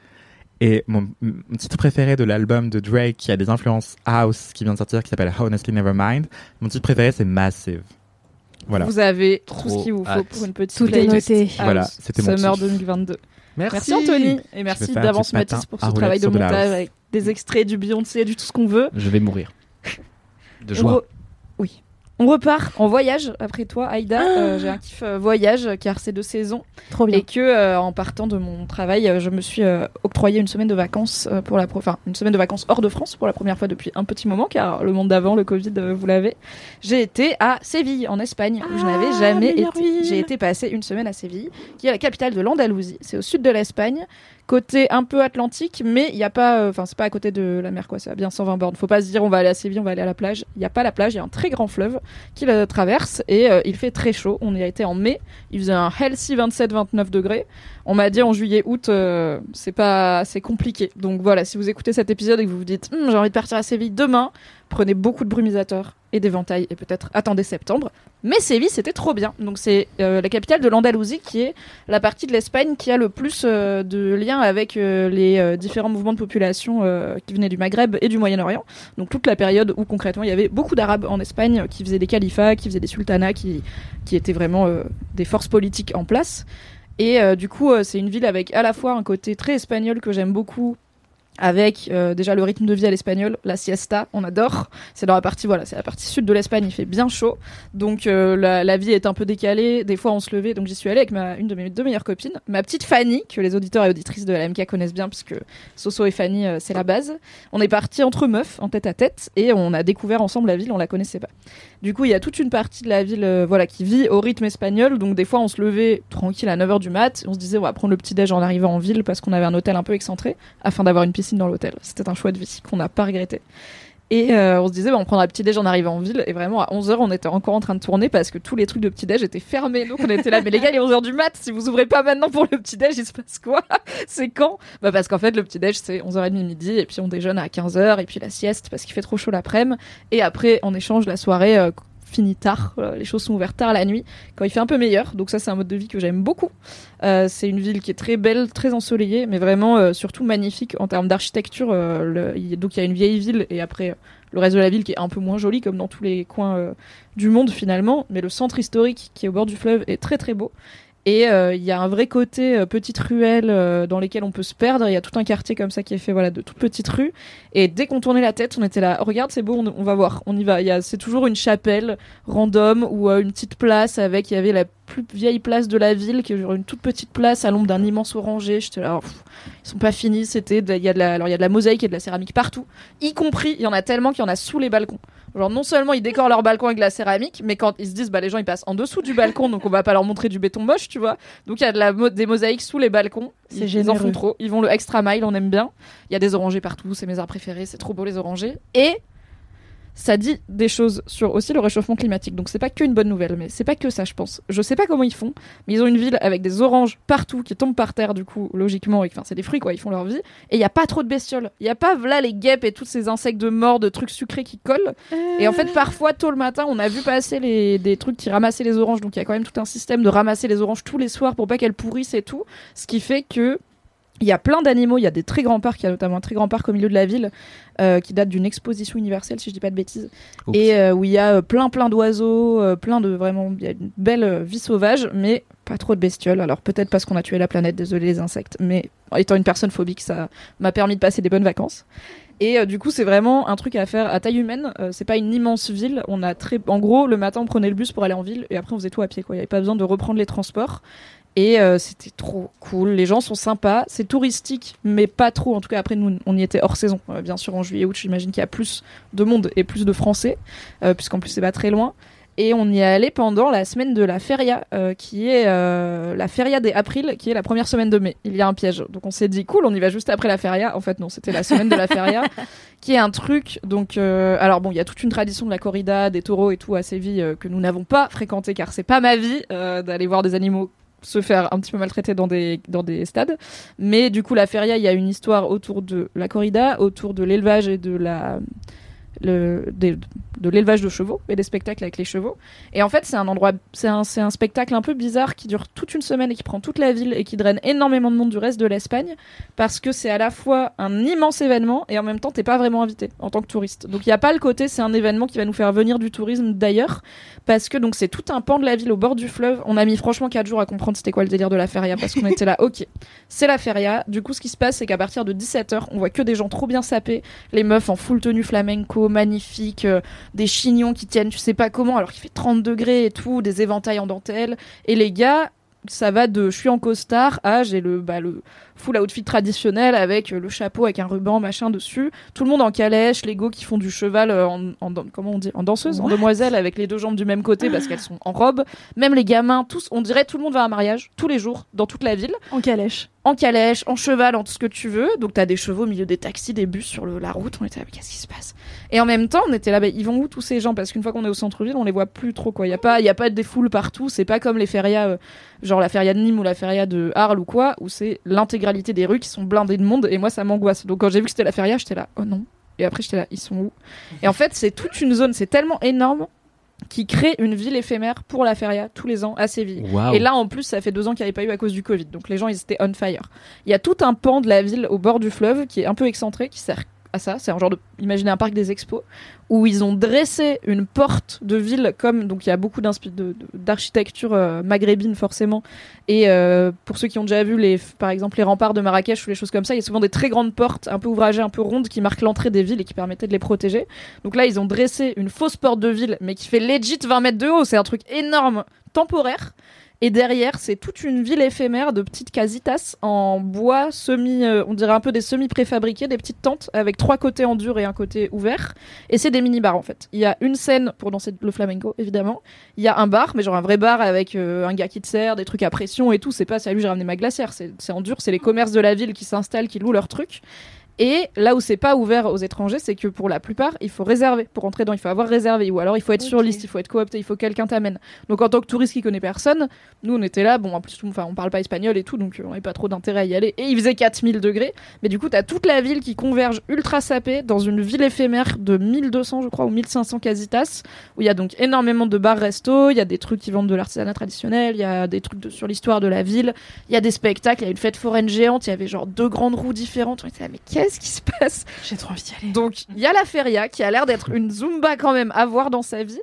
S7: Et mon titre préféré de l'album de Drake qui a des influences house qui vient de sortir, qui s'appelle Honestly Nevermind, mon titre préféré c'est Massive. Voilà.
S2: Vous avez tout ce qu'il vous faut pour une petite
S6: tout est noté.
S7: Voilà, c'était mon
S2: Summer
S7: kiff.
S2: 2022.
S5: Merci
S2: Anthony, et merci d'avance Mathis pour ce travail de montage avec des extraits du Beyoncé, du tout ce qu'on veut.
S5: Je vais mourir de joie.
S2: Oui. On repart en voyage après toi, Aïda. J'ai un kiff voyage car c'est de saison.
S6: Trop bien.
S2: Et que en partant de mon travail, je me suis octroyé une semaine de vacances une semaine de vacances hors de France pour la première fois depuis un petit moment, car le monde d'avant, le Covid, vous l'avez. J'ai été à Séville, en Espagne, où je n'avais jamais été. J'ai été passer une semaine à Séville, qui est la capitale de l'Andalousie. C'est au sud de l'Espagne. Côté un peu atlantique, mais il y a pas, c'est pas à côté de la mer, quoi. C'est à bien 120 bornes. Faut pas se dire on va aller à Séville, on va aller à la plage. Il y a pas la plage, il y a un très grand fleuve qui la traverse et il fait très chaud. On y a été en mai, il faisait un healthy 27-29 degrés. On m'a dit en juillet-août, c'est compliqué. Donc voilà, si vous écoutez cet épisode et que vous vous dites j'ai envie de partir à Séville demain, prenez beaucoup de brumisateurs et d'éventail et peut-être attendez septembre. Mais Séville, c'était trop bien. Donc c'est la capitale de l'Andalousie qui est la partie de l'Espagne qui a le plus de liens avec les différents mouvements de population qui venaient du Maghreb et du Moyen-Orient. Donc toute la période où concrètement il y avait beaucoup d'Arabes en Espagne qui faisaient des califats, qui faisaient des sultanats, qui étaient vraiment des forces politiques en place. Et du coup, c'est une ville avec à la fois un côté très espagnol que j'aime beaucoup, avec déjà le rythme de vie à l'espagnol, la siesta, on adore. C'est dans la partie, voilà, c'est la partie sud de l'Espagne, il fait bien chaud. Donc la vie est un peu décalée. Des fois, on se levait. Donc j'y suis allée avec une de mes deux meilleures copines, ma petite Fanny, que les auditeurs et auditrices de la MK connaissent bien, puisque Soso et Fanny, c'est la base. On est partis entre meufs, en tête à tête, et on a découvert ensemble la ville, on la connaissait pas. Du coup, il y a toute une partie de la ville voilà, qui vit au rythme espagnol. Donc des fois, on se levait tranquille à 9h du mat. On se disait, on va prendre le petit-déj en arrivant en ville, parce qu'on avait un hôtel un peu excentré, afin d'avoir une piscine dans l'hôtel. C'était un choix de vie qu'on n'a pas regretté. Et on se disait, on prendra le petit-déj en arrivant en ville. Et vraiment, à 11h, on était encore en train de tourner parce que tous les trucs de petit-déj étaient fermés. Donc on était là, mais les gars, il est 11h du mat. Si vous ouvrez pas maintenant pour le petit-déj, il se passe quoi? C'est quand? Bah parce qu'en fait, le petit-déj, c'est 11h30 midi. Et puis on déjeune à 15h. Et puis la sieste parce qu'il fait trop chaud l'après-midi. Et après, on échange la soirée finit tard, les choses sont ouvertes tard la nuit quand il fait un peu meilleur, donc ça c'est un mode de vie que j'aime beaucoup. C'est une ville qui est très belle, très ensoleillée, mais vraiment surtout magnifique en termes d'architecture. Donc il y a une vieille ville et après le reste de la ville qui est un peu moins joli comme dans tous les coins du monde finalement, mais le centre historique qui est au bord du fleuve est très très beau. Et il y a un vrai côté petite ruelle dans lesquelles on peut se perdre. Il y a tout un quartier comme ça qui est fait voilà, de toutes petites rues. Et dès qu'on tournait la tête, on était là, regarde, c'est beau, on va voir, on y va. C'est toujours une chapelle random ou une petite place il y avait la plus vieille place de la ville, qui est genre une toute petite place à l'ombre d'un immense oranger. J'étais là, ils sont pas finis. Il y a de la mosaïque et de la céramique partout, y compris, il y en a tellement qu'il y en a sous les balcons. Genre non seulement ils décorent leur balcon avec de la céramique, mais quand ils se disent les gens ils passent en dessous du balcon, donc on va pas leur montrer du béton moche, tu vois. Donc il y a des mosaïques sous les balcons. Ils en font trop. Ils vont le extra mile, on aime bien. Il y a des orangers partout, c'est mes arbres préférés, c'est trop beau les orangers. Et ça dit des choses sur aussi le réchauffement climatique. Donc c'est pas qu'une bonne nouvelle, mais c'est pas que ça, je pense. Je sais pas comment ils font, mais ils ont une ville avec des oranges partout qui tombent par terre, du coup, logiquement. Enfin, c'est des fruits, quoi, ils font leur vie. Et il y a pas trop de bestioles. Il y a pas, là, les guêpes et tous ces insectes de mort, de trucs sucrés qui collent. Et en fait, parfois, tôt le matin, on a vu passer des trucs qui ramassaient les oranges. Donc il y a quand même tout un système de ramasser les oranges tous les soirs pour pas qu'elles pourrissent et tout. Ce qui fait que il y a plein d'animaux, il y a des très grands parcs, il y a notamment un très grand parc au milieu de la ville qui date d'une exposition universelle, si je dis pas de bêtises. Oups. Et où il y a plein d'oiseaux, il y a une belle vie sauvage, mais pas trop de bestioles. Alors peut-être parce qu'on a tué la planète, désolé les insectes, mais étant une personne phobique, ça m'a permis de passer des bonnes vacances. Et du coup, c'est vraiment un truc à faire à taille humaine. C'est pas une immense ville. En gros, le matin, on prenait le bus pour aller en ville et après, on faisait tout à pied, quoi. Il y avait pas besoin de reprendre les transports. Et c'était trop cool. Les gens sont sympas. C'est touristique, mais pas trop. En tout cas, après, nous, on y était hors saison. Bien sûr, en juillet-août, j'imagine qu'il y a plus de monde et plus de Français, puisqu'en plus, c'est pas très loin. Et on y est allé pendant la semaine de la Feria, qui est la Feria des April, qui est la première semaine de mai. Il y a un piège. Donc on s'est dit, cool, on y va juste après la Feria. En fait, non, c'était la semaine de la Feria, qui est un truc. Donc, alors bon, il y a toute une tradition de la corrida, des taureaux et tout à Séville que nous n'avons pas fréquenté, car c'est pas ma vie d'aller voir des animaux se faire un petit peu maltraiter dans des stades. Mais du coup, la Feria, il y a une histoire autour de la corrida, autour de l'élevage et de l'élevage de chevaux et des spectacles avec les chevaux. Et en fait, c'est un spectacle un peu bizarre qui dure toute une semaine et qui prend toute la ville et qui draine énormément de monde du reste de l'Espagne, parce que c'est à la fois un immense événement et en même temps, t'es pas vraiment invité en tant que touriste. Donc il y a pas le côté, c'est un événement qui va nous faire venir du tourisme d'ailleurs, parce que donc c'est tout un pan de la ville au bord du fleuve. On a mis franchement 4 jours à comprendre c'était quoi le délire de la feria, parce qu'on était là, ok, c'est la feria. Du coup, ce qui se passe, c'est qu'à partir de 17h, on voit que des gens trop bien sapés, les meufs en full tenue flamenco, magnifique, des chignons qui tiennent tu sais pas comment alors qu'il fait 30 degrés et tout, des éventails en dentelle, et les gars ça va de je suis en costard à j'ai le full outfit traditionnel avec le chapeau avec un ruban machin dessus, tout le monde en calèche, les go qui font du cheval comment on dit, en danseuse, en demoiselle, avec les deux jambes du même côté parce qu'elles sont en robe, même les gamins, tous, on dirait tout le monde va à un mariage tous les jours dans toute la ville, en calèche, en cheval, en tout ce que tu veux. Donc t'as des chevaux au milieu des taxis, des bus sur la route. On était là, mais qu'est-ce qui se passe? Et en même temps, on était là, ils vont où tous ces gens? Parce qu'une fois qu'on est au centre-ville, on les voit plus trop, quoi. Il y a pas des foules partout. C'est pas comme les férias, genre la feria de Nîmes ou la feria de Arles ou quoi, où c'est l'intégralité des rues qui sont blindées de monde. Et moi, ça m'angoisse. Donc quand j'ai vu que c'était la feria, j'étais là, oh non. Et après, j'étais là, ils sont où? Et en fait, c'est toute une zone, c'est tellement énorme qui crée une ville éphémère pour la feria tous les ans à Séville.
S5: Waouh.
S2: Et là, en plus, ça fait 2 ans qu'il n'y avait pas eu à cause du Covid. Donc les gens, ils étaient on fire. Il y a tout un pan de la ville au bord du fleuve qui est un peu excentré, qui sert à ça. C'est un genre de, imaginez un parc des expos, où ils ont dressé une porte de ville comme, donc il y a beaucoup d'architecture maghrébine forcément. Et pour ceux qui ont déjà vu par exemple les remparts de Marrakech ou les choses comme ça, il y a souvent des très grandes portes un peu ouvragées, un peu rondes qui marquent l'entrée des villes et qui permettaient de les protéger. Donc là, ils ont dressé une fausse porte de ville, mais qui fait legit 20 mètres de haut. C'est un truc énorme, temporaire. Et derrière, c'est toute une ville éphémère de petites casitas en bois on dirait un peu des semi-préfabriqués, des petites tentes avec 3 côtés en dur et un côté ouvert. Et c'est des mini-bars en fait. Il y a une scène pour danser le flamenco, évidemment. Il y a un bar, mais genre un vrai bar avec un gars qui te sert, des trucs à pression et tout. C'est pas salut, j'ai ramené ma glacière. C'est en dur, c'est les commerces de la ville qui s'installent, qui louent leurs trucs. Et là où c'est pas ouvert aux étrangers, c'est que pour la plupart, il faut réserver. Pour rentrer dedans, il faut avoir réservé. Ou alors il faut être sur liste, il faut être coopté, il faut que quelqu'un t'amène. Donc en tant que touriste qui connaît personne, nous on était là, bon en plus on parle pas espagnol et tout, donc on n'avait pas trop d'intérêt à y aller. Et il faisait 4000 degrés. Mais du coup, t'as toute la ville qui converge ultra sapée dans une ville éphémère de 1200 je crois, ou 1500 casitas, où il y a donc énormément de bars-restos, il y a des trucs qui vendent de l'artisanat traditionnel, il y a des trucs sur l'histoire de la ville, il y a des spectacles, il y a une fête foraine géante, il y avait genre 2 grandes roues différentes. On était là, mais qu'est-ce qui se passe?
S6: J'ai trop envie d'y aller.
S2: Donc il y a la feria qui a l'air d'être une zumba quand même à voir dans sa vie.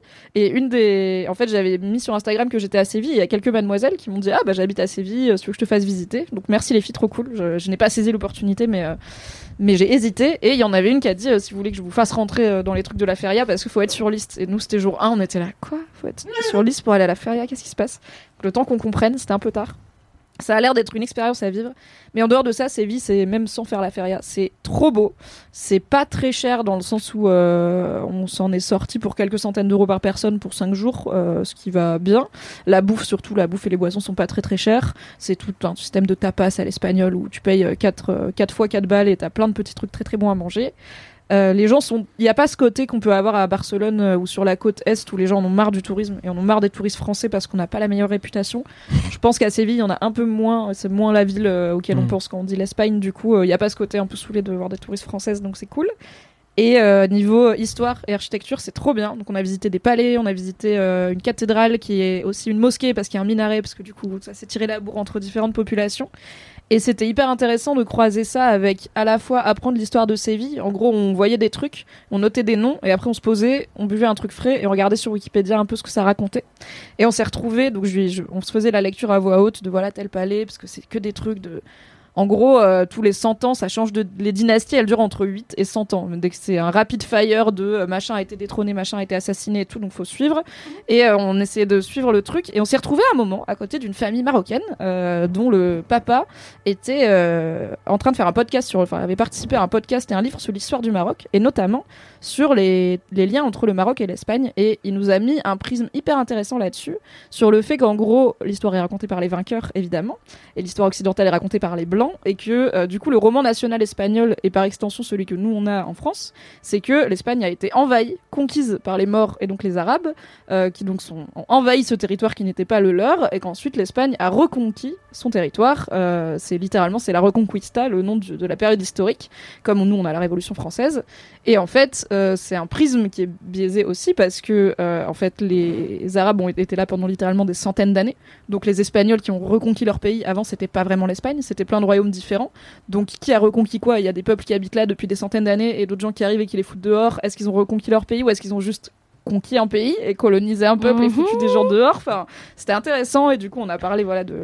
S2: Et en fait, j'avais mis sur Instagram que j'étais à Séville. Il y a quelques mademoiselles qui m'ont dit j'habite à Séville, si tu veux que je te fasse visiter. Donc merci les filles, trop cool. Je n'ai pas saisi l'opportunité, mais j'ai hésité. Et il y en avait une qui a dit si vous voulez que je vous fasse rentrer dans les trucs de la feria, parce qu'il faut être sur liste. Et nous, c'était jour 1, on était là, quoi? Faut être sur liste pour aller à la feria? Qu'est-ce qui se passe? Donc, le temps qu'on comprenne, c'était un peu tard. Ça a l'air d'être une expérience à vivre. Mais en dehors de ça, Séville, c'est même sans faire la feria, c'est trop beau. C'est pas très cher dans le sens où on s'en est sorti pour quelques centaines d'euros par personne pour 5 jours, ce qui va bien. La bouffe, surtout, la bouffe et les boissons sont pas très très chères. C'est tout un système de tapas à l'espagnol où tu payes 4 fois 4 balles et t'as plein de petits trucs très très bons à manger. Les gens il n'y a pas ce côté qu'on peut avoir à Barcelone ou sur la côte est où les gens en ont marre du tourisme et en ont marre des touristes français parce qu'on n'a pas la meilleure réputation. Je pense qu'à Séville, il y en a un peu moins. C'est moins la ville auquel on pense quand on dit l'Espagne. Du coup, il n'y a pas ce côté un peu saoulé de voir des touristes françaises, donc c'est cool. Et niveau histoire et architecture, c'est trop bien. Donc on a visité des palais, on a visité une cathédrale qui est aussi une mosquée parce qu'il y a un minaret, parce que du coup ça s'est tiré la bourre entre différentes populations. Et c'était hyper intéressant de croiser ça avec à la fois apprendre l'histoire de Séville. En gros, on voyait des trucs, on notait des noms, et après on se posait, on buvait un truc frais et on regardait sur Wikipédia un peu ce que ça racontait. Et on s'est retrouvés, donc on se faisait la lecture à voix haute de voilà tel palais, parce que c'est que des trucs de... En gros, tous les 100 ans, ça change les dynasties, elles durent entre 8 et 100 ans. Dès que c'est un rapid fire de machin a été détrôné, machin a été assassiné et tout, donc faut suivre. Et on essayait de suivre le truc. Et on s'est retrouvé à un moment à côté d'une famille marocaine dont le papa était en train de faire un podcast avait participé à un podcast et un livre sur l'histoire du Maroc, et notamment sur les liens entre le Maroc et l'Espagne. Et il nous a mis un prisme hyper intéressant là-dessus, sur le fait qu'en gros, l'histoire est racontée par les vainqueurs, évidemment, et l'histoire occidentale est racontée par les blancs. Et que du coup le roman national espagnol, et par extension celui que nous on a en France, c'est que l'Espagne a été envahie, conquise par les Maures et donc les Arabes, qui donc ont envahi ce territoire qui n'était pas le leur, et qu'ensuite l'Espagne a reconquis son territoire. C'est la Reconquista, le nom de la période historique, comme nous on a la Révolution française. Et en fait c'est un prisme qui est biaisé aussi parce que en fait les Arabes ont été là pendant littéralement des centaines d'années. Donc les Espagnols qui ont reconquis leur pays, avant c'était pas vraiment l'Espagne, c'était plein de royaumes différents. Donc qui a reconquis quoi? Il y a des peuples qui habitent là depuis des centaines d'années et d'autres gens qui arrivent et qui les foutent dehors. Est-ce qu'ils ont reconquis leur pays ou est-ce qu'ils ont juste conquis un pays et colonisé un peuple et foutu des gens dehors? Enfin, c'était intéressant et du coup on a parlé de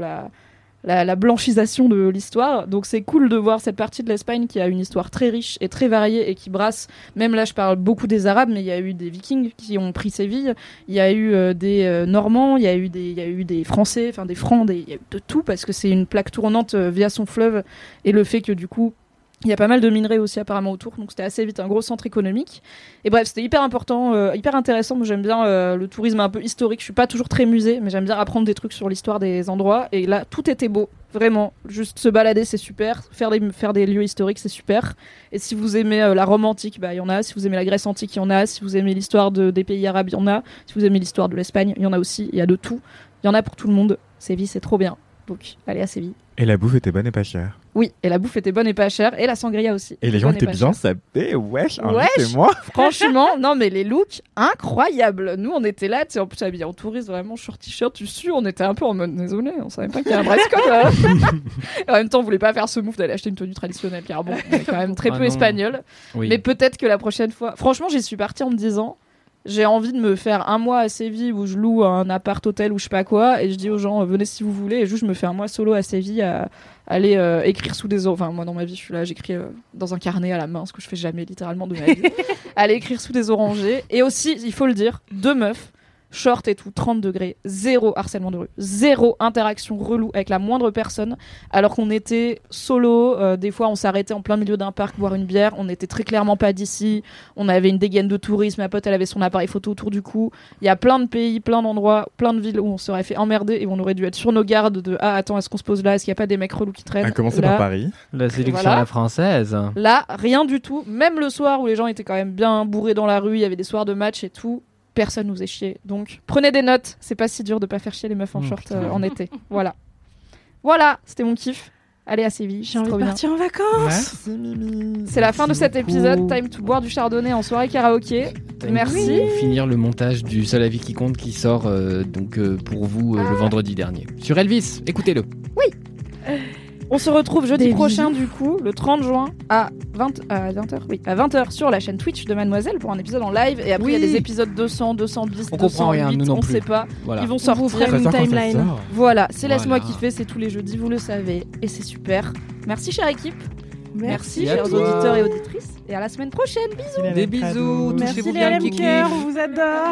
S2: la blanchisation de l'histoire. Donc c'est cool de voir cette partie de l'Espagne qui a une histoire très riche et très variée et qui brasse, même là je parle beaucoup des Arabes, mais il y a eu des Vikings qui ont pris Séville, il y a eu des Normands, il y a eu des Français, enfin des Francs, il y a eu de tout parce que c'est une plaque tournante via son fleuve et le fait que du coup il y a pas mal de minerais aussi apparemment autour, donc c'était assez vite un gros centre économique. Et bref, c'était hyper important, hyper intéressant. Moi j'aime bien le tourisme un peu historique. Je suis pas toujours très musée, mais j'aime bien apprendre des trucs sur l'histoire des endroits. Et là, tout était beau, vraiment. Juste se balader, c'est super. Faire des lieux historiques, c'est super. Et si vous aimez la Rome antique, il y en a. Si vous aimez la Grèce antique, il y en a. Si vous aimez l'histoire des pays arabes, il y en a. Si vous aimez l'histoire de l'Espagne, il y en a aussi. Il y a de tout. Il y en a pour tout le monde. Séville, c'est trop bien. Donc, allez à Séville.
S7: Et la bouffe était bonne et pas chère.
S2: Oui, et la bouffe était bonne et pas chère, et la sangria aussi.
S7: Et les gens
S2: Bonne
S7: étaient
S2: pas
S7: bien
S2: chère.
S7: sapés, wesh,
S2: Wesh.
S7: invitez-moi.
S2: Franchement, non mais les looks incroyables. Nous on était là, tu sais, en plus habillés en touriste, vraiment short t-shirt, tu sues, on était un peu en mode désolé, on savait pas qu'il y a un dress code. Là. Et en même temps, on voulait pas faire ce move d'aller acheter une tenue traditionnelle, car bon, on est quand même très peu
S5: non.
S2: espagnol.
S5: Oui.
S2: Mais peut-être que la prochaine fois, franchement, j'y suis partie en me disant. J'ai envie de me faire un mois à Séville où je loue un appart hôtel ou je sais pas quoi et je dis aux gens venez si vous voulez et juste je me fais un mois solo à Séville à aller écrire sous des enfin moi dans ma vie je suis là j'écris dans un carnet à la main ce que je fais jamais littéralement de ma vie aller écrire sous des orangers et aussi il faut le dire 2 meufs short et tout 30 degrés 0 harcèlement de rue 0 interaction relou avec la moindre personne alors qu'on était solo des fois on s'arrêtait en plein milieu d'un parc boire une bière on était très clairement pas d'ici on avait une dégaine de tourisme ma pote elle avait son appareil photo autour du cou il y a plein de pays plein d'endroits plein de villes où on serait fait emmerder et on aurait dû être sur nos gardes de ah attends est-ce qu'on se pose là est-ce qu'il y a pas des mecs relous qui traînent
S7: À commencer
S2: là,
S7: par Paris.
S5: La sélection
S2: Voilà.
S5: à la française.
S2: là rien du tout même le soir où les gens étaient quand même bien bourrés dans la rue il y avait des soirs de match et tout personne nous est chié. Donc, prenez des notes. C'est pas si dur de pas faire chier les meufs en short en été. Voilà. Voilà, c'était mon kiff. Allez à Séville.
S6: J'ai
S2: c'est
S6: envie
S2: trop
S6: de
S2: bien.
S6: partir en vacances.
S7: Merci Mimi.
S2: C'est la fin de cet
S5: beaucoup.
S2: épisode. Time to boire du chardonnay en soirée karaoké. Merci.
S5: Pour finir le montage du Seul avis qui compte qui sort pour vous le vendredi dernier. Sur Elvis, écoutez-le.
S2: On se retrouve jeudi
S6: Des
S2: prochain, du coup, le 30 juin à 20h. Oui, à 20h sur la chaîne Twitch de Mademoiselle pour un épisode en live. Et après, il y a des épisodes 200, 200 bis,
S5: On
S2: 208,
S5: comprend rien, nous non
S2: on
S5: plus.
S2: sait pas.
S5: Voilà.
S2: Ils vont
S6: On
S2: sortir.
S6: vous fera une
S7: Ça sort quand ça
S6: timeline.
S7: sort.
S2: Voilà, c'est Laisse-moi
S5: Voilà.
S2: kiffer, c'est tous les jeudis, vous le savez. Et c'est super. Merci, chère équipe. Merci,
S5: à
S2: chers
S5: toi.
S2: auditeurs et auditrices. Et à la semaine prochaine. Bisous.
S5: Des bisous,
S6: Merci
S5: touchez-vous
S6: les
S5: bien le
S6: LM
S5: kiki.
S6: Cœur, on vous adore.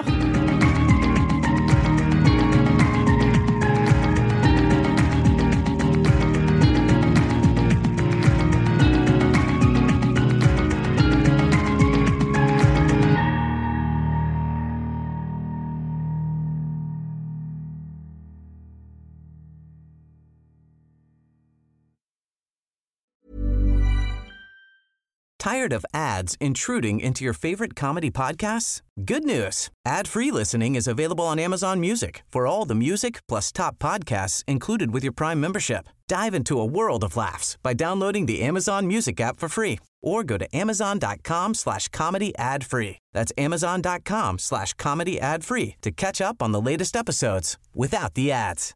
S10: Tired of ads intruding into your favorite comedy podcasts? Good news. Ad-free listening is available on Amazon Music for all the music plus top podcasts included with your Prime membership. Dive into a world of laughs by downloading the Amazon Music app for free or go to amazon.com/comedy ad-free. That's amazon.com/comedy ad-free to catch up on the latest episodes without the ads.